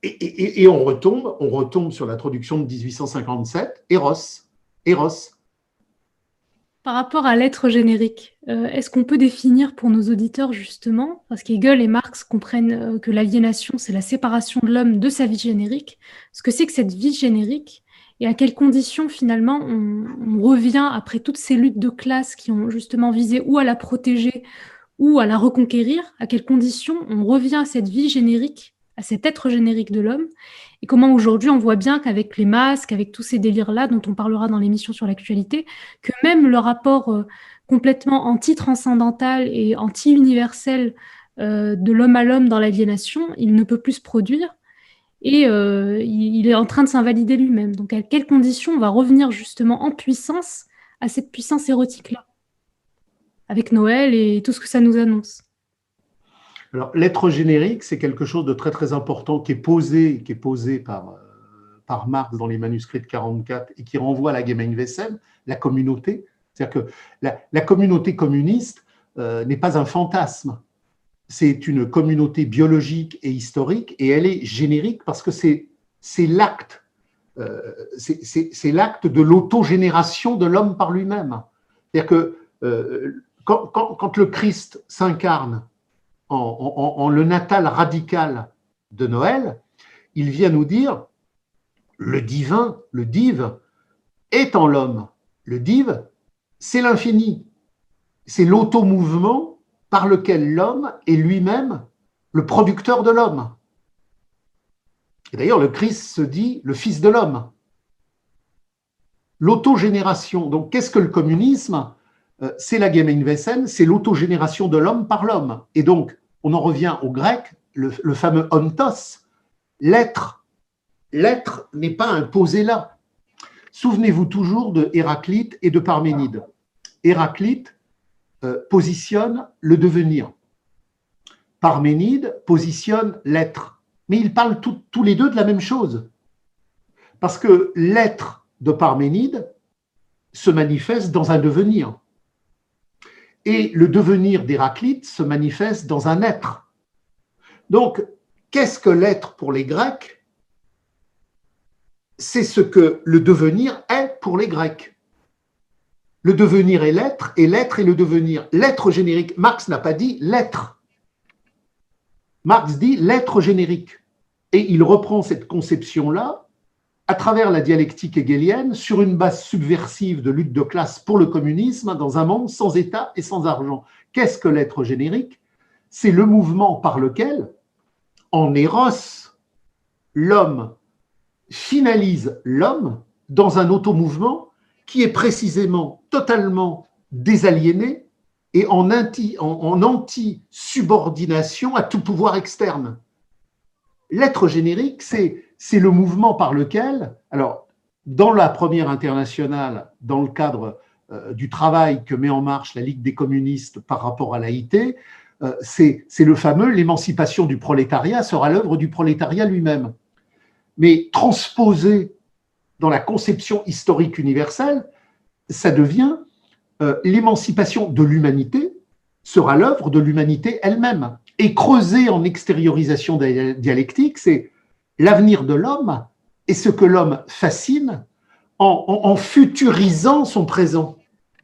et, et, et on retombe, on retombe sur la traduction de dix-huit cent cinquante-sept, Eros, Eros. Par rapport à l'être générique, euh, est-ce qu'on peut définir pour nos auditeurs justement, parce qu'Hegel et Marx comprennent euh, que l'aliénation, c'est la séparation de l'homme de sa vie générique, ce que c'est que cette vie générique et à quelles conditions finalement on, on revient après toutes ces luttes de classe qui ont justement visé ou à la protéger ou à la reconquérir, à quelles conditions on revient à cette vie générique, à cet être générique de l'homme, et comment aujourd'hui on voit bien qu'avec les masques, avec tous ces délires-là dont on parlera dans l'émission sur l'actualité, que même le rapport euh, complètement anti-transcendantal et anti-universel euh, de l'homme à l'homme dans l'aliénation, il ne peut plus se produire, et euh, il, il est en train de s'invalider lui-même. Donc à quelles conditions on va revenir justement en puissance à cette puissance érotique-là, avec Noël et tout ce que ça nous annonce? Alors, l'être générique, c'est quelque chose de très très important qui est posé, qui est posé par, euh, par Marx dans les manuscrits de quarante-quatre et qui renvoie à la Gemeinwesen, la communauté. C'est-à-dire que la, la communauté communiste euh, n'est pas un fantasme, c'est une communauté biologique et historique et elle est générique parce que c'est, c'est l'acte, euh, c'est, c'est, c'est l'acte de l'autogénération de l'homme par lui-même. C'est-à-dire que euh, quand, quand, quand le Christ s'incarne En, en, en le natal radical de Noël, il vient nous dire le divin, le div, est en l'homme. Le div, c'est l'infini. C'est l'automouvement par lequel l'homme est lui-même le producteur de l'homme. Et d'ailleurs, le Christ se dit le fils de l'homme. L'autogénération. Donc, qu'est-ce que le communisme ? C'est la Gemeinwesen, c'est l'autogénération de l'homme par l'homme. Et donc, on en revient au grec, le, le fameux ontos, l'être. L'être n'est pas imposé là. Souvenez-vous toujours de Héraclite et de Parménide. Héraclite euh, positionne le devenir. Parménide positionne l'être. Mais ils parlent tout, tous les deux de la même chose. Parce que l'être de Parménide se manifeste dans un devenir. Et le devenir d'Héraclite se manifeste dans un être. Donc, qu'est-ce que l'être pour les Grecs ? C'est ce que le devenir est pour les Grecs. Le devenir est l'être, et l'être est le devenir. L'être générique, Marx n'a pas dit l'être. Marx dit l'être générique. Et il reprend cette conception-là à travers la dialectique hegelienne, sur une base subversive de lutte de classe pour le communisme, dans un monde sans État et sans argent. Qu'est-ce que l'être générique ? C'est le mouvement par lequel, en Eros, l'homme finalise l'homme dans un automouvement qui est précisément totalement désaliéné et en anti, en, en anti-subordination à tout pouvoir externe. L'être générique, c'est c'est le mouvement par lequel, alors, dans la première internationale, dans le cadre euh, du travail que met en marche la Ligue des communistes par rapport à l'A I T, euh, c'est, c'est le fameux « l'émancipation du prolétariat sera l'œuvre du prolétariat lui-même ». Mais transposé dans la conception historique universelle, ça devient euh, « l'émancipation de l'humanité sera l'œuvre de l'humanité elle-même ». Et creusé en extériorisation dialectique, c'est l'avenir de l'homme est ce que l'homme fascine en, en, en futurisant son présent.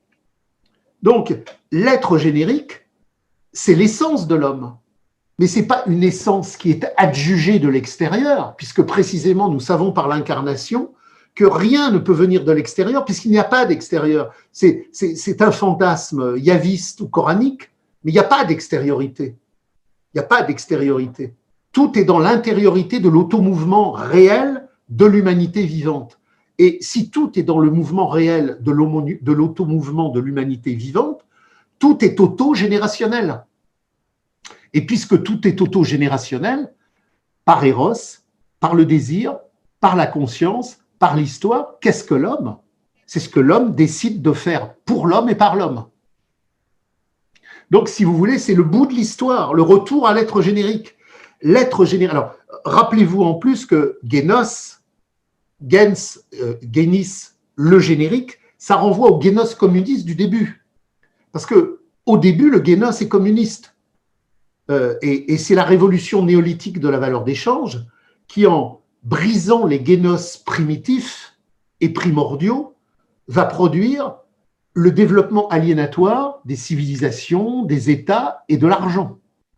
Donc, l'être générique, c'est l'essence de l'homme. Mais ce n'est pas une essence qui est adjugée de l'extérieur, puisque précisément nous savons par l'incarnation que rien ne peut venir de l'extérieur, puisqu'il n'y a pas d'extérieur. C'est, c'est, c'est un fantasme yaviste ou coranique, mais il n'y a pas d'extériorité. Il n'y a pas d'extériorité. Tout est dans l'intériorité de l'automouvement réel de l'humanité vivante. Et si tout est dans le mouvement réel de l'automouvement de l'humanité vivante, tout est autogénérationnel. Et puisque tout est autogénérationnel, par Eros, par le désir, par la conscience, par l'histoire, qu'est-ce que l'homme ? C'est ce que l'homme décide de faire pour l'homme et par l'homme. Donc, si vous voulez, c'est le bout de l'histoire, le retour à l'être générique. L'être générique. Alors, rappelez-vous en plus que Génos, gens, euh, génis, le générique, ça renvoie au génos communiste du début. Parce que au début, le génos est communiste. Euh, et, et c'est la révolution néolithique de la valeur d'échange qui, en brisant les génos primitifs et primordiaux, va produire le développement aliénatoire des civilisations, des États et de l'argent.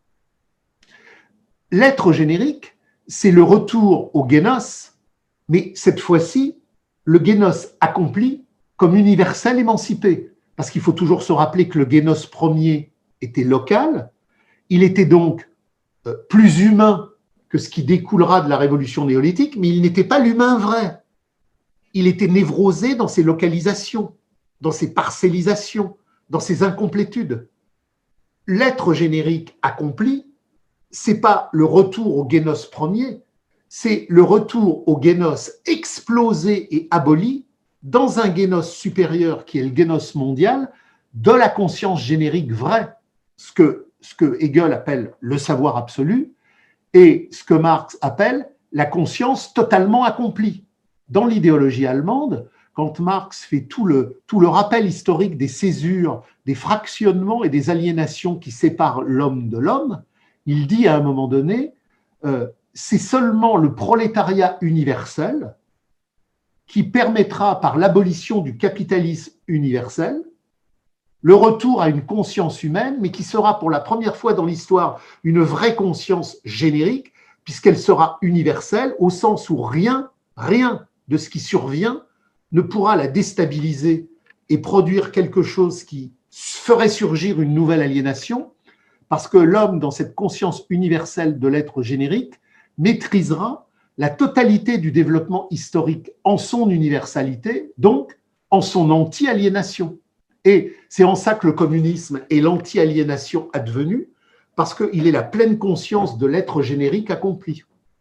L'être générique, c'est le retour au génos, mais cette fois-ci, le génos accompli comme universel émancipé. Parce qu'il faut toujours se rappeler que le génos premier était local, il était donc euh, plus humain que ce qui découlera de la révolution néolithique, mais il n'était pas l'humain vrai. Il était névrosé dans ses localisations, dans ses parcellisations, dans ses incomplétudes. L'être générique accompli, c'est pas le retour au génos premier, c'est le retour au génos explosé et aboli dans un génos supérieur qui est le génos mondial de la conscience générique vraie, ce que, ce que Hegel appelle le savoir absolu et ce que Marx appelle la conscience totalement accomplie. Dans l'idéologie allemande, quand Marx fait tout le, tout le rappel historique des césures, des fractionnements et des aliénations qui séparent l'homme de l'homme, il dit à un moment donné, euh, c'est seulement le prolétariat universel qui permettra, par l'abolition du capitalisme universel, le retour à une conscience humaine, mais qui sera pour la première fois dans l'histoire une vraie conscience générique, puisqu'elle sera universelle, au sens où rien, rien de ce qui survient ne pourra la déstabiliser et produire quelque chose qui ferait surgir une nouvelle aliénation, parce que l'homme, dans cette conscience universelle de l'être générique, maîtrisera la totalité du développement historique en son universalité, donc en son anti-aliénation. Et c'est en ça que le communisme est l'anti-aliénation advenue, parce qu'il est la pleine conscience de l'être générique accompli.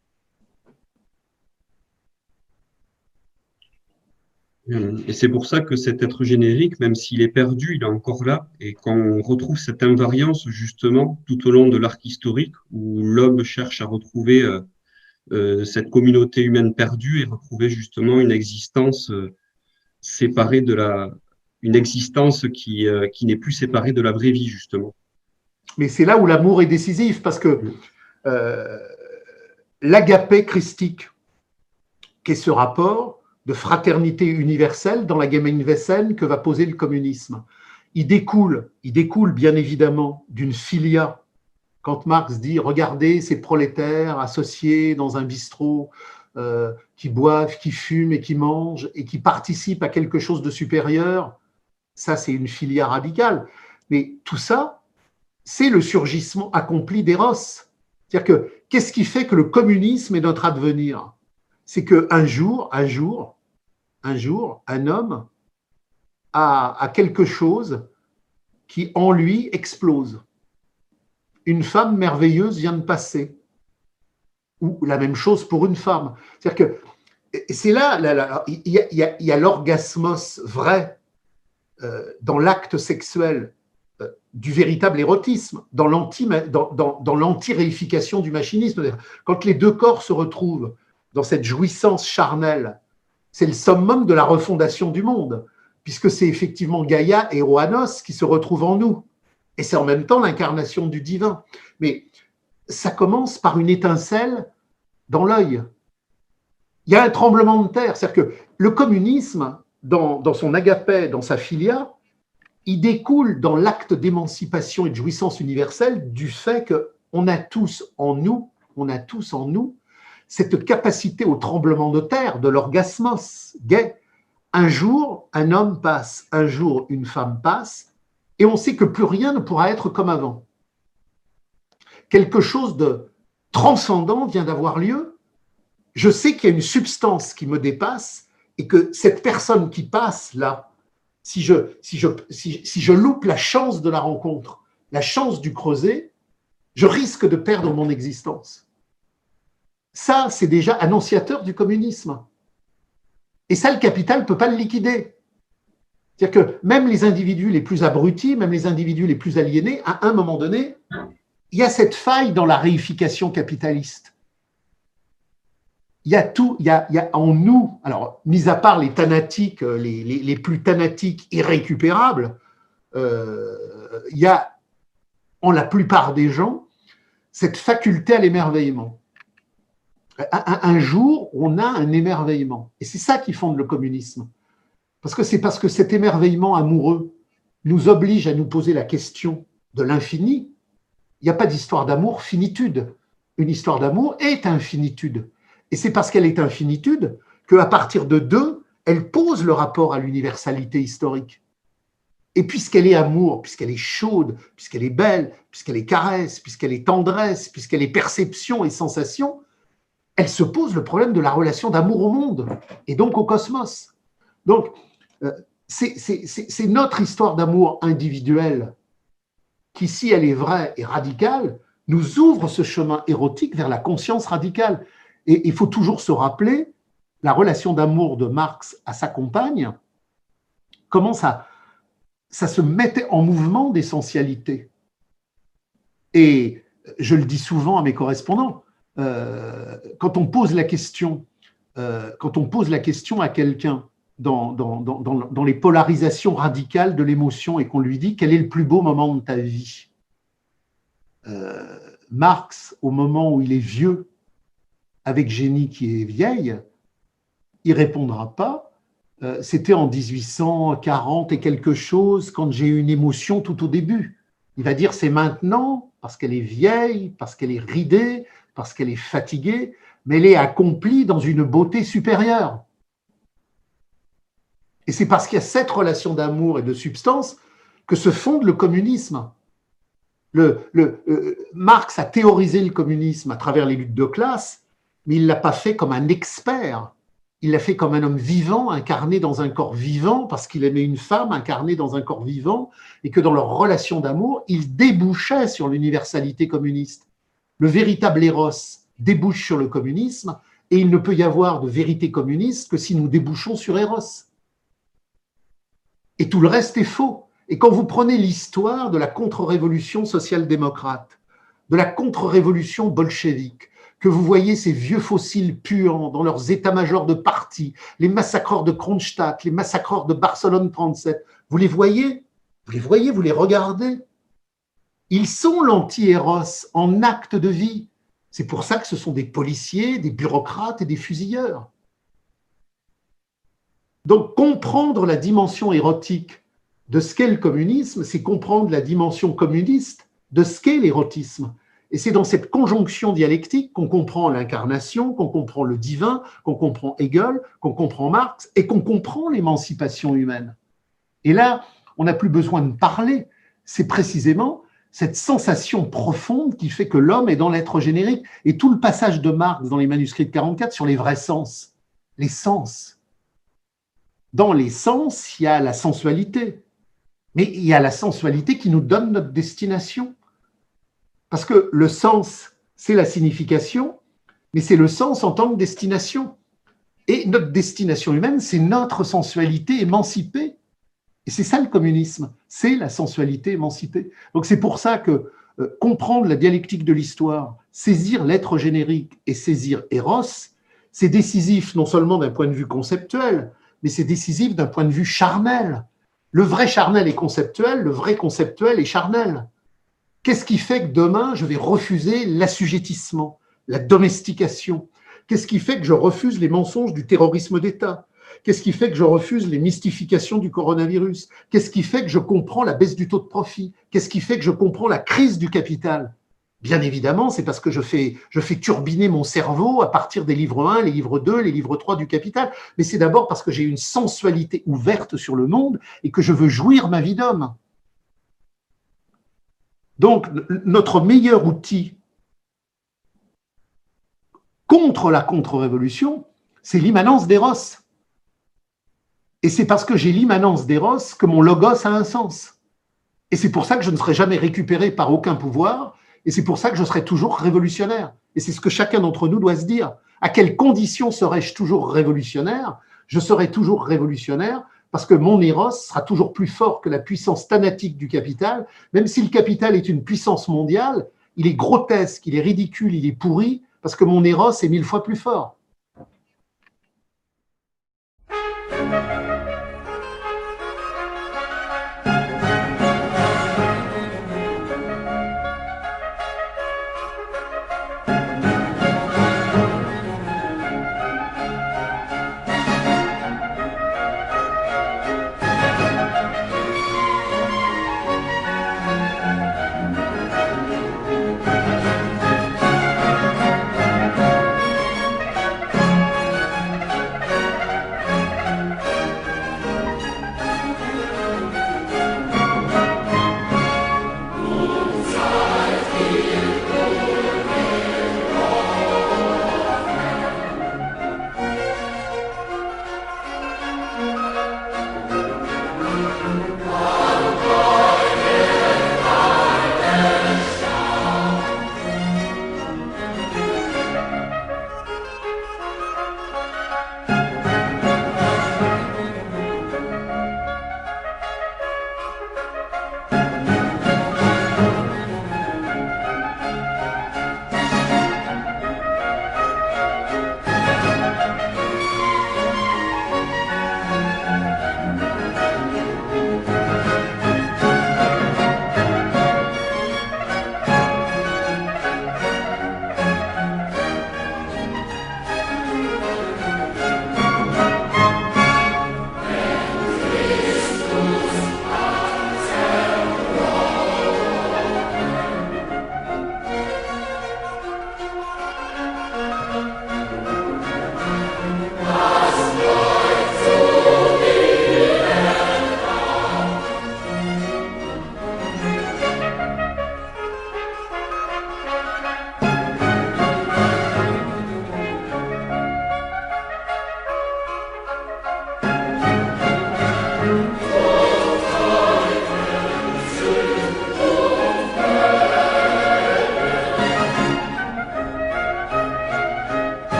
Et c'est pour ça que cet être générique, même s'il est perdu, il est encore là. Et quand on retrouve cette invariance, justement, tout au long de l'arc historique, où l'homme cherche à retrouver euh, euh, cette communauté humaine perdue et retrouver justement une existence euh, séparée de la, une existence qui, euh, qui n'est plus séparée de la vraie vie, justement. Mais c'est là où l'amour est décisif, parce que euh, l'agapé christique, qui est ce rapport de fraternité universelle dans la Gemeinwesen que va poser le communisme, il découle, il découle bien évidemment d'une filia. Quand Marx dit « Regardez ces prolétaires associés dans un bistrot euh, qui boivent, qui fument et qui mangent et qui participent à quelque chose de supérieur », ça c'est une filia radicale. Mais tout ça, c'est le surgissement accompli d'Eros. C'est-à-dire que qu'est-ce qui fait que le communisme est notre advenir? C'est qu'un jour, un jour, un jour, un homme a, a quelque chose qui en lui explose. Une femme merveilleuse vient de passer. Ou la même chose pour une femme. C'est-à-dire que c'est là, là, là il y a, il y a, il y a l'orgasmos vrai euh, dans l'acte sexuel euh, du véritable érotisme, dans l'anti, dans, dans, dans l'anti-réification du machinisme. Quand les deux corps se retrouvent dans cette jouissance charnelle, c'est le summum de la refondation du monde, puisque c'est effectivement Gaïa et Oanos qui se retrouvent en nous. Et c'est en même temps l'incarnation du divin. Mais ça commence par une étincelle dans l'œil. Il y a un tremblement de terre. C'est-à-dire que le communisme, dans, dans son agapé, dans sa filia, il découle dans l'acte d'émancipation et de jouissance universelle du fait qu'on a tous en nous, on a tous en nous, cette capacité au tremblement de terre, de l'orgasmos gay. Un jour, un homme passe, un jour, une femme passe, et on sait que plus rien ne pourra être comme avant. Quelque chose de transcendant vient d'avoir lieu. Je sais qu'il y a une substance qui me dépasse et que cette personne qui passe là, si je, si je, si, si je loupe la chance de la rencontre, la chance du creuset, je risque de perdre mon existence. Ça, c'est déjà annonciateur du communisme. Et ça, le capital ne peut pas le liquider. C'est-à-dire que même les individus les plus abrutis, même les individus les plus aliénés, à un moment donné, il y a cette faille dans la réification capitaliste. Il y a tout, il y a, il y a en nous, alors, mis à part les thanatiques, les, les, les plus thanatiques irrécupérables, euh, il y a, en la plupart des gens, cette faculté à l'émerveillement. un, un jour, on a un émerveillement. Et c'est ça qui fonde le communisme. Parce que c'est parce que cet émerveillement amoureux nous oblige à nous poser la question de l'infini. Il n'y a pas d'histoire d'amour finitude. Une histoire d'amour est infinitude. Et c'est parce qu'elle est infinitude qu'à partir de deux, elle pose le rapport à l'universalité historique. Et puisqu'elle est amour, puisqu'elle est chaude, puisqu'elle est belle, puisqu'elle est caresse, puisqu'elle est tendresse, puisqu'elle est perception et sensation, elle se pose le problème de la relation d'amour au monde et donc au cosmos. Donc, euh, c'est notre histoire d'amour individuelle qui, si elle est vraie et radicale, nous ouvre ce chemin érotique vers la conscience radicale. Et il faut toujours se rappeler la relation d'amour de Marx à sa compagne, comment ça, ça se mettait en mouvement d'essentialité. Et je le dis souvent à mes correspondants, euh, quand on pose la question, euh, quand on pose la question à quelqu'un dans, dans, dans, dans, dans les polarisations radicales de l'émotion et qu'on lui dit quel est le plus beau moment de ta vie, euh, Marx, au moment où il est vieux, avec Jenny qui est vieille, il ne répondra pas. Euh, C'était en mille huit cent quarante et quelque chose, quand j'ai eu une émotion tout au début. Il va dire c'est maintenant, parce qu'elle est vieille, parce qu'elle est ridée, parce qu'elle est fatiguée, mais elle est accomplie dans une beauté supérieure. Et c'est parce qu'il y a cette relation d'amour et de substance que se fonde le communisme. Le, le, euh, Marx a théorisé le communisme à travers les luttes de classe, mais il ne l'a pas fait comme un expert. Il l'a fait comme un homme vivant, incarné dans un corps vivant, parce qu'il aimait une femme incarnée dans un corps vivant, et que dans leur relation d'amour, il débouchait sur l'universalité communiste. Le véritable Eros débouche sur le communisme, et il ne peut y avoir de vérité communiste que si nous débouchons sur Eros. Et tout le reste est faux. Et quand vous prenez l'histoire de la contre-révolution social-démocrate, de la contre-révolution bolchevique, que vous voyez ces vieux fossiles puants dans leurs états-majors de parti, les massacreurs de Kronstadt, les massacreurs de Barcelone trente-sept, vous les voyez, vous les voyez, vous les regardez. Ils sont l'anti-héros en acte de vie. C'est pour ça que ce sont des policiers, des bureaucrates et des fusilleurs. Donc, comprendre la dimension érotique de ce qu'est le communisme, c'est comprendre la dimension communiste de ce qu'est l'érotisme. Et c'est dans cette conjonction dialectique qu'on comprend l'incarnation, qu'on comprend le divin, qu'on comprend Hegel, qu'on comprend Marx et qu'on comprend l'émancipation humaine. Et là, on n'a plus besoin de parler. C'est précisément cette sensation profonde qui fait que l'homme est dans l'être générique. Et tout le passage de Marx dans les manuscrits de quarante-quatre sur les vrais sens, les sens. Dans les sens, il y a la sensualité. Mais il y a la sensualité qui nous donne notre destination. Parce que le sens, c'est la signification, mais c'est le sens en tant que destination. Et notre destination humaine, c'est notre sensualité émancipée. Et c'est ça le communisme, c'est la sensualité émancipée. Donc c'est pour ça que euh, comprendre la dialectique de l'histoire, saisir l'être générique et saisir Eros, c'est décisif non seulement d'un point de vue conceptuel, mais c'est décisif d'un point de vue charnel. Le vrai charnel est conceptuel, le vrai conceptuel est charnel. Qu'est-ce qui fait que demain, je vais refuser l'assujettissement, la domestication? Qu'est-ce qui fait que je refuse les mensonges du terrorisme d'État? Qu'est-ce qui fait que je refuse les mystifications du coronavirus? Qu'est-ce qui fait que je comprends la baisse du taux de profit? Qu'est-ce qui fait que je comprends la crise du capital? Bien évidemment, c'est parce que je fais, je fais turbiner mon cerveau à partir des livres un, les livres deux, les livres trois du capital. Mais c'est d'abord parce que j'ai une sensualité ouverte sur le monde et que je veux jouir ma vie d'homme. Donc, notre meilleur outil contre la contre-révolution, c'est l'immanence d'Eros. Et c'est parce que j'ai l'immanence d'Eros que mon logos a un sens. Et c'est pour ça que je ne serai jamais récupéré par aucun pouvoir, et c'est pour ça que je serai toujours révolutionnaire. Et c'est ce que chacun d'entre nous doit se dire. À quelles conditions serais-je toujours révolutionnaire? Je serai toujours révolutionnaire parce que mon Eros sera toujours plus fort que la puissance thanatique du capital, même si le capital est une puissance mondiale, il est grotesque, il est ridicule, il est pourri, parce que mon Eros est mille fois plus fort.